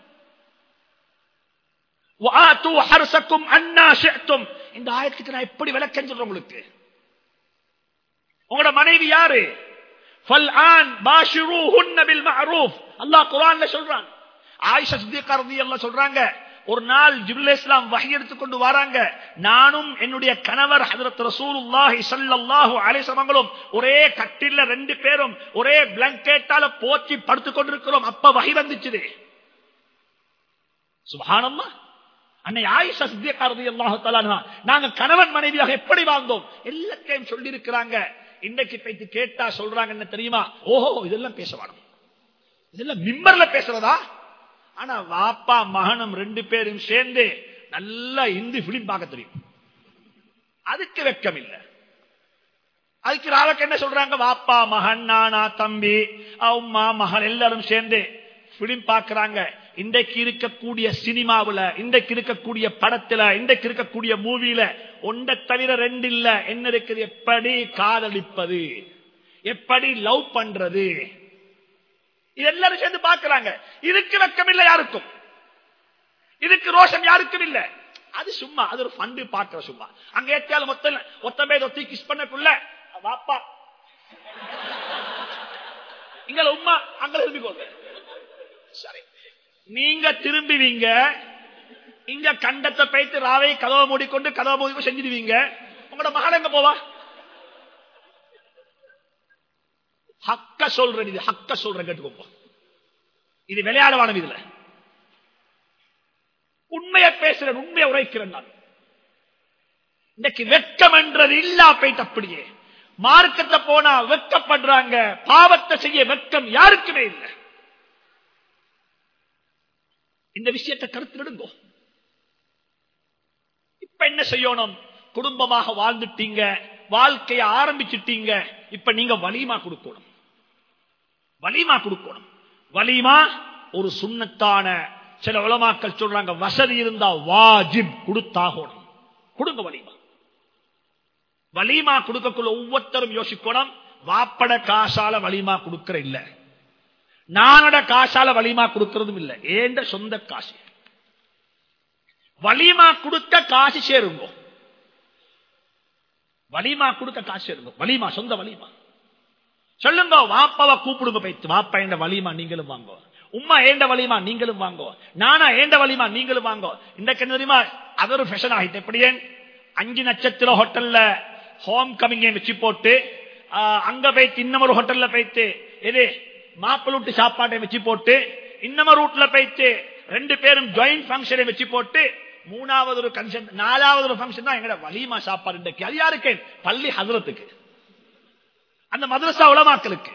வஆது ஹர்ஸக்கும் அன்னா ஷிஅதும். இந்த ஆயத்துக்கு நான் எப்படி விளக்கம் சொல்றேன் உங்களுக்கு? உங்களோட மனைவி யாரு? ஃபல்ஆன் பாஷிரூஹுன்ன பில் மஅரூஃப். அல்லாஹ் குர்ஆன்ல சொல்றான். ஆயிஷா சித்திகா ரலியல்லாஹு சொல்றாங்க, ஒரு நாள் ஜிப்ரீல் அலைஹிஸ்ஸலாம் வஹி எடுத்துக்கொண்டு வராங்க. நானும் என்னுடைய கணவர் ஹஜ்ரத் ரசூலுல்லாஹி ஸல்லல்லாஹு அலைஹி வஸல்லம் ஒரே கட்டில்ல ரெண்டு பேரும் ஒரே பிளாங்கெட்டால போத்தி படுத்துக் கொண்டிருக்கிறோம். அப்ப வஹி வந்துச்சு. சுப்ஹானல்லாஹ். அன்னை ஆயிஷா சித்திகா ரலியல்லாஹு தஆலா அன்ஹா நாங்க கணவன் மனைவியாக எப்படி வாழ்ந்தோம் எல்லாத்தையும் சொல்லி இருக்கிறாங்க. இன்றைக்கு போயிட்டு கேட்டா சொல்றாங்க என்ன தெரியுமா? ஓஹோ, இதெல்லாம் பேசவாடும், இதெல்லாம் மிம்பர்ல பேசுறதா? ஆனா வாப்பா மகனும் ரெண்டு பேரும் சேர்ந்து நல்லா இந்தி பிலிம் பார்க்க தெரியும், அதுக்கு வெட்கம் இல்ல. அதுக்கு ராவக்கு என்ன சொல்றாங்க? வாப்பா மகன், நானா தம்பி, அம்மா மகன் எல்லாரும் சேர்ந்து பிலிம் பார்க்கிறாங்க. இன்றைக்கு இருக்கக்கூடிய சினிமாவுல, இன்றைக்கு இருக்கக்கூடிய படத்துல, இன்றைக்கு இருக்கக்கூடிய மூவில ஒன்றை தவிர ரெண்டு இல்ல. என்ன இருக்குது? எப்படி காதலிப்பது, எப்படி லவ் பண்றது, எல்லாரும் சேர்ந்து பார்க்கிறாங்க. இதுக்கு வெட்கம் இல்ல யாருக்கும், இதுக்கு ரோஷம் யாருக்கும் இல்ல. அது சும்மா, அது ஒரு ஃபண்டு பார்க்கிற சும்மா. அங்க ஏற்றாலும் மொத்த ஒத்த பேர் ஒத்தி கிஸ் பண்ணக்குள்ள வாப்பா இங்க உம்மா அங்க திரும்பிக்கோங்க. சரி, நீங்க திரும்புவீங்க, இங்க கண்டத்தை பைத்து ராவை கதவை மூடிக்கொண்டு கதவை மூடி செஞ்சிடுவீங்க. உங்களோட மகள் எங்க போவா? ஹக்க சொல்றேன், இது ஹக்க சொல்றேன், கேட்டுக்கோங்க. இது விளையாடவான இதுல உண்மையை பேசுறேன், உண்மையை உரைக்கிறேன். நான் இன்னைக்கு வெட்கம் என்றது இல்லா போயிட்டு அப்படியே மார்க்கத்தை போனா வெட்கப்படுறாங்க. பாவத்தை செய்ய வெட்கம் யாருக்குமே இல்லை. இந்த விஷயத்தை கருத்திடுங்கோ. இப்ப என்ன செய்யணும்? குடும்பமாக வாழ்ந்துட்டீங்க, வாழ்க்கையை ஆரம்பிச்சுட்டீங்க. இப்ப நீங்க வலிமா கொடுக்கணும், வலிமா கொடுக்கணும். வலிமா ஒரு சுன்னத்தான, சில உலமாக்கள் சொல்றாங்க வசதி இருந்தா வாஜிப் கொடுத்தாகணும். கொடுங்க வலிமா. வலிமா கொடுக்கக்குள்ள ஒவ்வொருத்தரும் யோசிக்கணும், வாப்பட காசால வலிமா கொடுக்கிற இல்ல, நானோட காசால வலிமா கொடுக்கிறதும் இல்ல, ஏண்ட சொந்த காசு. வலிமா கொடுக்க காசு சேருங்க, வலிமா கொடுக்க காசு சேருங்க. வலிமா சொந்த வலிமா சொல்லுங்க. வாப்பாவை கூப்பிடுங்க, போயிட்டு வாப்பா ஏண்ட வலிமா நீங்களும் வாங்க, உம்மா ஏண்ட வலிமா நீங்களும் வாங்க, நானா ஏண்ட வலிமா நீங்களும் வாங்க. இன்றைக்கு என்ன தெரியுமா? அது ஒரு ஃபேஷன் ஆகிட்டு. எப்படியே அஞ்சு நட்சத்திர ஹோட்டல்ல ஹோம் கமிங் வச்சு போட்டு, அங்க போயிட்டு இன்னமொரு ஹோட்டல்ல போயிட்டு எது மாப்பிள்ளூட்டு சாப்பாட்டை வச்சு போட்டு, இன்னமொரு ரூட்ல போயிட்டு ரெண்டு பேரும் ஜாயிண்ட் பங்கனை வச்சு போட்டு, மூணாவது ஒரு கன்சன், நாலாவது ஒரு பங்கன் தான் எங்கட வலிமா சாப்பாடு. இன்றைக்கு அது யாருக்கு? பள்ளி ஹஜ்ரத்துக்கு, அந்த மதரசா உலமாக்களுக்கு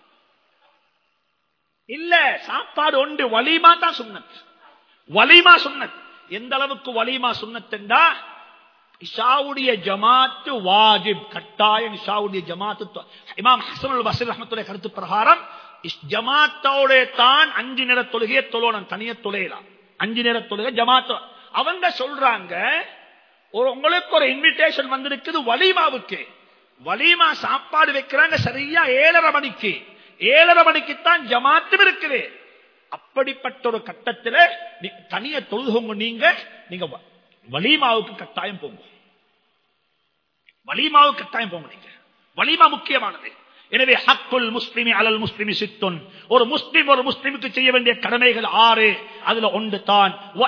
இல்ல. சாப்பாடு உண்டு, வலிமா தான் சுன்னத். வலிமா சுன்னத். எந்த அளவுக்கு வலிமா சுன்னத் என்றா, இஷாவுடைய ஜமாத்து வாஜிப், கட்டாயம் இஷாவுடைய ஜமாத்து. இமாம் ஹஸனுல் பஸ்ரி ரஹ்மத்துல்லாஹி கருத்து பிரகாரம் ஜமாத்தோட தான் அஞ்சு நேர தொழுகையை தொழணும், தனிய தொழையலாம். அஞ்சு நேர தொழுகை ஜமாத்து. அவங்க சொல்றாங்க, உங்களுக்கு ஒரு இன்விடேஷன் வந்திருக்குது வலிமாவுக்கு, வலிமா சாப்பாடு வைக்கிறாங்க சரியா ஏழரை மணிக்கு. ஏழரை மணிக்குத்தான் ஜமாத்தும் இருக்குது. அப்படிப்பட்ட ஒரு கட்டத்தில் தனிய தொழுகோங்க. நீங்க நீங்க வலிமாவுக்கு கட்டாயம் போங்க, வலிமாவுக்கு கட்டாயம் போங்க. நீங்க வலிமா முக்கியமானது. எனவே ஹக்குல் முஸ்லிமி அலல் முஸ்லிமி சித்துன், ஒரு முஸ்லிம் ஒரு முஸ்லிமுக்கு செய்ய வேண்டிய கடமைகள் ஆறு. அதுல ஒன்று தான்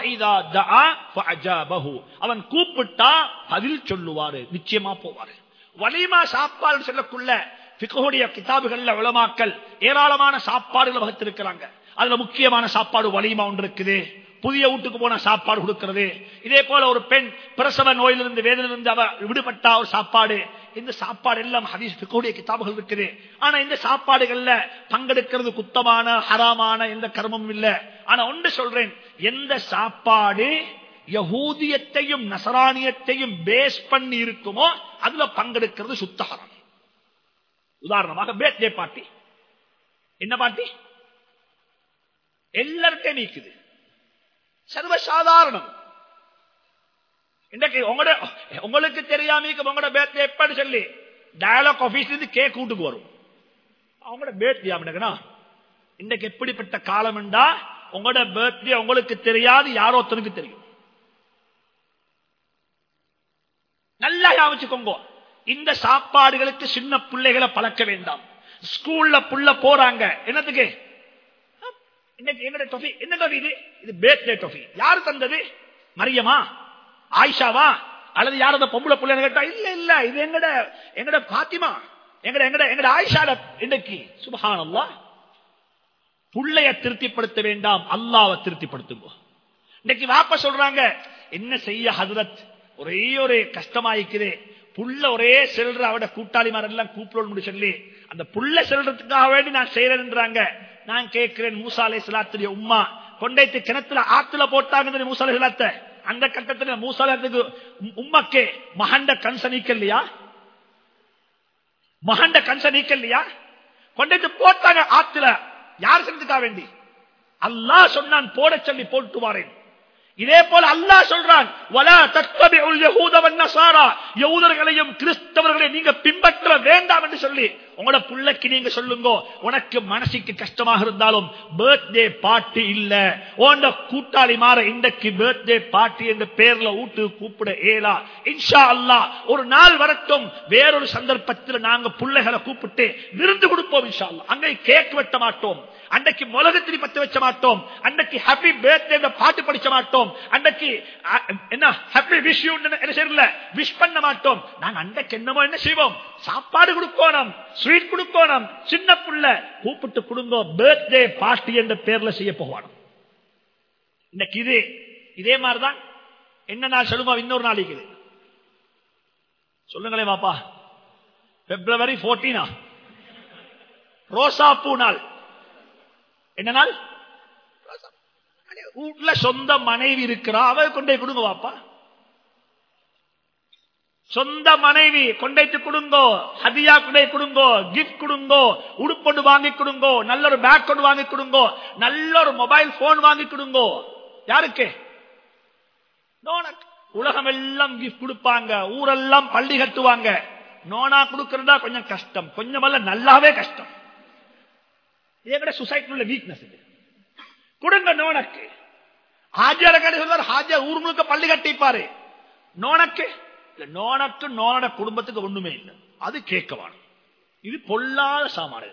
அவன் கூப்பிட்டா பதில் சொல்லுவாரு, நிச்சயமா போவாரு. வலிமா சாப்பாடு சொல்லக்குள்ள ஃபிக்ஹுடைய கிதாபுகள்ல உலமாக்கள் ஏராளமான சாப்பாடுகளை வகுத்திருக்கிறாங்க. அதுல முக்கியமான சாப்பாடு வலிமா ஒன்று இருக்குது. புதிய வீட்டுக்கு போன சாப்பாடு கொடுக்கிறது. இதே போல ஒரு பெண் பிரசவ நோயிலிருந்து வேதனையிலிருந்து அவ விடுபட்டா ஒரு சாப்பாடு. இந்த சாப்பாடு எல்லாம் ஹதீஸ் ஃபிக்ஹுடைய கிதாபுகள் இருக்குது. ஆனா இந்த சாப்பாடுகள்ல பங்கெடுக்கிறது குத்தமான ஹராமான எந்த கர்மமும் இல்ல. ஆனா ஒன்று சொல்றேன், எந்த சாப்பாடு யஹூதியத்தையும் நசரானியத்தையும் பேஸ் பண்ணி இருக்குமோ அதுல பங்கெடுக்கிறது சுத்த ஹராம். உதாரணமாக பர்த்டே பார்ட்டி, என்ன பார்ட்டி எல்லாருக்கும் நீக்குது, சர்வசாதாரணம். உங்களுக்கு தெரியாம உங்களோட பர்த்டே எப்படி சொல்லி டயலாக் ஆபீஸ்ல இருந்து கேக் கூட்டுக்கு வரும். அவங்களோட பர்த்டே இன்றைக்கு எப்படிப்பட்ட காலம் என்றா உங்களோட பர்த்டே உங்களுக்கு தெரியாது, யாரோ ஒருத்தனுக்கு தெரியும். நல்லா யோசிச்சுக்கோங்க. இந்த சாப்பாடுகளுக்கு சின்ன பிள்ளைகளை பழக்க வேண்டாம். ஸ்கூல்ல புள்ள போறாங்க என்னத்துக்கு, என்ன டொஃபி இது, இது பர்த்டே டொஃபி. யாரு தந்தது, மரியமா ஆயிஷாவா அல்லது யாரத பொம்பளை புள்ள கேட்டா, இல்ல இல்ல இது எங்கட எங்கட பாத்திமா எங்கட எங்கட எங்கட ஆயிஷால. இன்னைக்கு சுப்ஹானல்லாஹ், புள்ளைய திருப்திப்படுத்த வேண்டாம், அல்லாஹ்வை திருப்திப்படுத்துங்க. இன்னைக்கு வாப்ப சொல்றாங்க, என்ன செய்ய ஹஜ்ரத், ஒரே ஒரே கஷ்டமாயிக்குது, புள்ள ஒரே செல்ற அவட கூட்டாளிமார் எல்லாம் கூப்பிடணும் சொல்லி அந்த புள்ள செல்றதுக்காக வேண்டி நான் செய்யறேன்றாங்க. நான் கேட்கிறேன், மூசா அலைஹிஸ்ஸலாத்துடைய உம்மா கொண்டைத்து கிணத்துல ஆத்துல போட்டாங்க மூசா அலைஹிஸ்ஸலாத்தை. அந்த கட்டத்தில் மூசா அலைஹிஸ்ஸலாத்துக்கு உம்மக்கே மகண்ட கன்ச நீக்கலையா, மகண்ட கன்ச நீக்கலையா, கொண்டைத்து போட்டாங்க ஆத்துல. யார் செஞ்சதுக்காக வேண்டி, அல்லாஹ் சொன்னான் போட சொல்லி போட்டு வாரேன். இதே போல அல்லாஹ் சொல்றான், வலா தத்தபிஉல் யஹூத வன்னஸாரா, யஹூதர்களையும் கிறிஸ்தவர்களையும் நீங்க பின்பற்ற வேண்டாம் என்று சொல்லி உங்களோட புள்ளைக்கு நீங்க சொல்லுங்க, உனக்கு மனசுக்கு கஷ்டமாக இருந்தாலும் பர்த்டே பார்ட்டி இல்ல, உன்னோட கூட்டாளி மாற இன்றைக்கு பர்த்டே பார்ட்டி என்ற பேர்ல ஊட்டு கூப்பிட ஏலா. இன்ஷா அல்லாஹ் ஒரு நாள் வரட்டும், வேறொரு சந்தர்ப்பத்தில் நாங்க புள்ளைகளை கூப்பிட்டு விருந்து கொடுப்போம் இன்ஷா அல்லாஹ். அங்கே கேக் வெட்ட மாட்டோம், அன்றைக்கு மிளகுத்திரி பத்த வச்ச மாட்டோம், அன்றைக்கு ஹாப்பி பர்த்டே பாட்டு படிச்ச மாட்டோம், அன்றைக்கு என்ன ஹாப்பி விஷ் யூ என்ன செய்யல விஷ் பண்ண மாட்டோம். நாங்க அன்றைக்கு என்னமோ என்ன செய்வோம், சாப்பாடு கொடுக்கணும், ஸ்வீட் கொடுக்கணும், சின்ன புள்ள கூப்பிட்டு கொடுங்க, பர்த்டே பார்ட்டி என்ற பேர்ல செய்ய போகணும். இன்னைக்கு இது இதே மாதிரிதான். என்ன நாள் சொல்லுமா, இன்னொரு நாளைக்கு சொல்லுங்களேன் பாப்பா, பிப்ரவரி பதினாலா ரோசா பூ நாள். என்ன நாள், வீட்டுல சொந்த மனைவி இருக்கிறா, அவ கொண்டே கொடுங்க வாப்பா, சொந்த மனைவி கொண்டைத்து கொடுங்கோ, ஹதியா கொண்டை கொடுங்கோ, கிஃப்ட் கொடுங்கோ, உடுப்பொண்டு வாங்கி கொடுங்கோ, நல்ல ஒரு பேக் கொண்டு வாங்கி கொடுங்கோ, நல்ல ஒரு மொபைல் போன் வாங்கி கொடுங்கோ. யாருக்கு, உலகம் எல்லாம் கிஃப்ட் கொடுப்பாங்க, ஊரெல்லாம் பள்ளி கட்டுவாங்க. நோனா கொடுக்கறதா கொஞ்சம் கஷ்டம், கொஞ்சம் அல்ல நல்லாவே கஷ்டம். இதே சொசைட்டி உள்ள வீக்னஸ் இது. கொடுங்க நோனக்கு. ஹாஜியார கடை சொல்வார், ஹாஜியா ஊர் முழுக்க பள்ளி கட்டிப்பாரு. நோனக்கு நோனக்கு நோனோட குடும்பத்துக்கு ஒண்ணுமே இல்லை, அது கேட்கவான. இது பொல்லாத சாமான.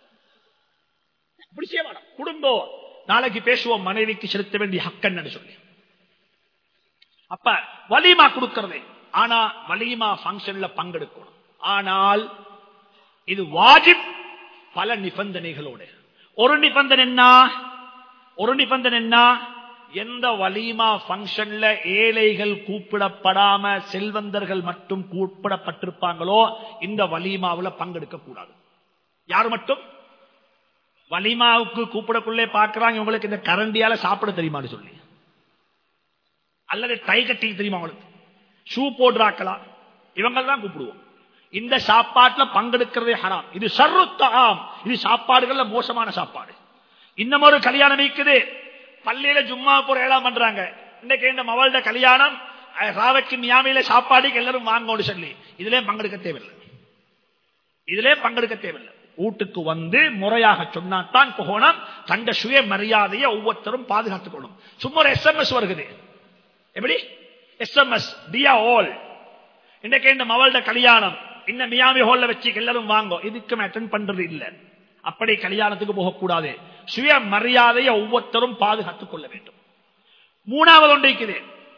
குடும்பம் நாளைக்கு பேசுவோம், மனைவிக்கு செலுத்த வேண்டிய ஹக்கன்னு சொல்லி. அப்ப வலிமா கொடுக்கிறது, ஆனா வலிமா பங்கன்ல பங்கெடுக்கணும். ஆனால் இது வாஜிப் பல நிபந்தனைகளோடு. ஒரு நிபந்தனை என்ன, ஒரு நிபந்தனை என்ன, எந்த வலிமா பங்கன்ல ஏழைகள் கூப்பிடப்படாம செல்வந்தர்கள் மட்டும் கூப்பிடப்பட்டிருப்பாங்களோ இந்த வலிமாவுல பங்கெடுக்க கூடாது. யாரு மட்டும் வலிமாவுக்கு கூப்பிடக்குள்ளே பாக்குறாங்க, உங்களுக்கு இந்த கரண்டியால சாப்பிட தெரியுமான்னு சொல்லி, அல்லது டை கட்டி தெரியுமா உங்களுக்கு, ஷூ போடுறாக்கலாம், இவங்க தான் கூப்பிடுவோம். இந்த சாப்பாட்டுல பங்கெடுக்கிறதே ஹராம். இது ஷர்ருத்தாம், இது சாப்பாடுகள்ல மோசமான சாப்பாடு. இன்னும் ஒரு கல்யாணம் இருக்குது, பள்ளியில ஜும்மா போற ஏழாம் பண்றாங்க. இன்னைக்கு இந்த மவள்ட கல்யாணம், ராவைக்கு மியாமியில சாப்பாடுக்கு எல்லாரும் வாங்கோடு சொல்லி இதுலயும் பங்கெடுக்க தேவையில்லை, இதுலயும் பங்கெடுக்க தேவையில்லை. வீட்டுக்கு வந்து முறையாக சொன்னாத்தான் போகணும். தண்ட சுய மரியாதையை ஒவ்வொருத்தரும் பாதுகாத்துக்கணும். சும்மா ஒரு எஸ் எம் எஸ் வருகிறது, எப்படி எஸ் எம் எஸ் டியா ஆல், இன்னைக்கு இந்த மவள்ட கல்யாணம், இன்னும் மியாமி ஹால்ல வச்சு எல்லாரும் வாங்க, இதுக்கும் அட்டென்ட் பண்றது இல்ல. அப்படி கல்யாணத்துக்கு போகக்கூடாது. சுய மரியாதையை ஒவ்வொருத்தரும் பாதுகாத்துக் கொள்ள வேண்டும். மூணாவது ஒன்று இருக்குது,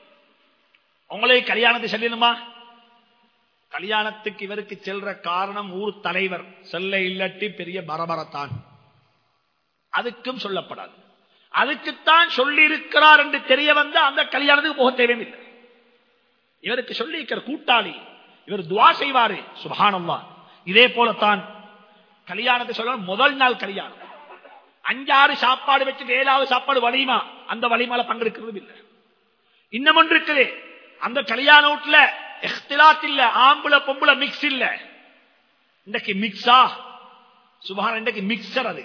உங்களை கல்யாணத்தை செல்லணுமா? கல்யாணத்துக்கு இவருக்கு செல்ற காரணம் ஊர் தலைவர் செல்ல இல்லாட்டி பெரிய பரபரத்தான், அதுக்கும் சொல்லப்படாது. அதுக்குத்தான் சொல்லி இருக்கிறார் என்று தெரிய வந்த அந்த கல்யாணத்துக்கு போக தேவையில்லை. இவருக்கு சொல்லி இருக்கிற கூட்டாளி, இவர் துவா செய்வாரு. சுப்ஹானல்லாஹ். இதே போலத்தான் கல்யாணத்தை சொல்ல முதல் நாள் கல்யாணம் அஞ்சாறு சாப்பாடு வச்சு ஏழாவது சாப்பாடு வலிமா, அந்த வலிமால பங்கெடுக்கிறது இல்லை. இன்னும் ஒன்று இருக்குது, அந்த கல்யாண வீட்டுல இஹ்திலாத் இல்ல, ஆம்புல பொம்புல மிக்ஸ் இல்ல. இன்றைக்கு மிக்ஸா சுபஹான், இன்றைக்கு மிக்சர், அது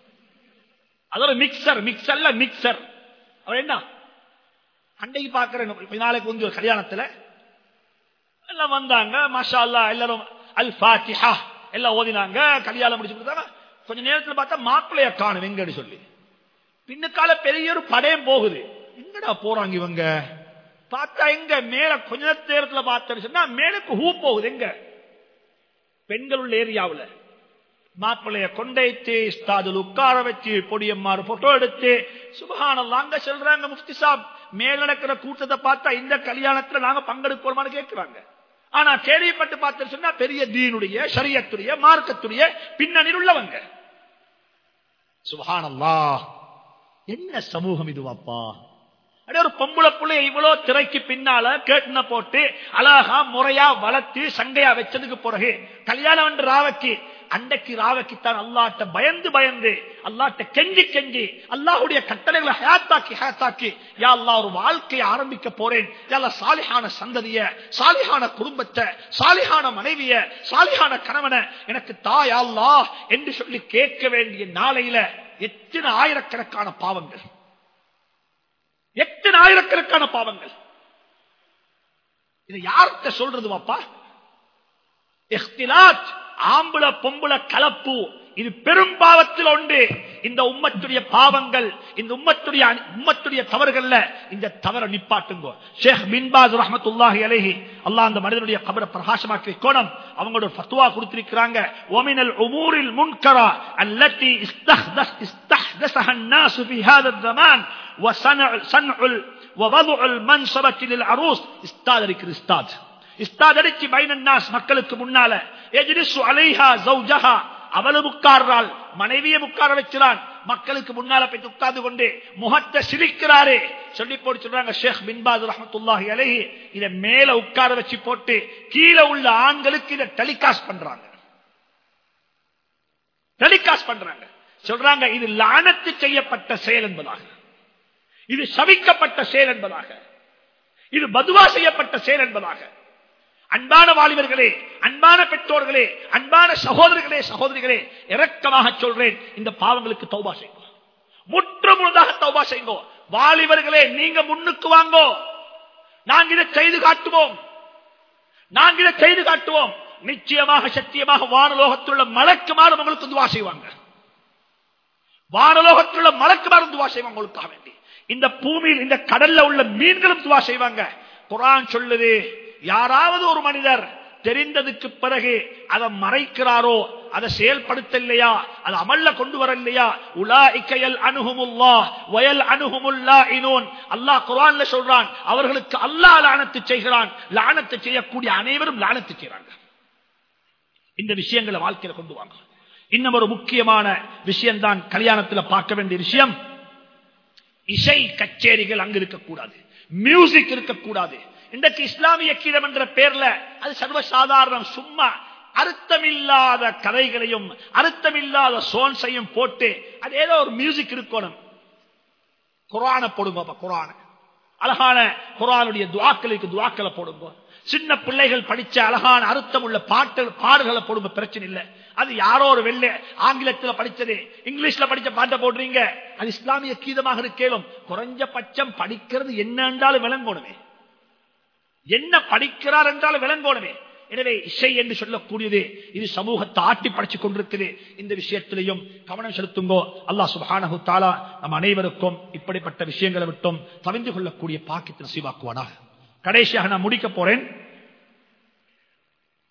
அது ஒரு மிக்சர், மிக்சர்ல மிக்சர். அவர் என்ன அன்றைக்கு பாக்குறேன், நாளைக்கு வந்து ஒரு கல்யாணத்துல எல்லாம் வந்தாங்க, மாஷா அல்லாஹ், எல்லாரும் அல் ஃபாத்திஹா எல்லாம் ஓதினாங்க, கல்யாணம் முடிச்சு கொடுத்தாங்க. கொஞ்ச நேரத்தில் பார்த்தா மாப்பிள்ளைய காணும் எங்கன்னு சொல்லி, பின்னுக்கால பெரிய ஒரு படையம் போகுது. எங்கடா போறாங்க இவங்க? பார்த்தா எங்க மேல கொஞ்ச நேரத்துல பார்த்தா சொன்னா மேலுக்கு ஹூ போகுது. எங்க பெண்கள் உள்ள ஏரியாவுல மாப்பிள்ளைய கொண்டைத்து இஸ்தாதுல உட்கார வச்சு பொடியம்மாறு போட்டோ எடுத்து சுப்ஹானல்லாஹ் அங்க சொல்றாங்க, முஃப்தி சாப் மேல் நடக்கிற கூட்டத்தை பார்த்தா இந்த கல்யாணத்துல நாங்க பங்கெடுக்கணுமான்னு கேட்கிறாங்க. ஆனா கேள்விப்பட்டு பார்த்து சொன்னா பெரிய தீனுடைய ஷரியத்துடைய மார்க்கத்துடைய பின்னணியில் உள்ளவங்க. சுப்ஹானல்லாஹ், என்ன சமூகம் இதுவாப்பா? அடே ஒரு பொம்பளை புள்ளை இவ்வளவு திரைக்கு பின்னால கேட்டுன போட்டு அழகா முறையா வளர்த்து சண்டையா வச்சதுக்கு பிறகு கல்யாணம் என்று ராவக்கி, அன்றைக்கு ராவக்கித்தான் அல்லாட்ட பயந்து பயந்து அல்லாட்ட கெஞ்சி கெஞ்சி அல்லாஹுடைய கட்டளைகளை ஹயாத்தாக்கி ஹயாத்தாக்கி யா அல்லாஹ் ஒரு வாழ்க்கையை ஆரம்பிக்க போறேன், யா அல்லாஹ் சாலிஹான சந்ததிய, சாலிஹான குடும்பத்தை, சாலிஹான மனைவிய, சாலிஹான கணவனை எனக்கு தா யா அல்லாஹ் என்று சொல்லி கேட்க வேண்டிய நாளையில எத்தனை ஆயிரக்கணக்கான பாவங்கள், எத்தனை ஆயிரக்கணக்கான பாவங்கள். இது யார்கிட்ட சொல்றது வாப்பா? இஹ்திலாத், ஆம்புல பொம்புல கலப்பு, இது பெரும் பாவத்தில் உண்டு. இந்த உம்மத்துடைய பாவங்கள், இந்த உம்மத்துடைய உம்மத்துடைய தவறுகள்ல இந்த தவறை நிப்பாட்டுங்க. ஷேக் பின் பாஸ் ரஹ்மத்துல்லாஹி அலைஹி, அல்லாஹ் அந்த மனிதனுடைய கபரை பிரகாசமாக்கி கோணம், அவங்களோட ஃபத்வா கொடுத்திருக்கிறாங்க. வமினல் உமூரில் முன்கரா அல்லதி இஸ்தஹ்தஸ் இஸ்தஹ்தஸஹ الناس في هذا الزمان وصنع صنع ووضع المنصبة للعروس. استاذ இருக்கிற استاذ استاذ அடிச்சு பைனன் நாஸ், மக்களுக்கு முன்னால எஜ்லிசு அலைஹா زوجها, அவளும் உட்கார்றாள், மனைவியை உட்கார வச்சான், மக்களுக்கு முன்னால போய் உட்கார்ந்து கொண்டு முகத்தை சிரிக்கிறாரே சொல்லி போட்டு சொல்றாங்க ஷேக் பின் பாஸ் ரஹ்மத்துல்லாஹி அலைஹி, இத மேல உட்கார வச்சு போட்டு கீழே உள்ள ஆண்களுக்கு இத டெலிகாஸ்ட் பண்றாங்க, டெலிகாஸ்ட் பண்றாங்க. சொல்றாங்க இது லானத்து செய்யப்பட்ட செயல் என்பதாக, இது சபிக்கப்பட்ட செயல் என்பதாக, இது பதுவா செய்யப்பட்ட செயல் என்பதாக. அன்பான வாலிபர்களே, அன்பான பெற்றோர்களே, அன்பான சகோதரர்களே சகோதரிகளே, இரக்கமாக சொல்றேன், இந்த பாவங்களுக்கு தௌபா செய்யுங்க, முற்று முழுதாக தௌபா செய்யுங்க. வாலிபர்களே நீங்க முன்னுக்கு வாங்கோ, நாங்க இதை செய்து காட்டுவோம், நாங்க இதை செய்து காட்டுவோம். நிச்சயமாக சத்தியமாக வானலோகத்துள்ள மலக்குமாரும் உங்களுக்கு துவா செய்வாங்க, வானலோகத்துள்ள மலக்குமாரும் துவா செய்வாங்க உங்களுக்காக வேண்டி. இந்த பூமியில் இந்த கடல்ல உள்ள மீன்களும் துவா செய்வாங்க. குர்ஆன் சொல்லுது, யாராவது ஒரு மனிதர் தெரிந்ததுக்கு பிறகு அதை மறைக்கிறாரோ, அதை செயல்படுத்தலையா, அதை அமல்ல கொண்டு வரலையா, உலாஇக யல்அனுஹுமுல்லாஹ் வயல்அனுஹுமுல்லாஹினூன், அல்லாஹ் குர்ஆன்ல சொல்றான், அவர்களுக்கு அல்லாஹ் லானத்து செய்கிறான், லானத்து செய்யக்கூடிய அனைவரும் லானத்து செய்றாங்க. இந்த விஷயங்களை வாழ்க்கையில கொண்டு வாங்க. இன்னும் ஒரு முக்கியமான விஷயம் தான் கல்யாணத்தில் பார்க்க வேண்டிய விஷயம், இசை கச்சேரிகள் அங்கு இருக்கக்கூடாது, மியூசிக் இருக்கக்கூடாது. இன்றைக்கு இஸ்லாமிய கீதம் என்ற பேர்ல அது சர்வசாதாரணம், சும்மா அர்த்தமில்லாத கதைகளையும் அர்த்தமில்லாத சோன்ஸையும் போட்டு அது ஏதோ ஒரு மியூசிக் இருக்கணும். குர்ஆன போடுங்க, குர்ஆன அழகான குர்ஆனுடைய துஆக்களுக்கு துஆக்களை போடுங்க. சின்ன பிள்ளைகள் படிச்ச அழகான அர்த்தம் உள்ள பாட்டு பாடல்களை போடுங்க, பிரச்சனை இல்லை. அது யாரோ ஒரு வெள்ளை ஆங்கிலத்தில் படிச்சது இங்கிலீஷ்ல படிச்ச பாட்டை போடுறீங்க, அது இஸ்லாமிய கீதமாக இருக்கேலும் குறைஞ்சபட்சம் படிக்கிறது என்ன என்றாலும் விளங்கணுமே, என்ன படிக்கிறார் என்றாலும் விளங்கணுமே. எனவே இசை என்று சொல்லக்கூடியது இது சமூகத்தை ஆட்டி படைச்சு கொண்டிருக்குது. இந்த விஷயத்திலையும் கவனம் செலுத்துங்கோ. அல்லாஹ் சுப்ஹானஹு தஆலா நம் அனைவருக்கும் இப்படிப்பட்ட விஷயங்களை விட்டும் தவிர்த்து கொள்ளக்கூடிய பாக்கியத்தை நசீபாக்குவானாக. கடைசியாக நான் முடிக்க போறேன்.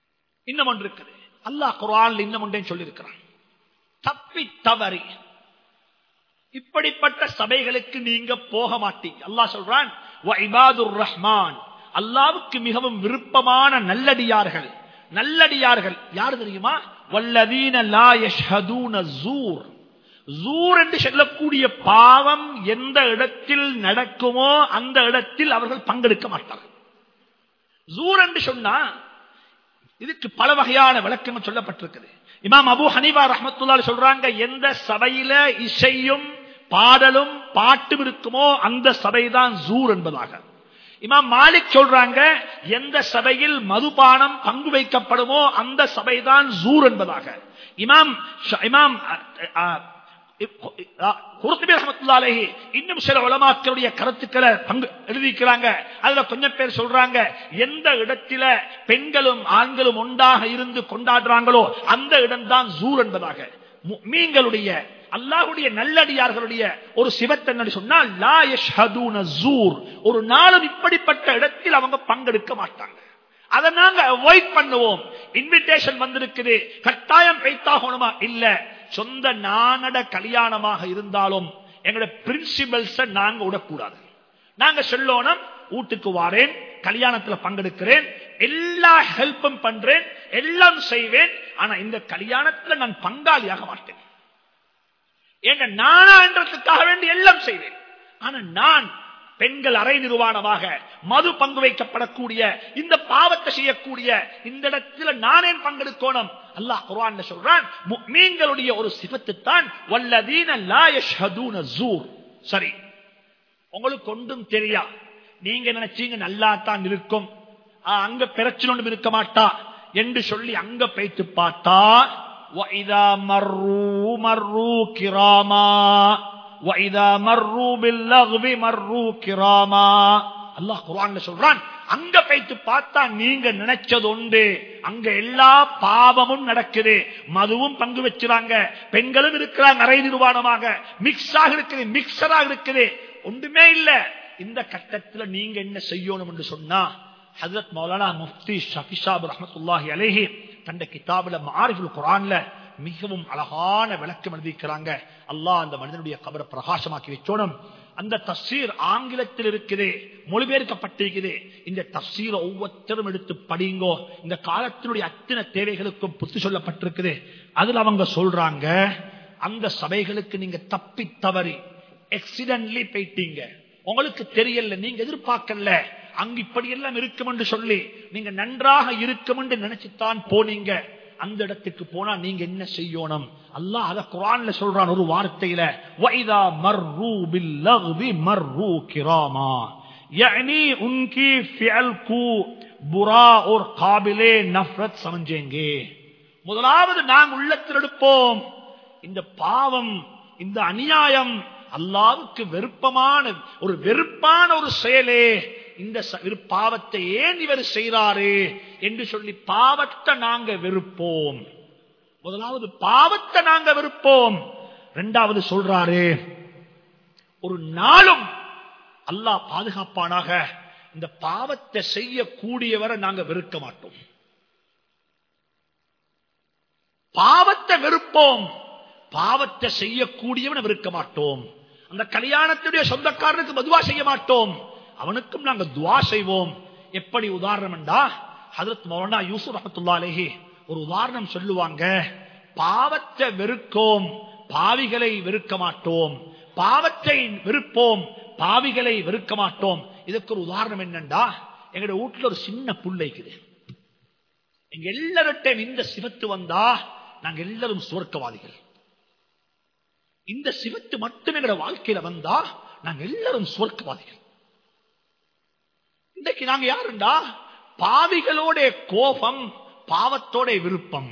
இன்னும் ஒன்று இருக்குது. அல்லாஹ் குர்ஆன்ல இன்னும் ஒன்றே சொல்லி இருக்கிறான். தப்பி தவறி இப்படிப்பட்ட சபைகளுக்கு நீங்க போக மாட்டீங்க. அல்லாஹ் சொல்றான் வ இபாதுர் ரஹ்மான், அல்லாஹ்வுக்கு மிகவும் விருப்பமான நல்லடியார்கள். நல்லடியார்கள் யார் தெரியுமா? வல்லதீன லா யஷ்ஹதூன ஸூர். ஸூர் என்று சொல்லக்கூடிய பாவம் எந்த இடத்தில் நடக்குமோ அந்த இடத்தில் அவர்கள் பங்கெடுக்க மாட்டார்கள். ஸூர் என்று சொன்னா இதுக்கு பல வகையான விளக்கங்கள் சொல்லப்பட்டிருக்கிறது. இமாம் அபூ ஹனீஃபா ரஹ்மத்துல்லாஹி சொல்றாங்க, எந்த சபையில இசையும் பாடலும் பாட்டும் இருக்குமோ அந்த சபைதான் ஸூர் என்பதாக. இமாம் மாலிக் சொல்றாங்க, எந்த சபையில் மதுபானம் பங்கு வைக்கப்படுமோ அந்த சபைதான் ஸூர் என்பதாக. இமாம் இமாம் குர்துபி ரஹ்மத்துல்லாஹி அலைஹி இன்னும் சில உலமாக்களுடைய கருத்துக்களை பங்கு எழுதிக்கிறாங்க. அதுல கொஞ்சம் பேர் சொல்றாங்க, எந்த இடத்தில பெண்களும் ஆண்களும் ஒன்றாக இருந்து கொண்டாடுறாங்களோ அந்த இடம்தான் ஸூர் என்பதாக. முஃமின்களுடைய அல்லாஹ்வுடைய நல்லடியார்களுடைய ஒரு சிவத்தை என்ன சொன்னால் லா யஷ்ஹதூன ஸூர், ஒரு நாளும் இப்படிப்பட்ட இடத்தில் அவங்க பங்கெடுக்க மாட்டாங்க. அதை நாங்க அவாய்ட் பண்ணுவோம். இன்விடேஷன் வந்திருக்குது, கட்டாயம் வைத்தாகணுமா? இல்ல, சொந்த நானட கல்யாணமாக இருந்தாலும் எங்களுடைய பிரின்சிபல்ஸ் நாங்க விடக்கூடாது. நாங்க சொல்லணும், வீட்டுக்கு வாரேன், கல்யாணத்துல பங்கெடுக்கிறேன், எல்லா ஹெல்ப்பும் பண்றேன், எல்லாம் செய்வேன், ஆனா இந்த கல்யாணத்துல நான் பங்காளியாக மாட்டேன். எங்க நானா என்றதுக்காக வேண்டி எல்லாம் செய்வேன், ஆனா நான் பெண்கள் அரை நிர்வாணமாக மது பங்கு வைக்கப்படக்கூடிய இந்த பாவத்தை செய்யக்கூடிய இந்த இடத்துல நானே பங்கெடுக்கணும். அல்லாஹ் குர்ஆன்ல சொல்றான், முஃமின்களுடைய ஒரு சிஃபத்து தான் வல்லதீன லா யஷ்ஹதூன ஸூர். சரி, உங்களுக்கு ஒன்றும் தெரியா, நீங்க நினைச்சீங்க நல்லா தான் இருக்கும், அங்க பிரச்சனை ஒன்றும் இருக்க மாட்டா என்று சொல்லி அங்க போய்த்து பார்த்தா وَإِذَا مَرُّوا مَرُّوا كِرَامًا وَإِذَا مَرُّوا بِاللَّغْوِ مَرُّوا كِرَامًا. அல்லாஹ் குர்ஆன்ல சொல்றான், அங்க போய்த்து பார்த்தா நீங்க நினைச்சது உண்டு, அங்க எல்லா பாவமும் நடக்குது, மதுவும் பங்கு வச்சுறாங்க, பெண்களும் இருக்கிறாங்க அரை நிர்வாணமாக, மிக்ஸாக இருக்குது, மிக்சராக இருக்குது, ஒன்றுமே இல்ல. இந்த கட்டத்தில் நீங்க என்ன செய்யணும் என்று சொன்னா, ஹஜ்ரத் மௌலானா முஃப்தி ஷஃபி ஸாஹிப் ரஹ்மத்துல்லாஹி அலைஹி தந்த கிதாபுல மஆரிஃபுல் குர்ஆன்ல மிகவும் அழகான விளக்கம் எழுதியிருக்கிறாங்க. அல்லாஹ் அந்த மனிதனுடைய கபரை பிரகாசமாக்கி வச்சோனும். அந்த தஃசீர் ஆங்கிலத்தில் இருக்குது, மொழிபெயர்க்கப்பட்டிருக்குது. இந்த தஃசீரை ஒவ்வொருத்தரும் எடுத்து படிங்கோ. இந்த காலத்தினுடைய அத்தனை தேவைகளுக்கும் புத்தி சொல்லப்பட்டிருக்குது. அதுல அவங்க சொல்றாங்க, அந்த சபைகளுக்கு நீங்க தப்பி தவறி எக்ஸிடென்ட்லி போயிட்டீங்க, உங்களுக்கு தெரியல, நீங்க எதிர்பார்க்கல, அங்க இப்படி எல்லாம் இருக்கும் என்று சொல்லி நீங்க நன்றாக இருக்கும் என்று நினைச்சுத்தான் போனீங்க. அந்த இடத்துக்கு போனா நீங்க என்ன செய்யணும்? அல்லாஹ் அத குர்ஆன்ல சொல்றான் ஒரு வார்த்தையில, வைதா மர்ரு பில்லக்வி மர்ரு கிராமா, यानी उनकी फ़िअल को बुरा और काबिले नफरत समझेंगे. முதலாவது நாம் உள்ளத்தில் எடுப்போம், இந்த பாவம், இந்த அநியாயம் அல்லாஹ்வுக்கு வெறுப்பமான ஒரு வெறுப்பான ஒரு செயலே, இந்த பாவத்தை ஏன் இவர் செய்றாரு என்று சொல்லி பாவத்தை நாங்க வெறுப்போம். முதலாவது பாவத்தை நாங்க வெறுப்போம். இரண்டாவது சொல்றாரு, ஒரு நாளும் அல்லாஹ் பாதுகாப்பானாக இந்த பாவத்தை செய்யக்கூடியவரை நாங்க வெறுக்க மாட்டோம். பாவத்தை வெறுப்போம், பாவத்தை செய்யக்கூடியவனை வெறுக்க மாட்டோம். அந்த கல்யாணத்துடைய சொந்தக்காரனுக்கு பதுவா செய்ய மாட்டோம், அவனுக்கும் நாங்க துவா செய்வோம். எப்படி உதாரணம் என்றா, ஹஜ்ரத் மௌலானா யூசுப் ரஹ்மத்துல்லாஹி அலைஹி ஒரு உதாரணம் சொல்லுவாங்க. பாவத்தை வெறுக்கோம், பாவிகளை வெறுக்க மாட்டோம், பாவத்தை வெறுப்போம், பாவிகளை வெறுக்க மாட்டோம். இதுக்கு ஒரு உதாரணம் என்னண்டா, எங்களுடைய வீட்டுல ஒரு சின்ன புள்ளைக்குது, எங்க எல்லார்ட்டையும் இந்த சிவத்து வந்தா நாங்க எல்லாரும் சுவர்க்கவாதிகள். இந்த சிவத்து மட்டும் எங்களுடைய வாழ்க்கையில வந்தா நாங்க எல்லாரும் சுவர்க்கவாதிகள். இன்றைக்கு நாங்க யாருண்டா, பாவிகளோட கோபம், பாவத்தோட விருப்பம்.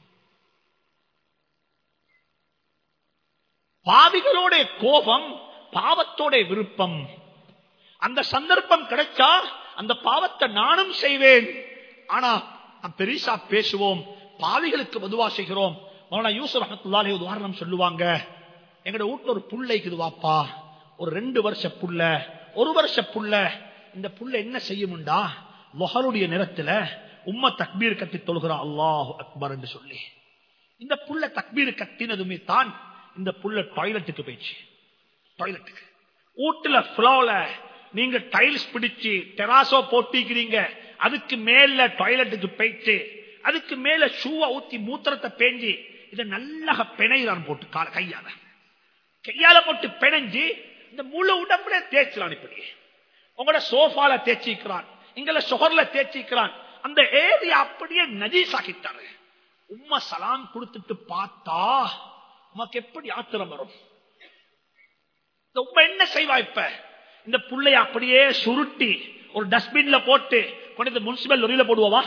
பாவிகளோட கோபம், பாவத்தோட விருப்பம். அந்த சந்தர்ப்பம் கிடைச்சா அந்த பாவத்தை நானும் செய்வேன், ஆனா பெரிசா பேசுவோம், பாவிகளுக்கு பதுவா செய்கிறோம். மௌலானா யூசுப் ரஹ்மத்துல்லாஹி அலைஹி உதாரணம் சொல்லுவாங்க. எங்கட வீட்டுல ஒரு புள்ளைக்குது வாப்பா, ஒரு ரெண்டு வருஷ புள்ள, ஒரு வருஷ புள்ள. இந்த புள்ள என்ன செய்யும்டா, லொஹருடைய நேரத்துல உம்ம தக்பீர் கட்டி தொழுகிறா அல்லாஹு அக்பர் என்று சொல்லி. இந்த புள்ள தக்பீர் கட்டினதுமே தான் இந்த புள்ள டாய்லெட்டுக்கு போயிடுச்சு. டாய்லெட்டுக்கு வீட்டுல ஃப்ளோல நீங்க டைல்ஸ் பிடிச்சு டெராசோ போட்டிக்கிறீங்க, அதுக்கு மேல டாய்லெட்டுக்கு போயிட்டு அதுக்கு மேல ஷூவை ஊத்தி மூத்திரத்தை பேஞ்சி இதை நல்லா பிணையிறான் போட்டு கையால கையால போட்டு பிணைஞ்சு இந்த முழு உடம்புல தேய்ச்சிறான். இப்படி உங்களோட சோஃபால தேய்ச்சிக்கிறான், இங்கல சொகர்ல தேய்ச்சிக்கிறான். அந்த ஏரியா அப்படியே நஜீஸ் ஆக்கிட்டாரு. உம்மா சலாம் கொடுத்துட்டு பார்த்தா உமக்கு எப்படி ஆத்திரம் வரும்? இந்த உம்மா என்ன செய்வா? இப்ப இந்த புள்ளைய அப்படியே சுருட்டி ஒரு டஸ்ட்பின்ல போட்டு கொண்டு முனிசிபல் லொரியில போடுவா?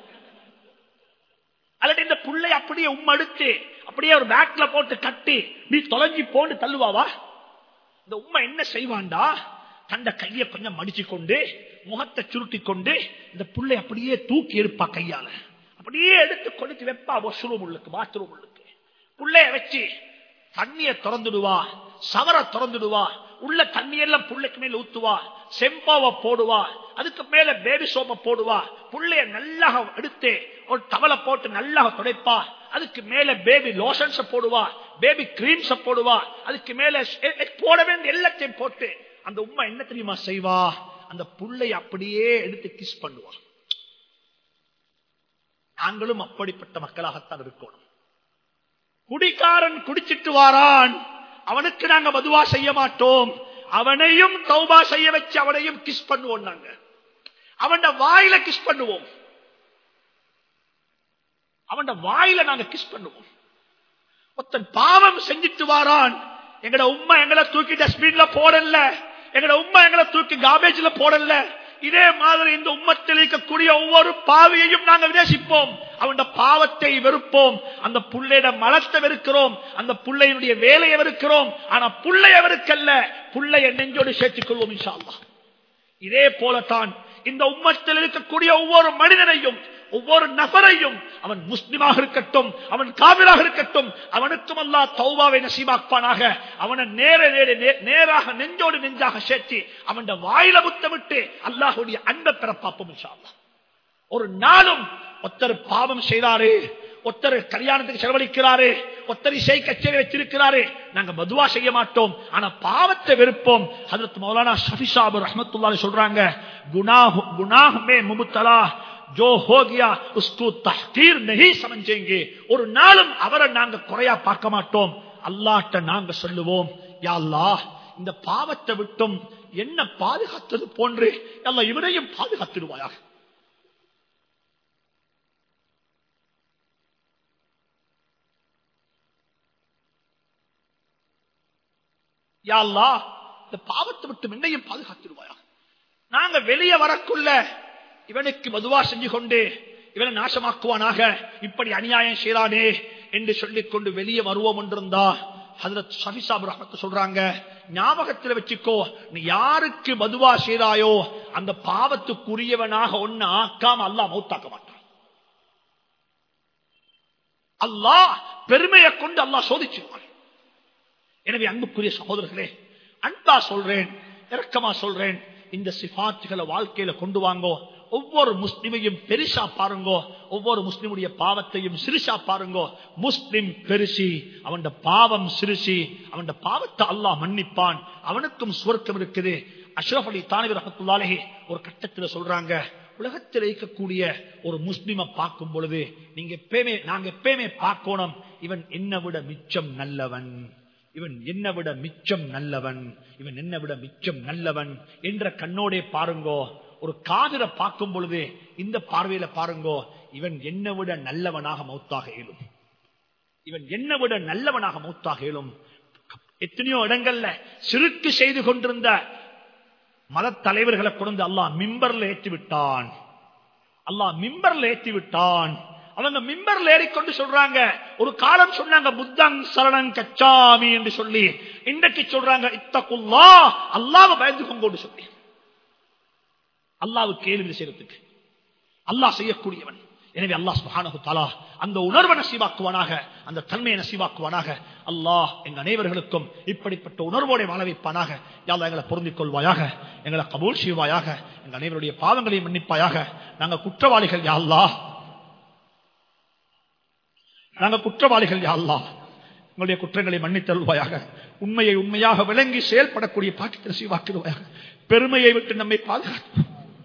அல்லது இந்த புள்ளை அப்படியே உம்மா எடுத்து அப்படியே ஒரு பேக்ல போட்டு கட்டி நீ தொலைஞ்சி போட்டு தள்ளுவாவா? இந்த உம்மா என்ன செய்வான்டா, தண்ட கைய கொஞ்சம் மடிச்சு கொண்டு முகத்தை சுருட்டி கொண்டு இந்த புள்ளை அப்படியே தூக்கி எடுப்பா கையால, அப்படியே எடுத்து கொண்டு வைப்பா வாஷ்ரூம் உள்ளுக்கு பாத்ரூம் உள்ளுக்கு. புள்ளைய வச்சு தண்ணிய திறந்துடுவா, சவர திறந்துடுவா, உள்ள தண்ணியெல்லாம் புள்ளைக்கு மேல ஊத்துவா, செம்பாவை போடுவா, அதுக்கு மேல பேபி சோப்பை போடுவா, புள்ளைய நல்லா எடுத்து ஒரு டவலை போட்டு நல்லா துடைப்பா, அதுக்கு மேல பேபி லோஷன்ஸ் போடுவா, பேபி கிரீம்ஸ் போடுவா, அதுக்கு மேல போட வேண்டிய எல்லாத்தையும் போட்டு அந்த உம்மா என்ன தெரியுமா செய்வா? அந்த புள்ளைய அப்படியே எடுத்து கிஸ் பண்ணுவா. நாங்களும் அப்படிப்பட்ட மக்களாகத்தான் இருக்கணும். குடிக்காரன் குடிச்சிட்டு வாரான், அவனுக்கு நாங்க பதுவா செய்ய மாட்டோம், அவனையும் தௌபா செய்ய வச்சு அவனையும் கிஸ் பண்ணுவோம். நாங்க அவன் வாயில கிஸ் பண்ணுவோம், அவன் வாயில நாங்க கிஸ் பண்ணுவோம். ஒருத்தன் பாவம் செஞ்சிட்டு வாரான், எங்கட உம்மா எங்களை தூக்கி டஸ்ட்பின்ல போடல, எங்கட உம்மா எங்களை தூக்கி கார்பேஜ்ல போடல. இதே மாதிரி இந்த உம்மத்தில் இருக்கக்கூடிய ஒவ்வொரு பாவியையும் நாங்கள் நேசிப்போம், அவன் பாவத்தை வெறுப்போம், அந்த புள்ளையோட மலத்தை வெறுக்கிறோம், அந்த புள்ளையினுடைய வேலையை வெறுக்கிறோம். ஆனா புள்ளைய வெறுக்கல்ல, புள்ளைய நெஞ்சோடு சேர்த்துக் கொள்வோம் இன்ஷா அல்லாஹ். இதே போலத்தான் இந்த உம்மத்தில் இருக்கக்கூடிய ஒவ்வொரு மனிதனையும் ஒவ்வொரு நபரையும், அவன் முஸ்லிமாக இருக்கட்டும் அவன் காபிராக இருக்கட்டும், அவனுக்கும் அல்லாஹ் தௌபாவை நசீபாக்குவானாக. அவனை நேர நேராக நெஞ்சோடு நெஞ்சாக சேர்த்து அவன் வாயில முத்தமிட்டு அல்லாஹ்வுடைய அன்பை பெற பார்ப்போம் இன்ஷா அல்லாஹ். ஒரு நாளும் ஒருத்தர் பாவம் செய்தாரு, ஒருத்தர் கல்யாணத்துக்கு செலவழிக்கிறாரு, ஒருத்தர் இசை கச்சேரி வச்சிருக்கிறாரு, நாங்க பதுவா செய்ய மாட்டோம், ஆனா பாவத்தை வெறுப்போம். ஹஜ்ரத் மௌலானா ஷஃபி சாஹிப் ரஹ்மத்துல்லாஹி சொல்றாங்க, குனாஹ் குனாஹ் மே முப்தலா जो हो गया उसको तहकीर नहीं समझेंगे. ஒரு நாளும் அவரை நாங்க குறையா பார்க்க மாட்டோம். அல்லாஹ்ட்ட நாங்க சொல்லுவோம், யா அல்லாஹ் இந்த பாவத்தை விட்டும் என்ன பாதுகாத்தது போன்று அல்லாஹ் இவரையும் பாதுகாத்திடுவாயாக. யா அல்லாஹ் இந்த பாவத்தை விட்டும் என்னையும் பாதுகாத்திடுவாயாக. நாங்க வெளியே வரக்குள்ள இவனுக்கு மதுவா செஞ்சு கொண்டு இவனை நாசமாக்குவானாக, இப்படி அநியாயம் செய்யறானே என்று சொல்லிக் கொண்டு வெளியே வருவோம் என்றிருந்தா ஹஜ்ரத் ஷஃபி சாஹிப் ரஹ்மத்துல்லாஹி சொல்றாங்க, ஞாபகத்தில் வச்சுக்கோ, நீ யாருக்கு மதுவா செய்றாயோ அந்த பாவத்துக்குரியவனாக ஒன்னு ஆக்காம அல்லாஹ் மௌத்தாக்க மாட்டான். அல்லாஹ் பெருமையை கொண்டு அல்லாஹ் சோதிச்சிருவான். எனவே அன்புக்குரிய சகோதரர்களே, அன்பா சொல்றேன், இரக்கமா சொல்றேன், இந்த சிஃபாத்துகளை வாழ்க்கையில கொண்டு வாங்கோ. ஒவ்வொரு முஸ்லிமையும் பெருசா பாருங்க, ஒவ்வொரு முஸ்லிமுடைய பாவத்தையும் சிறுசா பாருங்க. முஸ்லிம் பெருசி, அவன் பாவம் சிறுசி, அவன் பாவத்தை அல்லாஹ் மன்னிப்பான், அவனுக்கும் சுவர்க்கம் இருக்குது. அஷ்ரஃப் அலி தானவி ரஹ்மத்துல்லாஹி அலைஹி ஒரு கட்டத்தில் சொல்றாங்க, உலகத்தில் இருக்கக்கூடிய ஒரு முஸ்லிமை பார்க்கும் பொழுது நீங்க எப்பயுமே நாங்க எப்பயுமே பார்க்கணும், இவன் என்னை விட மிச்சம் நல்லவன், இவன் என்னை விட மிச்சம் நல்லவன், இவன் என்னை விட மிச்சம் நல்லவன் என்ற கண்ணோடே பாருங்கோ. ஒரு காதிரை பார்க்கும் பொழுது இந்த பார்வையில பாருங்கோ, இவன் என்னை விட நல்லவனாக மௌத்தாக இயலும், இவன் என்னை விட நல்லவனாக மௌத்தாக இயலும். எத்தனையோ இடங்கள்ல சிறுக்கு செய்து கொண்டிருந்த மத தலைவர்களை கொண்டு அல்லாஹ் மிம்பர்ல ஏற்றி விட்டான், அல்லாஹ் மிம்பர்ல ஏற்றி விட்டான். அவங்க மிம்பர்ல ஏறிக்கொண்டு சொல்றாங்க, ஒரு காலம் சொன்னாங்க புத்தங் சரணங் கச்சாமி என்று சொல்லி, இன்றைக்கு சொல்றாங்க இத்தகுல்லாஹ், அல்லாஹ்வை பயந்துக்கோங்க சொல்லி. அல்லாஹ்வுக்கு கேள்வி செய்யறதுக்கு அல்லாஹ் செய்யக்கூடியவன். எனவே அல்லாஹ் சுப்ஹானஹு தஆலா அந்த உணர்வை நசீபாக்குவானாக, அந்த தன்மையை நசீபாக்குவானாக. அல்லாஹ் எங்கள் அனைவர்களுக்கும் இப்படிப்பட்ட உணர்வோடு வாழ வைப்பானாக. யா அல்லாஹ் எங்களை பொருந்திக் கொள்வாயாக, எங்களை கபூல் செய்வாயாக, எங்கள் அனைவருடைய பாவங்களை மன்னிப்பாயாக. நாங்கள் குற்றவாளிகள் யா அல்லாஹ், நாங்கள் குற்றவாளிகள் யா அல்லாஹ், எங்களுடைய குற்றங்களை மன்னித்தருள்வாயாக. உண்மையை உண்மையாக விளங்கி செயல்படக்கூடிய பாக்கியத்தை நசீபாக்கிடுவாயாக. பெருமையை விட்டு நம்மை பாதுகாத்து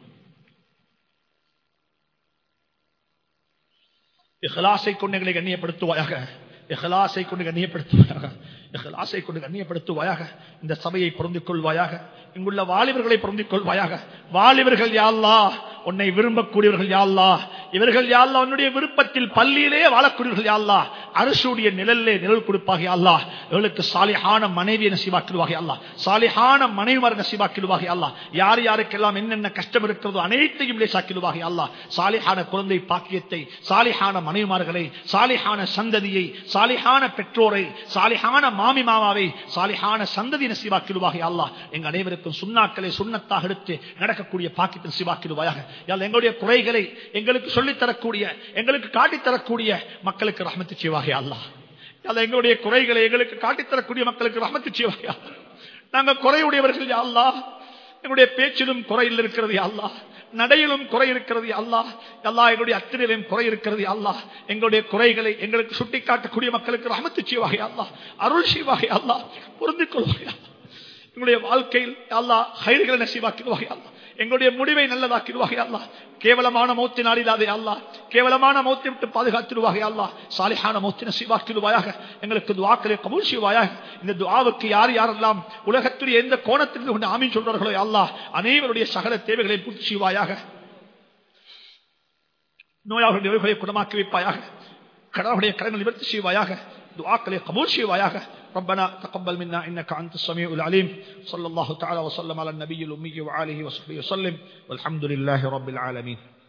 இஹ்லாஸை கொண்டு எங்களை கண்ணியப்படுத்துவாயாக, இஹ்லாஸை கொண்டு கண்ணியப்படுத்துவாயாக, இஹ்லாஸை கொண்டு கண்ணியப்படுத்துவாயாக. இந்த சபையை பொருந்திக் கொள்வாயாக, இங்குள்ள வாலிபர்களை பொருந்திக் கொள்வாயாக. வாலிபர்கள் யா அல்லாஹ் உன்னை விரும்பக்கூடியவர்கள் யா அல்லாஹ், இவர்கள் யா அல்லாஹ் உன்னுடைய விருப்பத்தில் பள்ளியிலே வாழக்கூடியவர்கள் யா அல்லாஹ், அரசுடைய நிழலிலே நிழல் கொடுப்பாக யா அல்லாஹ். இவர்களுக்கு சாலிஹான மனைவியை நசீபாக்கிடுவாக யா அல்லாஹ், சாலிஹான மனைவிமாரை நசீபாக்கிடுவாக யா அல்லாஹ். யார் யாருக்கெல்லாம் என்னென்ன கஷ்டம் இருக்கிறதோ அனைத்தையும் லேசாக்கிடுவாக யா அல்லாஹ். சாலிஹான குழந்தை பாக்கியத்தை, சாலிஹான மனைவிமார்களை, சாலிஹான சந்ததியை, சாலிஹான பெற்றோரை, சாலிஹான மாமி மாமாவை, சாலிஹான சந்ததி நசீபாக்கிடுவாக யா அல்லாஹ். எங்க அனைவருக்கும் சுன்னாக்களை சுன்னத்தாக எடுத்து நடக்கக்கூடிய பாக்கியத்தை நசீபாக்கிடுவாயாக. எங்களுடைய குறைகளை எங்களுக்கு சொல்லித் தரக்கூடிய, எங்களுக்கு காட்டித் தரக்கூடிய மக்களுக்கு ரஹ்மத்து செய்வாக யா அல்லாஹ். எங்களுடைய குறைகளை எங்களுக்கு காட்டித் தரக்கூடிய மக்களுக்கு ரஹ்மத்து செய்வாக யா அல்லாஹ். நாங்கள் குறையுடையவர்கள் யா அல்லாஹ், எங்களுடைய பேச்சிலும் குறையில் இருக்கிறது யா அல்லாஹ், நடையிலும் குறை இருக்கிறது யா அல்லாஹ், அல்லாஹ் எங்களுடைய அத்தனையிலும் குறை இருக்கிறது யா அல்லாஹ். எங்களுடைய குறைகளை எங்களுக்கு சுட்டிக்காட்டக்கூடிய மக்களுக்கு ரஹ்மத்து செய்வாக யா அல்லாஹ், அருள் செய்வாக யா அல்லாஹ், பொருந்திக் கொள்வாக யா அல்லாஹ். எங்களுடைய வாழ்க்கையில் அல்லாஹ் ஹைர்களை நசீபாக்கிடுவாக யா அல்லாஹ், எங்களுடைய முடிவை நல்லதாக்கிடுவாக யா அல்லாஹ். கேவலமான மௌத்தை நாடிடாதே யா அல்லாஹ், கேவலமான மௌத்தை விட்டு பாதுகாத்திடுவாக யா அல்லாஹ். சாலிஹான மௌத்தை நசீபாக்கிடுவாயாக. எங்களுக்கு துஆக்களை கபூல் செய்வாயாக. இந்த துஆவுக்கு யார் யாரெல்லாம் உலகத்துடைய எந்த கோணத்திலிருந்து கொண்டு ஆமீன் சொல்றார்களோ யா அல்லாஹ், அனைவருடைய சகல தேவைகளை பூர்த்தி செய்வாயாக. நோயாளர்களுடைய நோய்களை குணமாக்கி வைப்பாயாக. கடவுளுடைய கடன்களை நிவர்த்தி செய்வாயாக. துஆக்களை கபூல் செய்வாயாக. ربنا تقبل منا إنك أنت السميع العليم. صلى الله تعالى وسلم على النبي الأمي وآله وصحبه وسلم والحمد لله رب العالمين.